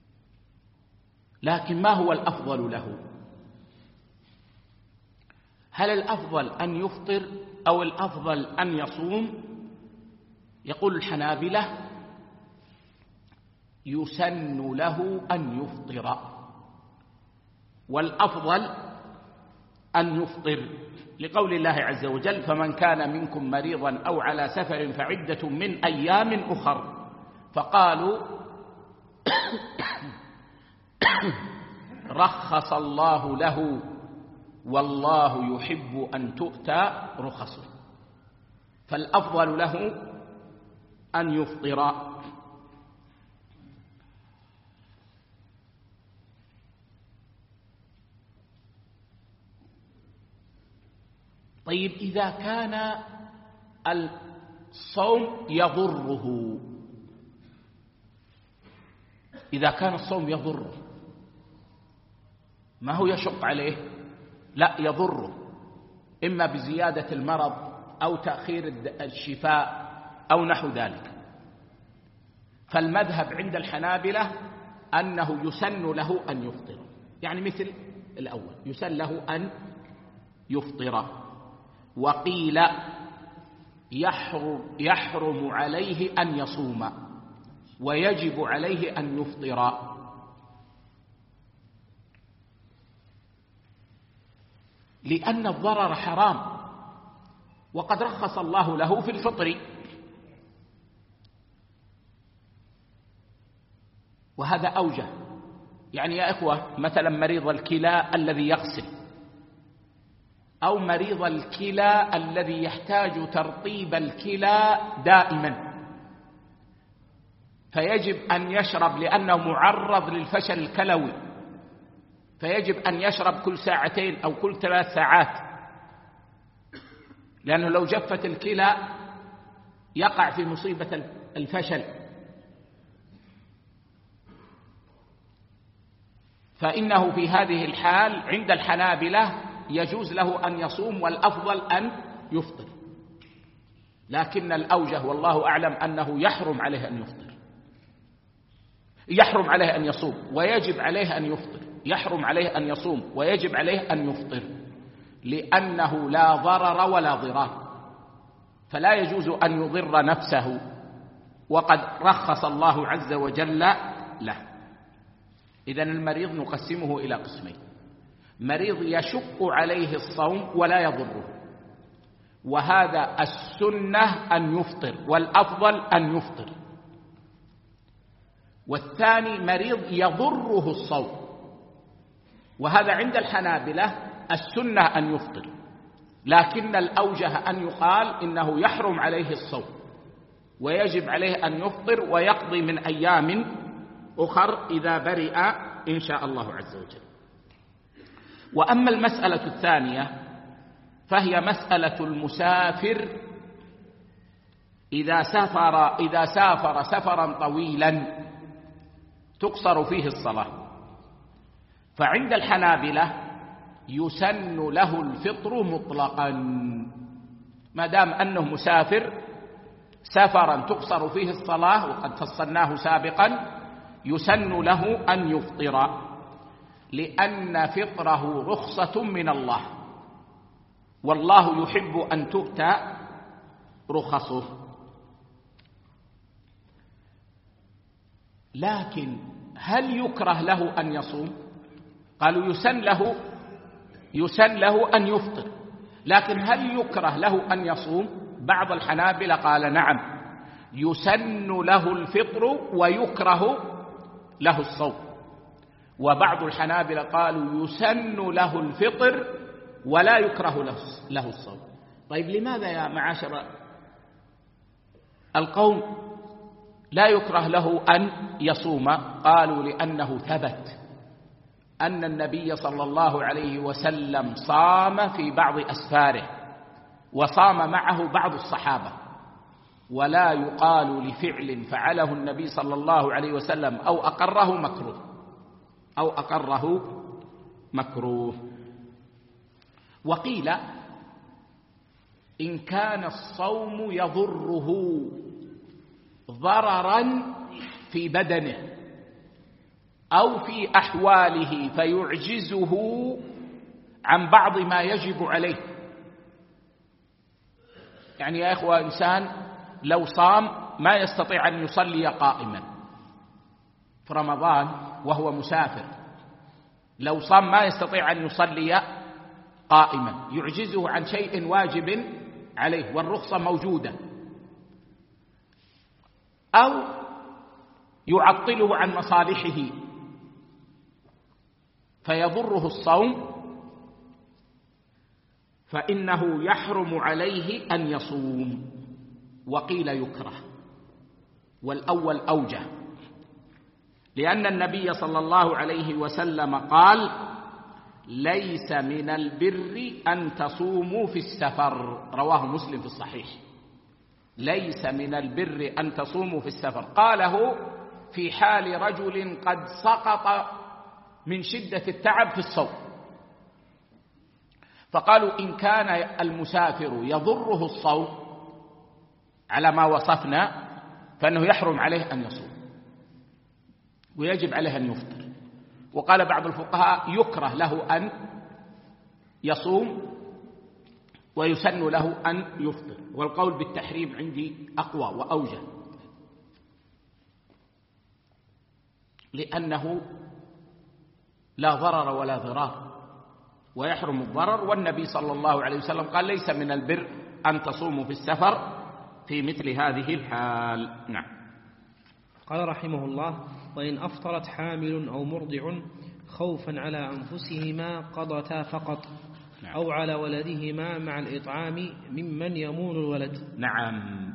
لكن ما هو الأفضل له؟ هل الأفضل أن يفطر أو الأفضل أن يصوم؟ يقول الحنابلة يسن له أن يفطر، والأفضل أن يفطر لقول الله عز وجل: فمن كان منكم مريضا أو على سفر فعدة من أيام أخر. فقالوا رخص الله له والله يحب أن تؤتى رخصه، فالأفضل له أن يفطر. طيب، إذا كان الصوم يضره، إذا كان الصوم يضره، ما هو يشق عليه، لا يضره، إما بزيادة المرض أو تأخير الشفاء أو نحو ذلك، فالمذهب عند الحنابلة أنه يسن له أن يفطر، يعني مثل الأول يسن له أن يفطر. وقيل يحرم عليه أن يصوم ويجب عليه أن يفطر، لأن الضرر حرام، وقد رخص الله له في الفطر، وهذا أوجه. يعني يا إخوة، مثلا مريض الكلى الذي يغسل، أو مريض الكلى الذي يحتاج ترطيب الكلى دائما، فيجب أن يشرب لأنه معرض للفشل الكلوي، فيجب أن يشرب كل ساعتين أو كل 3 ساعات، لأنه لو جفت الكلى يقع في مصيبة الفشل. فإنه في هذه الحال عند الحنابلة يجوز له أن يصوم، والأفضل أن يفطر، لكن الأوجه والله أعلم أنه يحرم عليه أن يفطر، يحرم عليه أن يصوم ويجب عليه أن يفطر، يحرم عليه أن يصوم ويجب عليه أن يفطر، لأنه لا ضرر ولا ضرار، فلا يجوز أن يضر نفسه، وقد رخص الله عز وجل له. إذن المريض نقسمه إلى قسمين: مريض يشق عليه الصوم ولا يضره، وهذا السنة أن يفطر والأفضل أن يفطر. والثاني مريض يضره الصوم، وهذا عند الحنابلة السنة أن يفطر، لكن الأوجه أن يقال إنه يحرم عليه الصوم ويجب عليه أن يفطر ويقضي من أيام أخر إذا برئ إن شاء الله عز وجل. وأما المسألة الثانية فهي مسألة المسافر إذا سافر سفرا طويلا تقصر فيه الصلاة، فعند الحنابلة يسن له الفطر مطلقا، ما دام أنه مسافر سفرا تقصر فيه الصلاة، وقد فصلناه سابقا، يسن له أن يفطر، لأن فطره رخصة من الله، والله يحب أن تؤتى رخصه. لكن هل يكره له أن يصوم؟ قالوا يسن له أن يفطر، لكن هل يكره له أن يصوم؟ بعض الحنابلة قال نعم، يسن له الفطر ويكره له الصوم، وبعض الحنابلة قالوا يسن له الفطر ولا يكره له الصوم. طيب، لماذا يا معاشر القوم لا يكره له أن يصوم؟ قالوا لأنه ثبت أن النبي صلى الله عليه وسلم صام في بعض أسفاره، وصام معه بعض الصحابة، ولا يقال لفعل فعله النبي صلى الله عليه وسلم أو أقره مكروه. وقيل إن كان الصوم يضره ضررا في بدنه أو في أحواله فيعجزه عن بعض ما يجب عليه. يعني يا إخوة، إنسان لو صام ما يستطيع أن يصلي قائما في رمضان وهو مسافر، لو صام ما يستطيع أن يصلي قائما، يعجزه عن شيء واجب عليه والرخصة موجودة، أو يعطله عن مصالحه فيضره الصوم، فإنه يحرم عليه أن يصوم. وقيل يكره، والأول أوجه، لأن النبي صلى الله عليه وسلم قال: ليس من البر أن تصوموا في السفر. رواه مسلم في الصحيح. ليس من البر أن تصوموا في السفر، قاله في حال رجل قد سقط من شدة التعب في الصوم، فقالوا إن كان المسافر يضره الصوم على ما وصفنا فإنه يحرم عليه أن يصوم ويجب عليه أن يفطر. وقال بعض الفقهاء يكره له أن يصوم ويسن له أن يفطر، والقول بالتحريم عندي أقوى وأوجه، لأنه لا ضرر ولا ضرار ويحرم الضرر، والنبي صلى الله عليه وسلم قال: ليس من البر أن تصوموا في السفر في مثل هذه الحال. نعم. قال رحمه الله: وإن أفطرت حامل أو مرضع خوفا على أنفسهما قضتا فقط، أو على ولدهما مع الإطعام ممن يمون الولد. نعم.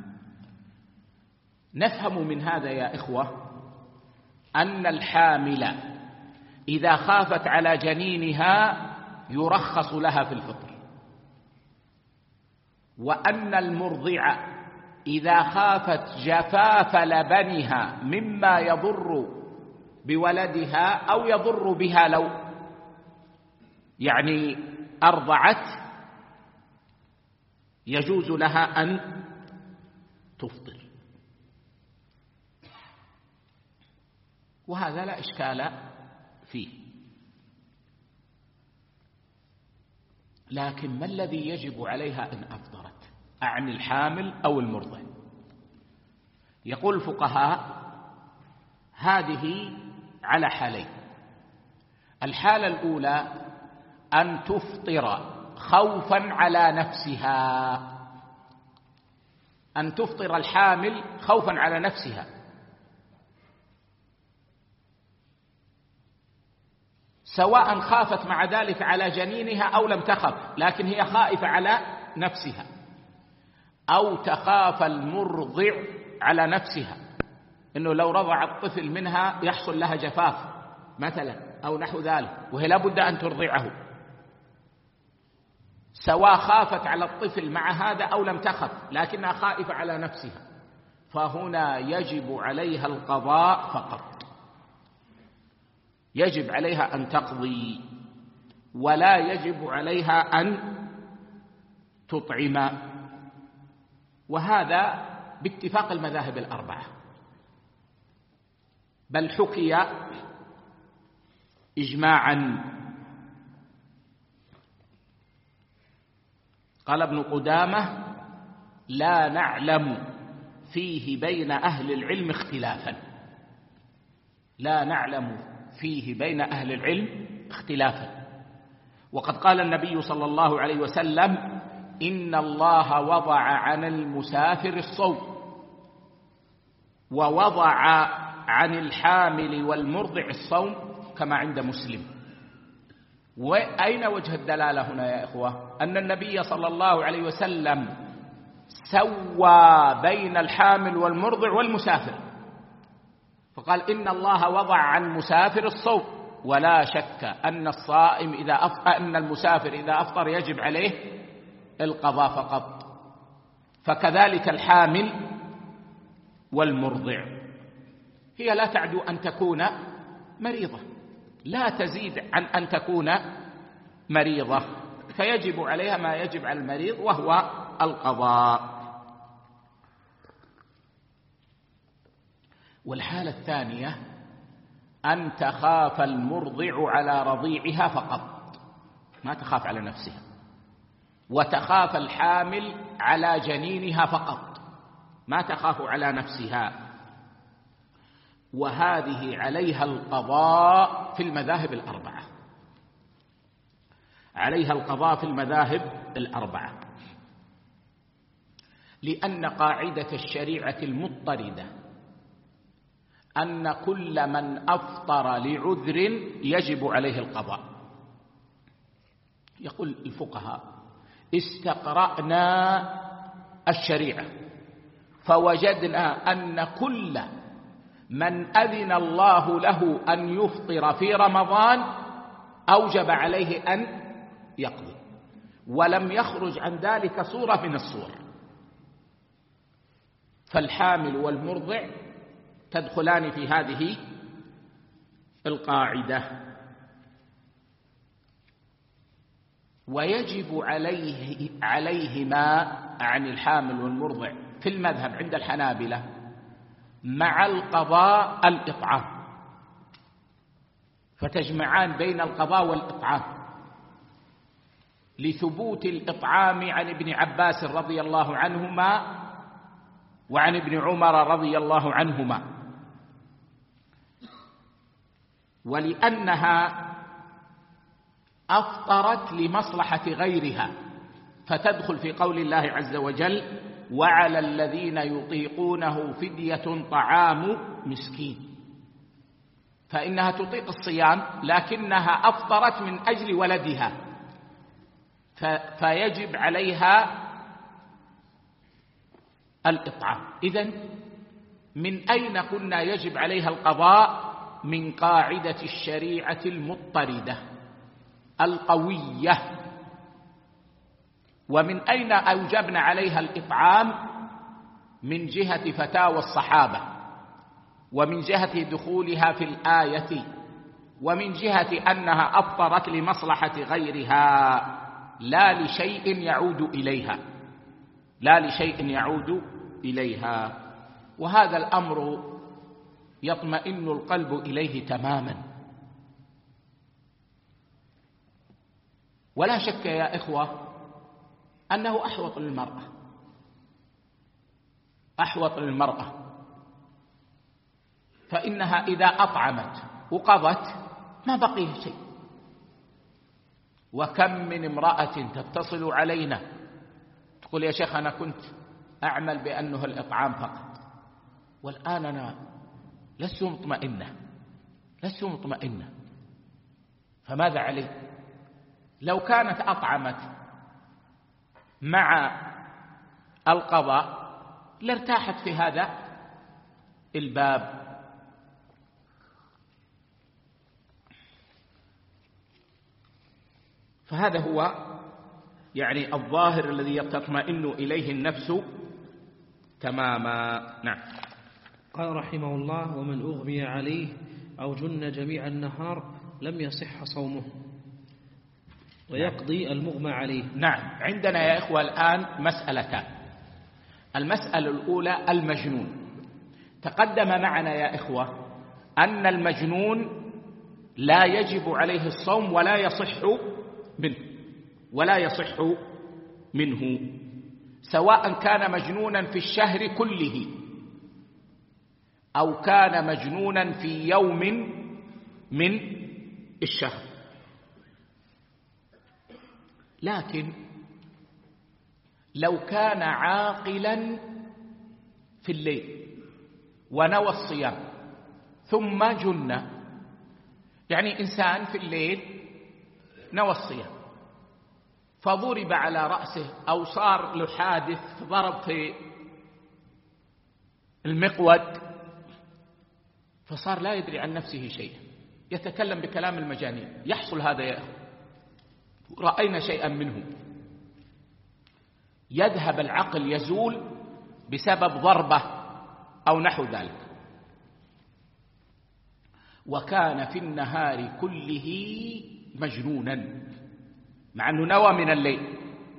نفهم من هذا يا إخوة أن الحامل إذا خافت على جنينها يرخص لها في الفطر، وأن المرضع إذا خافت جفاف لبنها مما يضر بولدها أو يضر بها لو يعني أرضعت يجوز لها أن تفطر، وهذا لا إشكال فيه. لكن ما الذي يجب عليها إن أفطرت؟ أعني الحامل أو المرضع؟ يقول الفقهاء هذه على حالين. الحالة الأولى أن تفطر خوفا على نفسها، أن تفطر الحامل خوفا على نفسها، سواء خافت مع ذلك على جنينها أو لم تخف، لكن هي خائفة على نفسها، أو تخاف المرضع على نفسها إنه لو رضع الطفل منها يحصل لها جفاف مثلا أو نحو ذلك، وهي لا بد أن ترضعه، سواء خافت على الطفل مع هذا أو لم تخف لكنها خائفة على نفسها، فهنا يجب عليها القضاء فقط، يجب عليها أن تقضي، ولا يجب عليها أن تطعم. وهذا باتفاق المذاهب الأربعة، بل حكي إجماعا. قال ابن قدامة: لا نعلم فيه بين أهل العلم اختلافا، لا نعلم فيه بين أهل العلم اختلافا. وقد قال النبي صلى الله عليه وسلم: إن الله وضع عن المسافر الصوم، ووضع عن الحامل والمرضع الصوم، كما عند مسلم. وأين وجه الدلالة هنا يا إخوة؟ أن النبي صلى الله عليه وسلم سوى بين الحامل والمرضع والمسافر، فقال: إن الله وضع عن المسافر الصوم، ولا شك أن الصائم أن المسافر إذا أفطر يجب عليه القضاء فقط، فكذلك الحامل والمرضع. هي لا تعدو أن تكون مريضة، لا تزيد عن أن تكون مريضة، فيجب عليها ما يجب على المريض وهو القضاء. والحالة الثانية أن تخاف المرضع على رضيعها فقط، ما تخاف على نفسها، وتخاف الحامل على جنينها فقط، ما تخاف على نفسها. وهذه عليها القضاء في المذاهب الأربعة، عليها القضاء في المذاهب الأربعة، لأن قاعدة الشريعة المضطردة أن كل من أفطر لعذر يجب عليه القضاء. يقول الفقهاء: استقرأنا الشريعة فوجدنا أن كل من أذن الله له أن يفطر في رمضان أوجب عليه أن يقضي، ولم يخرج عن ذلك صورة من الصور. فالحامل والمرضع تدخلان في هذه القاعدة. ويجب عليهما عن الحامل والمرضع في المذهب عند الحنابلة مع القضاء الإطعام، فتجمعان بين القضاء والإطعام، لثبوت الإطعام عن ابن عباس رضي الله عنهما وعن ابن عمر رضي الله عنهما، ولأنها أفطرت لمصلحة غيرها، فتدخل في قول الله عز وجل: وعلى الذين يطيقونه فدية طعام مسكين، فإنها تطيق الصيام لكنها أفطرت من أجل ولدها، فيجب عليها الإطعام. إذن من أين قلنا يجب عليها القضاء؟ من قاعدة الشريعة المضطردة القوية. ومن أين أوجبنا عليها الإطعام؟ من جهة فتاوى الصحابة، ومن جهة دخولها في الآية، ومن جهة أنها أفطرت لمصلحة غيرها لا لشيء يعود إليها، لا لشيء يعود إليها. وهذا الأمر يطمئن القلب إليه تماما. ولا شك يا إخوة أنه أحوط للمرأة، أحوط للمرأة، فإنها إذا أطعمت وقضت ما بقي شيء. وكم من امرأة تتصل علينا تقول: يا شيخ أنا كنت أعمل بأنه الإطعام فقط، والآن أنا لست مطمئنة، فماذا علي؟ لو كانت أطعمت مع القضاء لارتاحت في هذا الباب. فهذا هو يعني الظاهر الذي تطمئن إليه النفس تماما. نعم. قال رحمه الله: ومن أغمي عليه أو جن جميع النهار لم يصح صومه ويقضي المغمى عليه. نعم. عندنا يا إخوة الآن مسألتان. المسألة الأولى المجنون. تقدم معنا يا إخوة أن المجنون لا يجب عليه الصوم ولا يصح منه سواء كان مجنونا في الشهر كله أو كان مجنونا في يوم من الشهر. لكن لو كان عاقلا في الليل ونوى الصيام ثم جن، يعني إنسان في الليل نوى الصيام فضرب على رأسه أو صار له حادث ضرب في المقود فصار لا يدري عن نفسه شيئا، يتكلم بكلام المجانين. يحصل هذا يا أخوة، رأينا شيئا منه. يذهب العقل، يزول بسبب ضربة أو نحو ذلك، وكان في النهار كله مجنونا مع أنه نوى من الليل،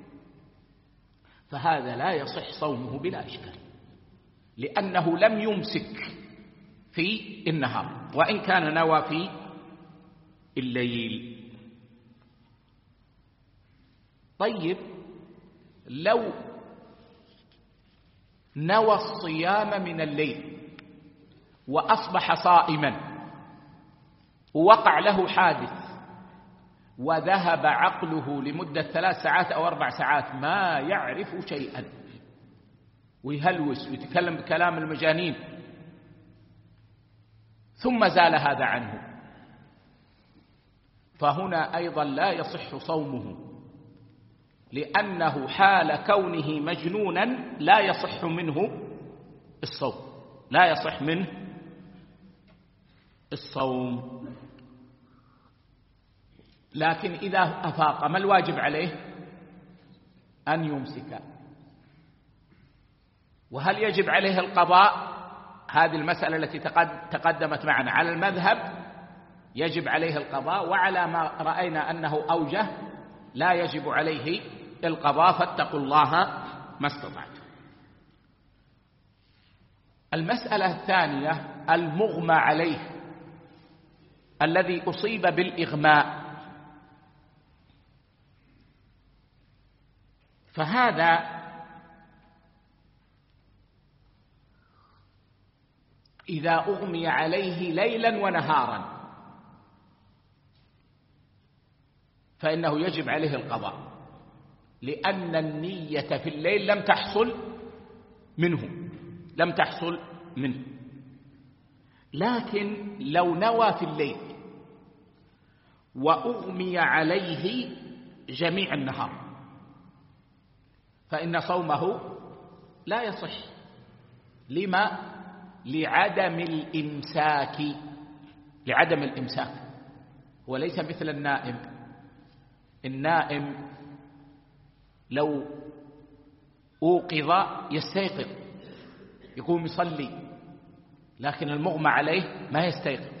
فهذا لا يصح صومه بلا إشكال، لأنه لم يمسك في النهار وإن كان نوى في الليل. طيب لو نوى الصيام من الليل وأصبح صائما ووقع له حادث وذهب عقله لمدة 3 ساعات أو 4 ساعات ما يعرف شيئا ويهلوس ويتكلم بكلام المجانين، ثم زال هذا عنه، فهنا أيضا لا يصح صومه، لأنه حال كونه مجنونا لا يصح منه الصوم، لا يصح منه الصوم. لكن إذا أفاق ما الواجب عليه؟ أن يمسك. وهل يجب عليه القضاء؟ هذه المسألة التي تقدمت معنا. على المذهب يجب عليه القضاء، وعلى ما رأينا أنه أوجه لا يجب عليه القضاء، فاتقوا الله ما استطعتم. المسألة الثانية المغمى عليه الذي أصيب بالإغماء، فهذا إذا أغمي عليه ليلا ونهارا فإنه يجب عليه القضاء، لأن النية في الليل لم تحصل منه. لكن لو نوى في الليل وأغمي عليه جميع النهار فإن صومه لا يصح. لما؟ لعدم الإمساك. وليس مثل النائم لو أوقظ يستيقظ يقوم يصلي، لكن المغمى عليه ما يستيقظ.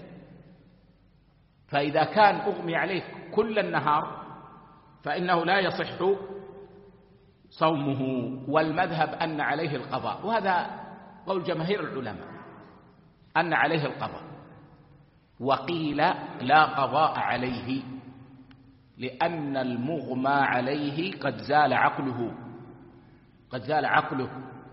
فإذا كان أغمي عليه كل النهار فإنه لا يصح صومه، والمذهب أن عليه القضاء، وهذا قول جماهير العلماء أن عليه القضاء. وقيل لا قضاء عليه، لأن المغمى عليه قد زال عقله،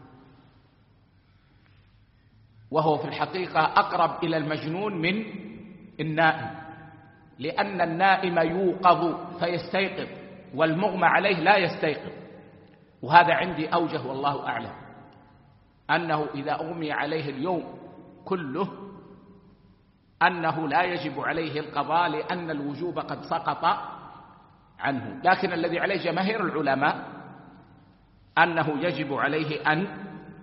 وهو في الحقيقة أقرب إلى المجنون من النائم، لأن النائم يوقظ فيستيقظ والمغمى عليه لا يستيقظ. وهذا عندي أوجه والله أعلم، أنه إذا أغمي عليه اليوم كله أنه لا يجب عليه القضاء، لأن الوجوب قد سقط عنه. لكن الذي عليه جماهير العلماء أنه يجب عليه أن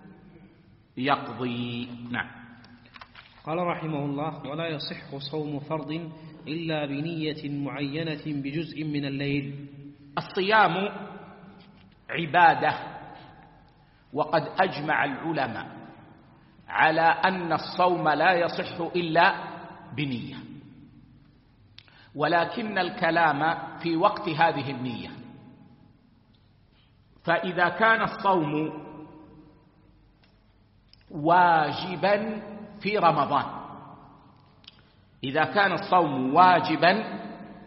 يقضي. نعم. قال رحمه الله: ولا يصح صوم فرض إلا بنية معينة بجزء من الليل. الصيام عبادة، وقد أجمع العلماء على أن الصوم لا يصح إلا بنية، ولكن الكلام في وقت هذه النية. فإذا كان الصوم واجبا في رمضان، إذا كان الصوم واجبا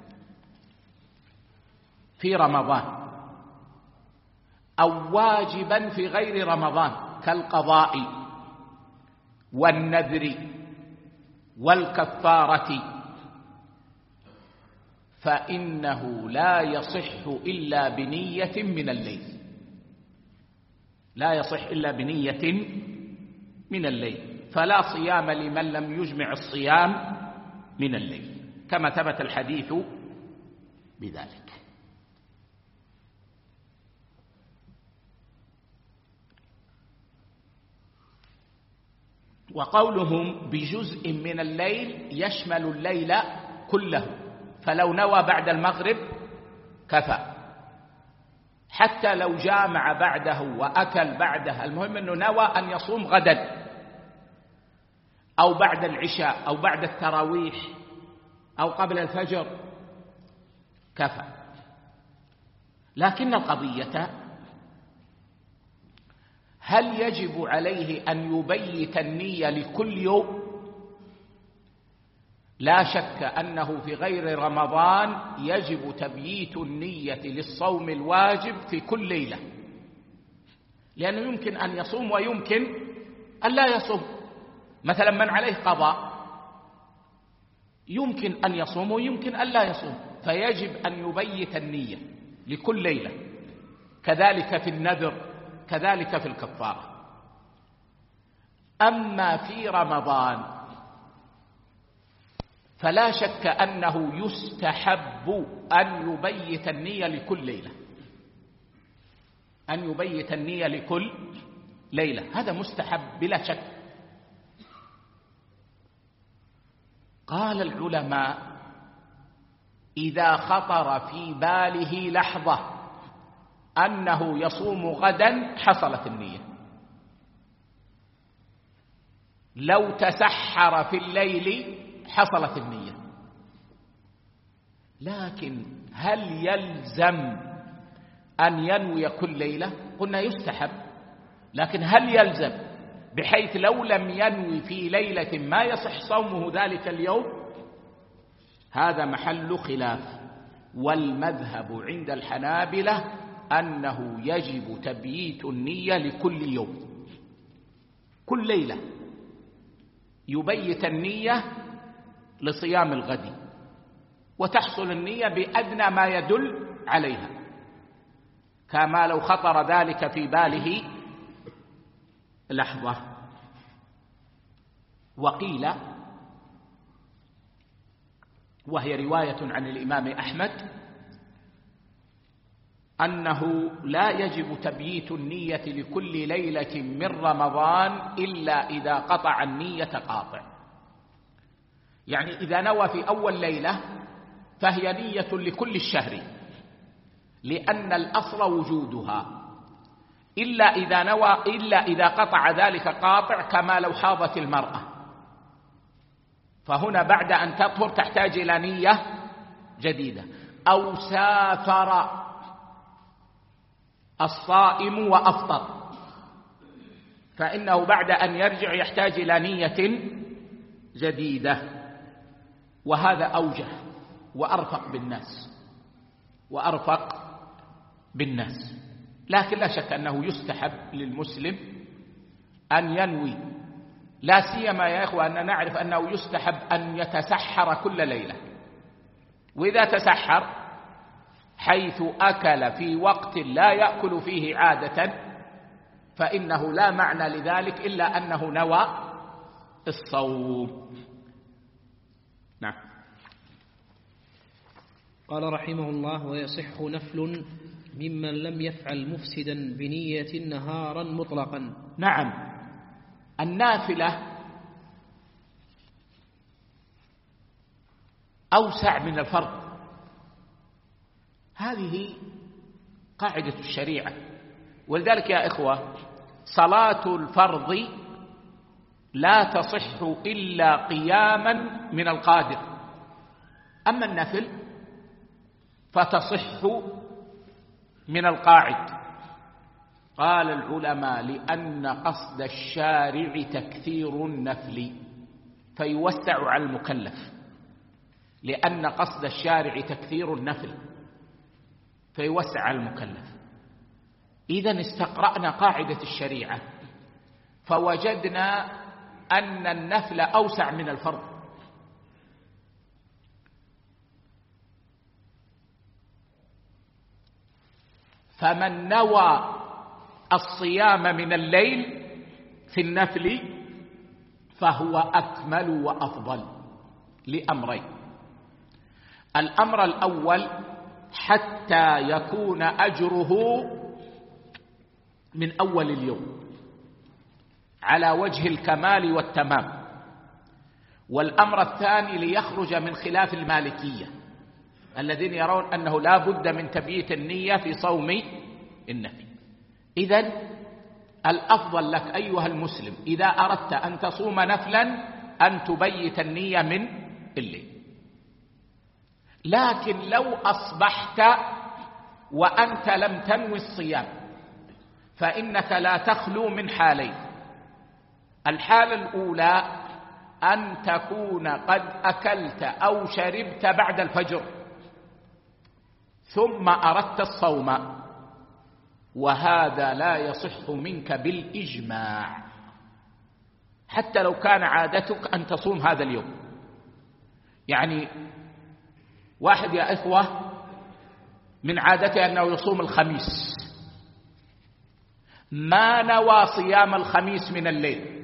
في رمضان أو واجبا في غير رمضان كالقضاء والنذر والكفارة، فإنه لا يصح إلا بنية من الليل، لا يصح إلا بنية من الليل. فلا صيام لمن لم يجمع الصيام من الليل، كما ثبت الحديث بذلك. وقولهم بجزء من الليل يشمل الليل كله، فلو نوى بعد المغرب كفى، حتى لو جامع بعده وأكل بعده، المهم أنه نوى أن يصوم غدا أو بعد العشاء أو بعد التراويح أو قبل الفجر كفى. لكن القضية هل يجب عليه أن يبيت النية لكل يوم، لا شك أنه في غير رمضان يجب تبييت النية للصوم الواجب في كل ليلة، لأنه يمكن أن يصوم ويمكن أن لا يصوم. مثلا من عليه قضاء يمكن أن يصوم ويمكن أن لا يصوم، فيجب أن يبيت النية لكل ليلة، كذلك في النذر، كذلك في الكفارة. أما في رمضان فلا شك أنه يستحب أن يبيت النية لكل ليلة، أن يبيت النية لكل ليلة، هذا مستحب بلا شك. قال العلماء: إذا خطر في باله لحظة أنه يصوم غدا حصلت النية. لو تسحر في الليل حصلت النية. لكن هل يلزم أن ينوي كل ليلة؟ قلنا يستحب، لكن هل يلزم بحيث لو لم ينوي في ليلة ما يصح صومه ذلك اليوم؟ هذا محل خلاف، والمذهب عند الحنابلة أنه يجب تبييت النية لكل يوم، كل ليلة يبيت النية لصيام الغد، وتحصل النية بأدنى ما يدل عليها، كما لو خطر ذلك في باله لحظة. وقيل، وهي رواية عن الإمام أحمد، أنه لا يجب تبييت النية لكل ليلة من رمضان إلا إذا قطع النية قاطع. يعني إذا نوى في أول ليلة فهي نية لكل الشهر، لأن الأصل وجودها، إلا إذا قطع ذلك قاطع، كما لو حاضت المرأة، فهنا بعد أن تطهر تحتاج إلى نية جديدة. أو سافر الصائم وأفطر، فإنه بعد أن يرجع يحتاج إلى نية جديدة، وهذا أوجه وأرفق بالناس. لكن لا شك أنه يستحب للمسلم أن ينوي، لا سيما يا إخوة أن نعرف أنه يستحب أن يتسحر كل ليلة. وإذا تسحر حيث أكل في وقت لا يأكل فيه عادة فإنه لا معنى لذلك إلا أنه نوى الصوم. نعم. قال رحمه الله: ويصح نفل ممن لم يفعل مفسدا بنية نهارا مطلقا. نعم، النافلة أوسع من الفرض، هذه قاعدة الشريعة. ولذلك يا إخوة صلاة الفرض لا تصح إلا قياما من القادر، أما النفل فتصح من القاعد. قال العلماء: لأن قصد الشارع تكثير النفل فيوسع على المكلف، لأن قصد الشارع تكثير النفل فيوسع على المكلف. إذن استقرأنا قاعدة الشريعة فوجدنا أن النفل أوسع من الفرض، فمن نوى الصيام من الليل في النفل فهو أكمل وأفضل لأمرين: الأمر الأول حتى يكون أجره من أول اليوم على وجه الكمال والتمام، والأمر الثاني ليخرج من خلاف المالكية الذين يرون أنه لا بد من تبييت النية في صوم النفل. إذن الأفضل لك أيها المسلم إذا أردت أن تصوم نفلا أن تبيت النية من الليل. لكن لو أصبحت وأنت لم تنوي الصيام فإنك لا تخلو من حالين: الحالة الأولى أن تكون قد أكلت أو شربت بعد الفجر ثم أردت الصوم، وهذا لا يصح منك بالإجماع، حتى لو كان عادتك أن تصوم هذا اليوم. يعني واحد يا إخوة من عادته أنه يصوم الخميس، ما نوى صيام الخميس من الليل،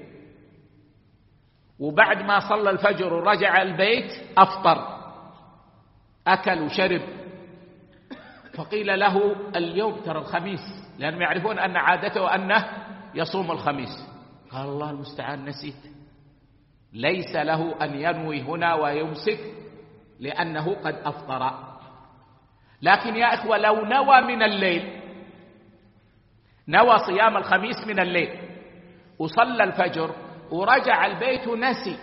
وبعد ما صلى الفجر ورجع البيت أفطر، أكل وشرب، فقيل له اليوم ترى الخميس، لأنهم يعرفون أن عادته أنه يصوم الخميس. قال الله المستعان نسيت. ليس له أن ينوي هنا ويمسك لأنه قد أفطر. لكن يا إخوة لو نوى من الليل، نوى صيام الخميس من الليل وصلى الفجر ورجع البيت نسي،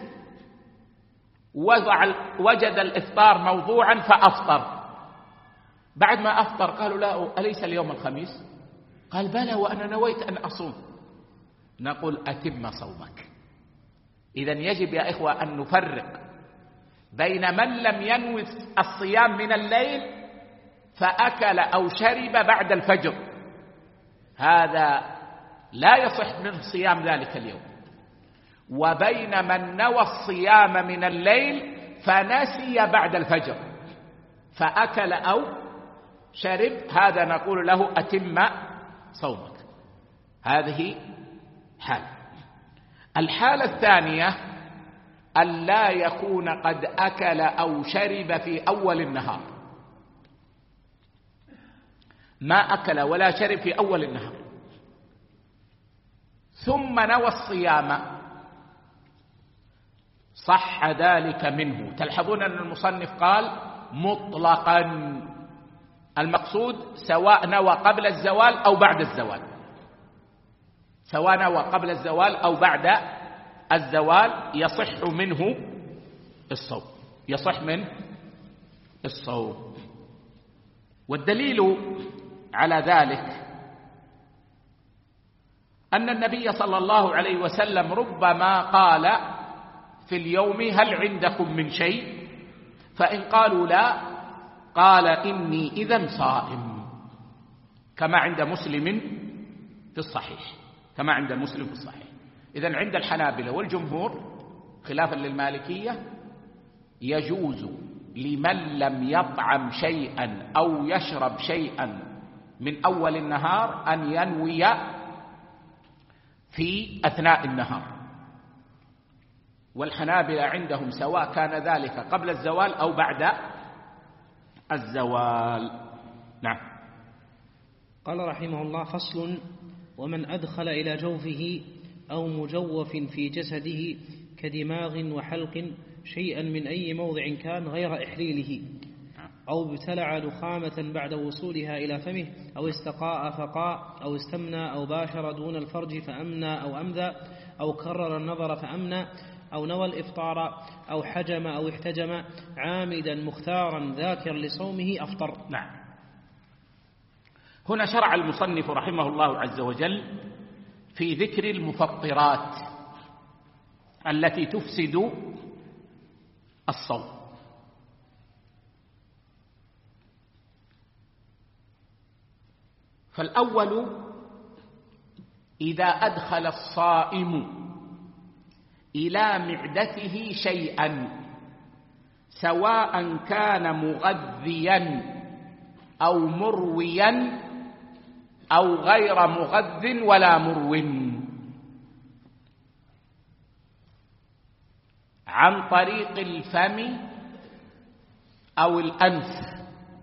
وجد الإفطار موضوعا فأفطر، بعد ما أفطر قالوا لا أليس اليوم الخميس؟ قال بلى وأنا نويت أن أصوم. نقول أتم صومك. إذن يجب يا إخوة أن نفرق بين من لم ينوي الصيام من الليل فأكل أو شرب بعد الفجر، هذا لا يصح منه صيام ذلك اليوم، وبين من نوى الصيام من الليل فنسي بعد الفجر فأكل أو شرب، هذا نقول له أتم صومك. هذه حالة. الحالة الثانية أن لا يكون قد أكل أو شرب في أول النهار، ما أكل ولا شرب في أول النهار ثم نوى الصيام، صح ذلك منه. تلحظون أن المصنف قال مطلقا، المقصود سواء نوى قبل الزوال أو بعد الزوال، سواء نوى قبل الزوال أو بعد الزوال يصح منه الصوم، يصح منه الصوم. والدليل على ذلك أن النبي صلى الله عليه وسلم ربما قال في اليوم هل عندكم من شيء؟ فإن قالوا لا قال إني إذن صائم، كما عند مسلم في الصحيح، كما عند مسلم في الصحيح. إذن عند الحنابلة والجمهور خلافا للمالكية يجوز لمن لم يطعم شيئا أو يشرب شيئا من أول النهار أن ينوي في أثناء النهار، والحنابلة عندهم سواء كان ذلك قبل الزوال أو بعد الزوال. نعم. قال رحمه الله: فصل: ومن أدخل إلى جوفه أو مجوف في جسده كدماغ وحلق شيئا من أي موضع كان غير إحليله، أو ابتلع دخامة بعد وصولها إلى فمه، أو استقاء فقاء، أو استمنى أو باشر دون الفرج فأمنى أو أمذى، أو كرر النظر فأمنى، أو نوى الإفطار، أو حجم أو احتجم عامدا مختارا ذاكر لصومه أفطر. نعم. هنا شرع المصنف رحمه الله عز وجل في ذكر المفطرات التي تفسد الصوم. فالأول إذا أدخل الصائم إلى معدته شيئا سواء كان مغذيا أو مرويا أو غير مغذ ولا مرو، عن طريق الفم أو الأنف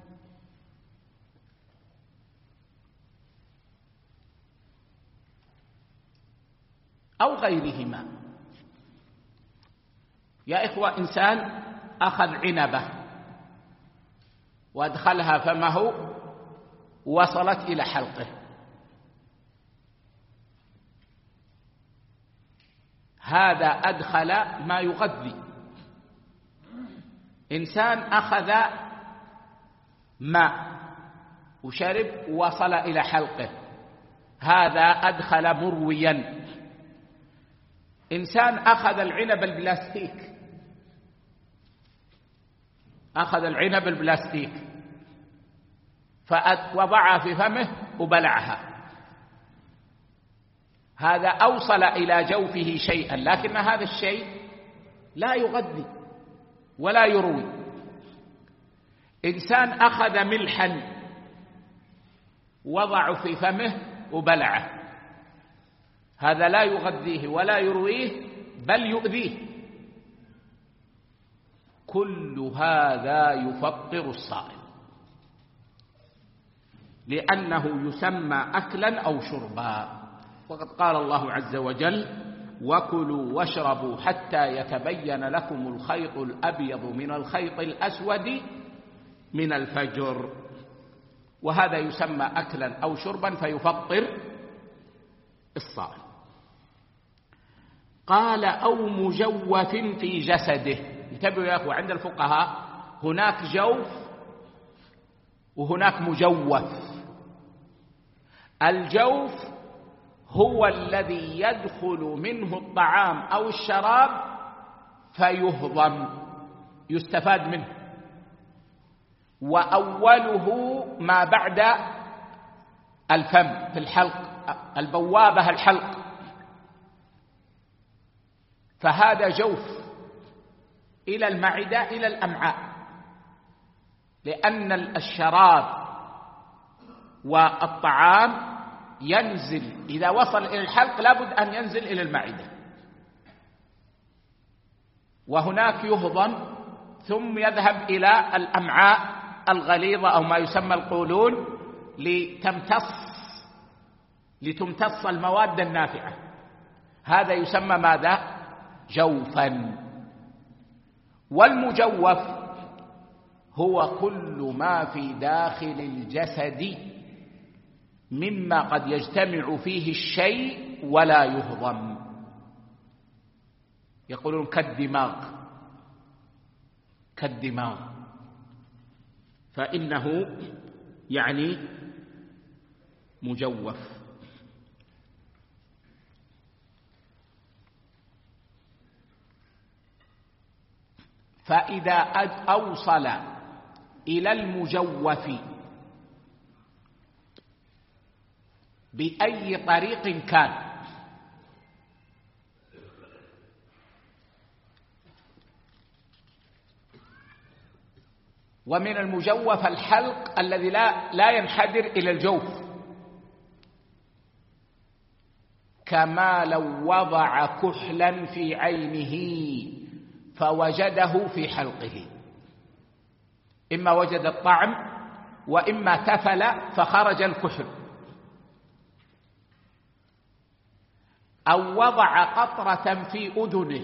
أو غيرهما. يا إخوة، إنسان أخذ عنبة وأدخلها فمه وصلت إلى حلقه، هذا أدخل ما يغذي. إنسان أخذ ماء وشرب وصل إلى حلقه، هذا أدخل مرويا. إنسان أخذ العنب البلاستيك، أخذ العنب البلاستيك فوضعها في فمه وبلعها، هذا أوصل إلى جوفه شيئا، لكن هذا الشيء لا يغذي ولا يروي. إنسان أخذ ملحا وضعه في فمه وبلعه، هذا لا يغذيه ولا يرويه بل يؤذيه. كل هذا يفطر الصائم، لأنه يسمى أكلا أو شربا. وقد قال الله عز وجل: وكلوا واشربوا حتى يتبين لكم الخيط الأبيض من الخيط الأسود من الفجر. وهذا يسمى أكلا أو شربا فيفطر الصائم. قال: أو مجوف في جسده. انتبهوا يا أخوة، عند الفقهاء هناك جوف وهناك مجوف. الجوف هو الذي يدخل منه الطعام أو الشراب فيهضم، يستفاد منه، وأوله ما بعد الفم في الحلق، البوابة الحلق، فهذا جوف إلى المعدة إلى الأمعاء، لأن الشراب والطعام ينزل إذا وصل إلى الحلق لابد أن ينزل إلى المعدة، وهناك يهضم ثم يذهب إلى الأمعاء الغليظة أو ما يسمى القولون لتمتص المواد النافعة. هذا يسمى ماذا؟ جوفا. والمجوف هو كل ما في داخل الجسد مما قد يجتمع فيه الشيء ولا يهضم. يقولون كالدماغ، فإنه يعني مجوف. فإذا أوصل إلى المجوف بأي طريق كان، ومن المجوف الحلق الذي لا ينحدر إلى الجوف، كما لو وضع كحلا في عينه فوجده في حلقه، إما وجد الطعم وإما تفل فخرج الكحل، أو وضع قطرة في أذنه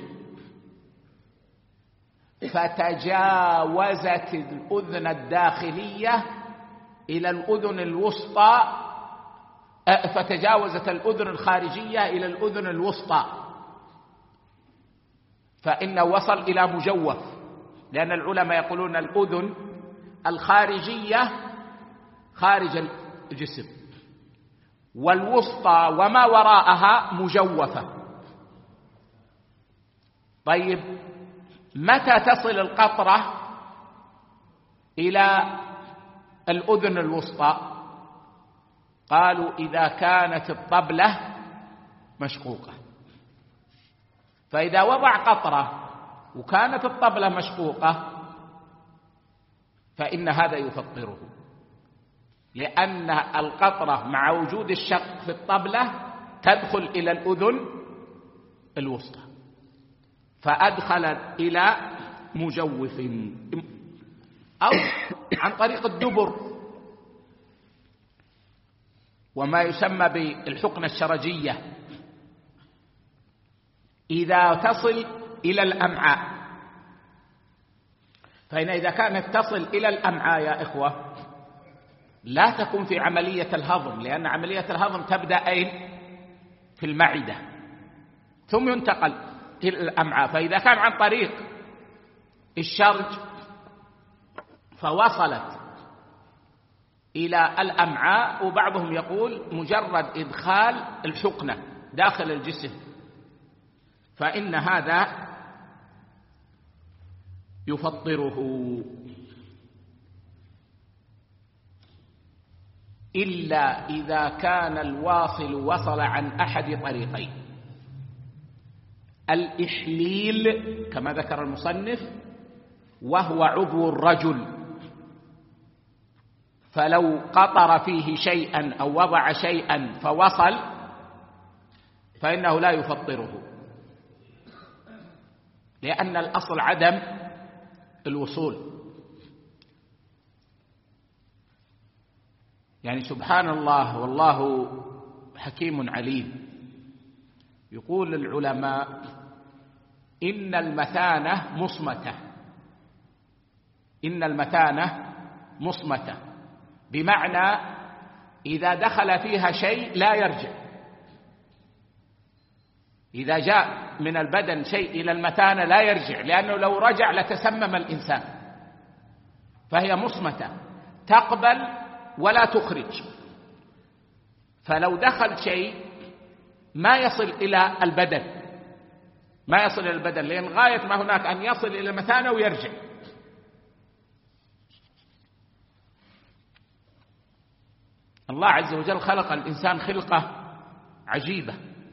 فتجاوزت الأذن الداخلية إلى الأذن الوسطى، فتجاوزت الأذن الخارجية إلى الأذن الوسطى، فإنه وصل إلى مجوف، لأن العلماء يقولون الأذن الخارجية خارج الجسم، والوسطى وما وراءها مجوفة. طيب، متى تصل القطرة إلى الأذن الوسطى؟ قالوا إذا كانت الطبلة مشقوقة، فإذا وضع قطرة وكانت الطبلة مشقوقة فإن هذا يفطره، لأن القطرة مع وجود الشق في الطبلة تدخل إلى الأذن الوسطى، فأدخل إلى مجوف، أو عن طريق الدبر وما يسمى بالحقنة الشرجية، إذا تصل إلى الأمعاء. فإن إذا كانت تصل إلى الأمعاء يا إخوة لا تكون في عملية الهضم، لأن عملية الهضم تبدأ أين؟ في المعدة ثم ينتقل إلى الأمعاء. فإذا كان عن طريق الشرج فوصلت إلى الأمعاء، وبعضهم يقول مجرد إدخال الحقنة داخل الجسم فإن هذا يفطره، إلا إذا كان الواصل وصل عن أحد طريقين: الإحليل كما ذكر المصنف، وهو عضو الرجل، فلو قطر فيه شيئا أو وضع شيئا فوصل فإنه لا يفطره، لأن الأصل عدم الوصول. يعني سبحان الله والله حكيم عليم، يقول العلماء إن المثانة مصمتة، إن المثانة مصمتة، بمعنى إذا دخل فيها شيء لا يرجع. إذا جاء من البدن شيء إلى المثانة لا يرجع، لأنه لو رجع لتسمم الإنسان، فهي مصمتة تقبل ولا تخرج. فلو دخل شيء ما يصل إلى البدن، ما يصل إلى البدن، لأن غاية ما هناك أن يصل إلى المثانة ويرجع. الله عز وجل خلق الإنسان خلقة عجيبة.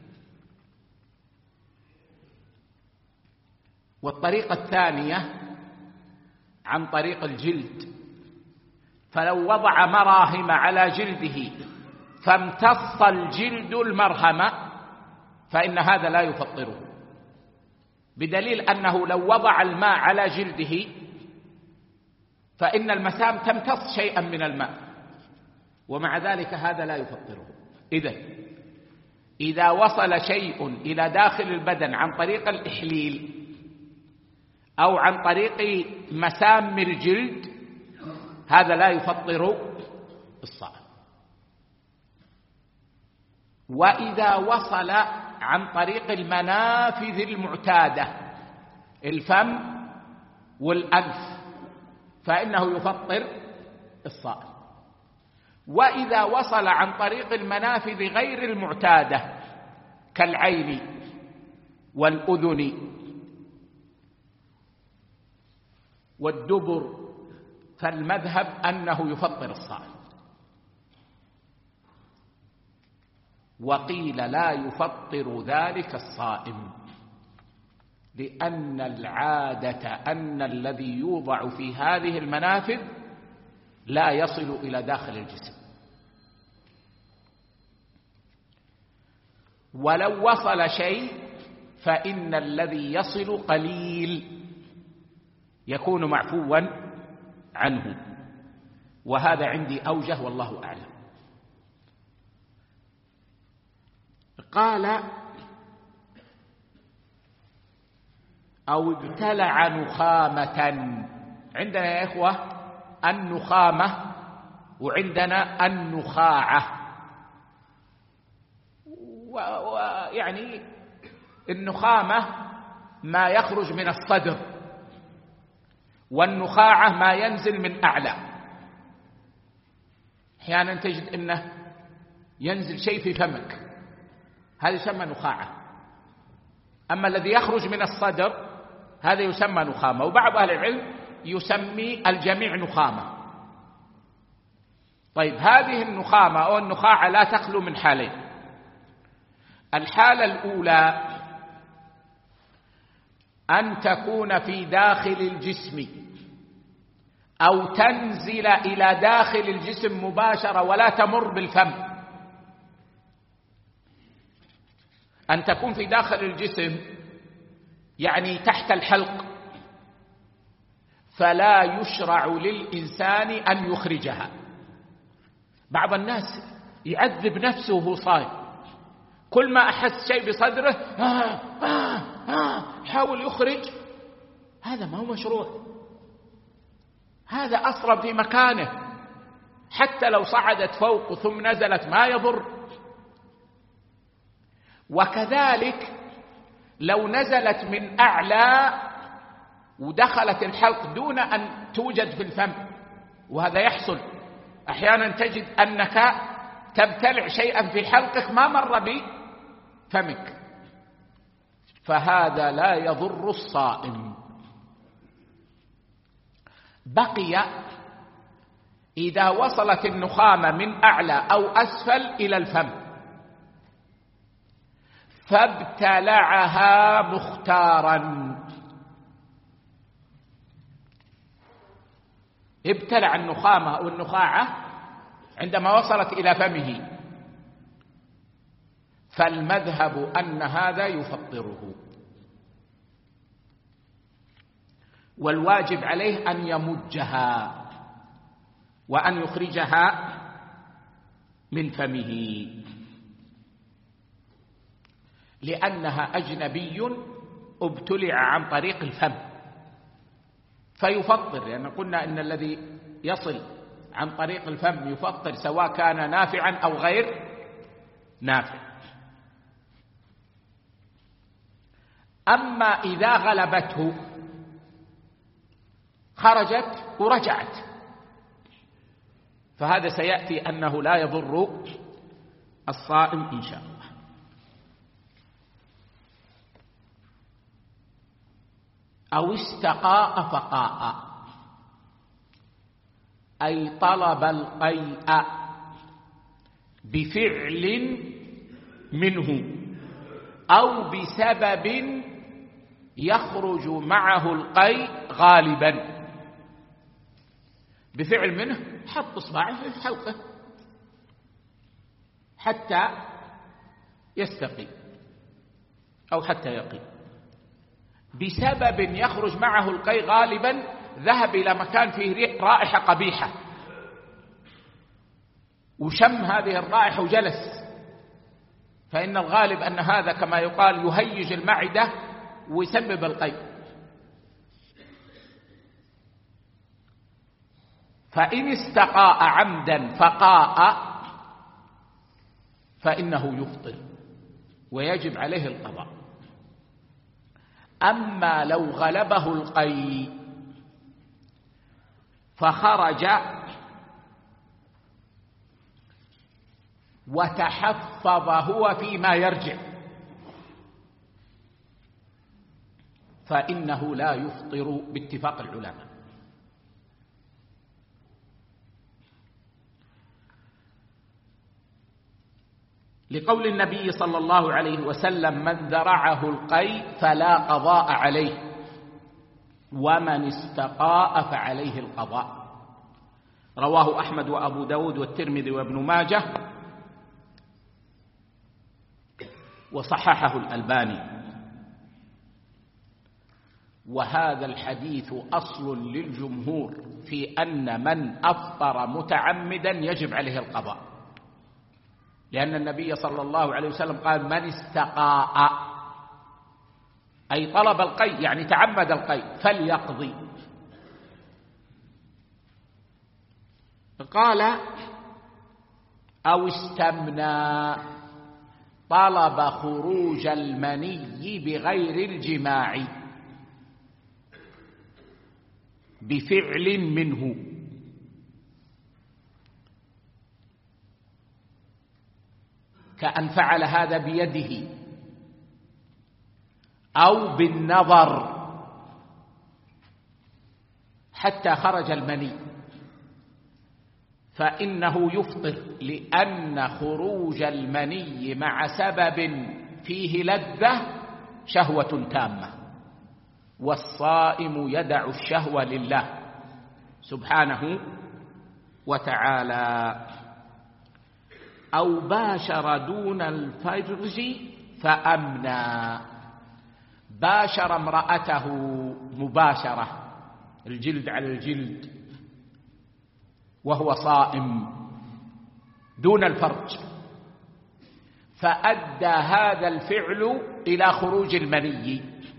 والطريقة الثانية عن طريق الجلد، فلو وضع مراهم على جلده فامتص الجلد المرهم فإن هذا لا يفطره، بدليل أنه لو وضع الماء على جلده فإن المسام تمتص شيئا من الماء، ومع ذلك هذا لا يفطره. إذا وصل شيء إلى داخل البدن عن طريق الإحليل أو عن طريق مسام الجلد هذا لا يفطر الصائم. وإذا وصل عن طريق المنافذ المعتادة، الفم والأنف، فإنه يفطر الصائم. وإذا وصل عن طريق المنافذ غير المعتادة كالعين والأذن والدبر فالمذهب أنه يفطر الصائم. وقيل لا يفطر ذلك الصائم، لأن العادة أن الذي يوضع في هذه المنافذ لا يصل إلى داخل الجسم. ولو وصل شيء فإن الذي يصل قليل يكون معفوا عنه، وهذا عندي أوجه والله أعلم. قال أو ابتلع نخامة. عندنا يا إخوة النخامة وعندنا النخاعة، ويعني النخامة ما يخرج من الصدر، والنخاعة ما ينزل من أعلى. أحيانا تجد أنه ينزل شيء في فمك، هذا يسمى نخاعة. أما الذي يخرج من الصدر هذا يسمى نخامة، وبعض أهل العلم يسمي الجميع نخامة. طيب، هذه النخامة أو النخاعة لا تخلو من حالين. الحالة الأولى أن تكون في داخل الجسم أو تنزل إلى داخل الجسم مباشرة ولا تمر بالفم. أن تكون في داخل الجسم يعني تحت الحلق، فلا يشرع للإنسان أن يخرجها. بعض الناس يعذب نفسه وهو صائم، كل ما أحس شيء بصدره حاول يخرج. هذا ما هو مشروع، هذا أصرب في مكانه، حتى لو صعدت فوق ثم نزلت ما يضر. وكذلك لو نزلت من أعلى ودخلت الحلق دون أن توجد في الفم، وهذا يحصل أحيانا، تجد أنك تبتلع شيئا في حلقك ما مر بفمك، فهذا لا يضر الصائم. بقي إذا وصلت النخامة من أعلى أو أسفل إلى الفم فابتلعها مختارا، ابتلع النخامة أو النخاعة عندما وصلت إلى فمه، فالمذهب أن هذا يفطره، والواجب عليه أن يمجها وأن يخرجها من فمه، لأنها أجنبي ابتلع عن طريق الفم فيفطر، لأن قلنا إن الذي يصل عن طريق الفم يفطر سواء كان نافعا أو غير نافع. أما إذا غلبته خرجت ورجعت فهذا سيأتي أنه لا يضر الصائم إن شاء الله. أو استقاء فقاء، أي طلب القيء بفعل منه أو بسبب يخرج معه القيء غالبا. بفعل منه حط إصبعه في حلقه حتى يستقي أو حتى يقي. بسبب يخرج معه القيء غالبا، ذهب إلى مكان فيه رائحة قبيحة وشم هذه الرائحة وجلس، فإن الغالب أن هذا كما يقال يهيج المعدة ويسبب القيء. فإن استقاء عمدا فقاء فإنه يفطر ويجب عليه القضاء. أما لو غلبه القيء فخرج وتحفظ هو فيما يرجع فإنه لا يفطر باتفاق العلماء. لقول النبي صلى الله عليه وسلم: من ذرعه القيء فلا قضاء عليه، ومن استقاء فعليه القضاء. رواه أحمد وأبو داود والترمذي وابن ماجه وصححه الألباني. وهذا الحديث أصل للجمهور في أن من أفطر متعمدا يجب عليه القضاء، لأن النبي صلى الله عليه وسلم قال: من استقاء، أي طلب القيء يعني تعمد القيء فليقضي. قال: أو استمنى، طلب خروج المني بغير الجماع بفعل منه، كأن فعل هذا بيده أو بالنظر حتى خرج المني، فإنه يفطر، لأن خروج المني مع سبب فيه لذة شهوة تامة، والصائم يدع الشهوة لله سبحانه وتعالى. أو باشر دون الفرج فأمنى، باشر امرأته مباشرة الجلد على الجلد وهو صائم دون الفرج، فأدى هذا الفعل إلى خروج المني،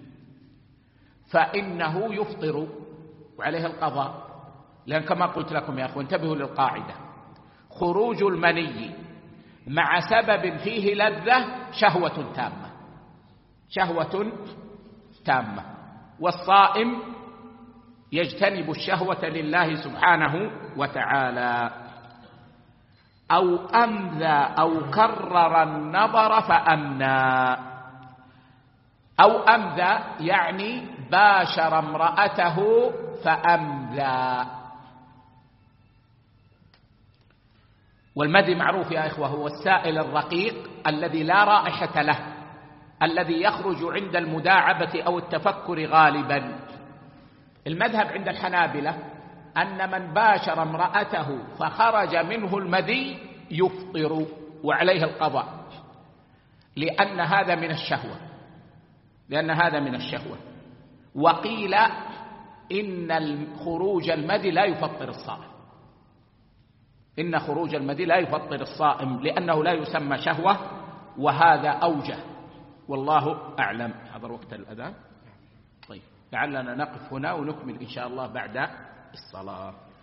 فإنه يفطر وعليه القضاء. لأن كما قلت لكم يا أخوة انتبهوا للقاعدة: خروج المني مع سبب فيه لذة شهوة تامة، شهوة تامة، والصائم يجتنب الشهوة لله سبحانه وتعالى. أو أمذى أو كرر النظر فأمنى، أو أمذى يعني باشر امرأته فأمذى. والمذي معروف يا إخوة هو السائل الرقيق الذي لا رائحة له، الذي يخرج عند المداعبة أو التفكر غالبا. المذهب عند الحنابلة أن من باشر امرأته فخرج منه المذي يفطر وعليه القضاء، لأن هذا من الشهوة. وقيل إن خروج المذي لا يفطر الصائم، لأنه لا يسمى شهوة، وهذا أوجه والله أعلم. حضر وقت الأذان. طيب لعلنا نقف هنا ونكمل إن شاء الله بعد الصلاة.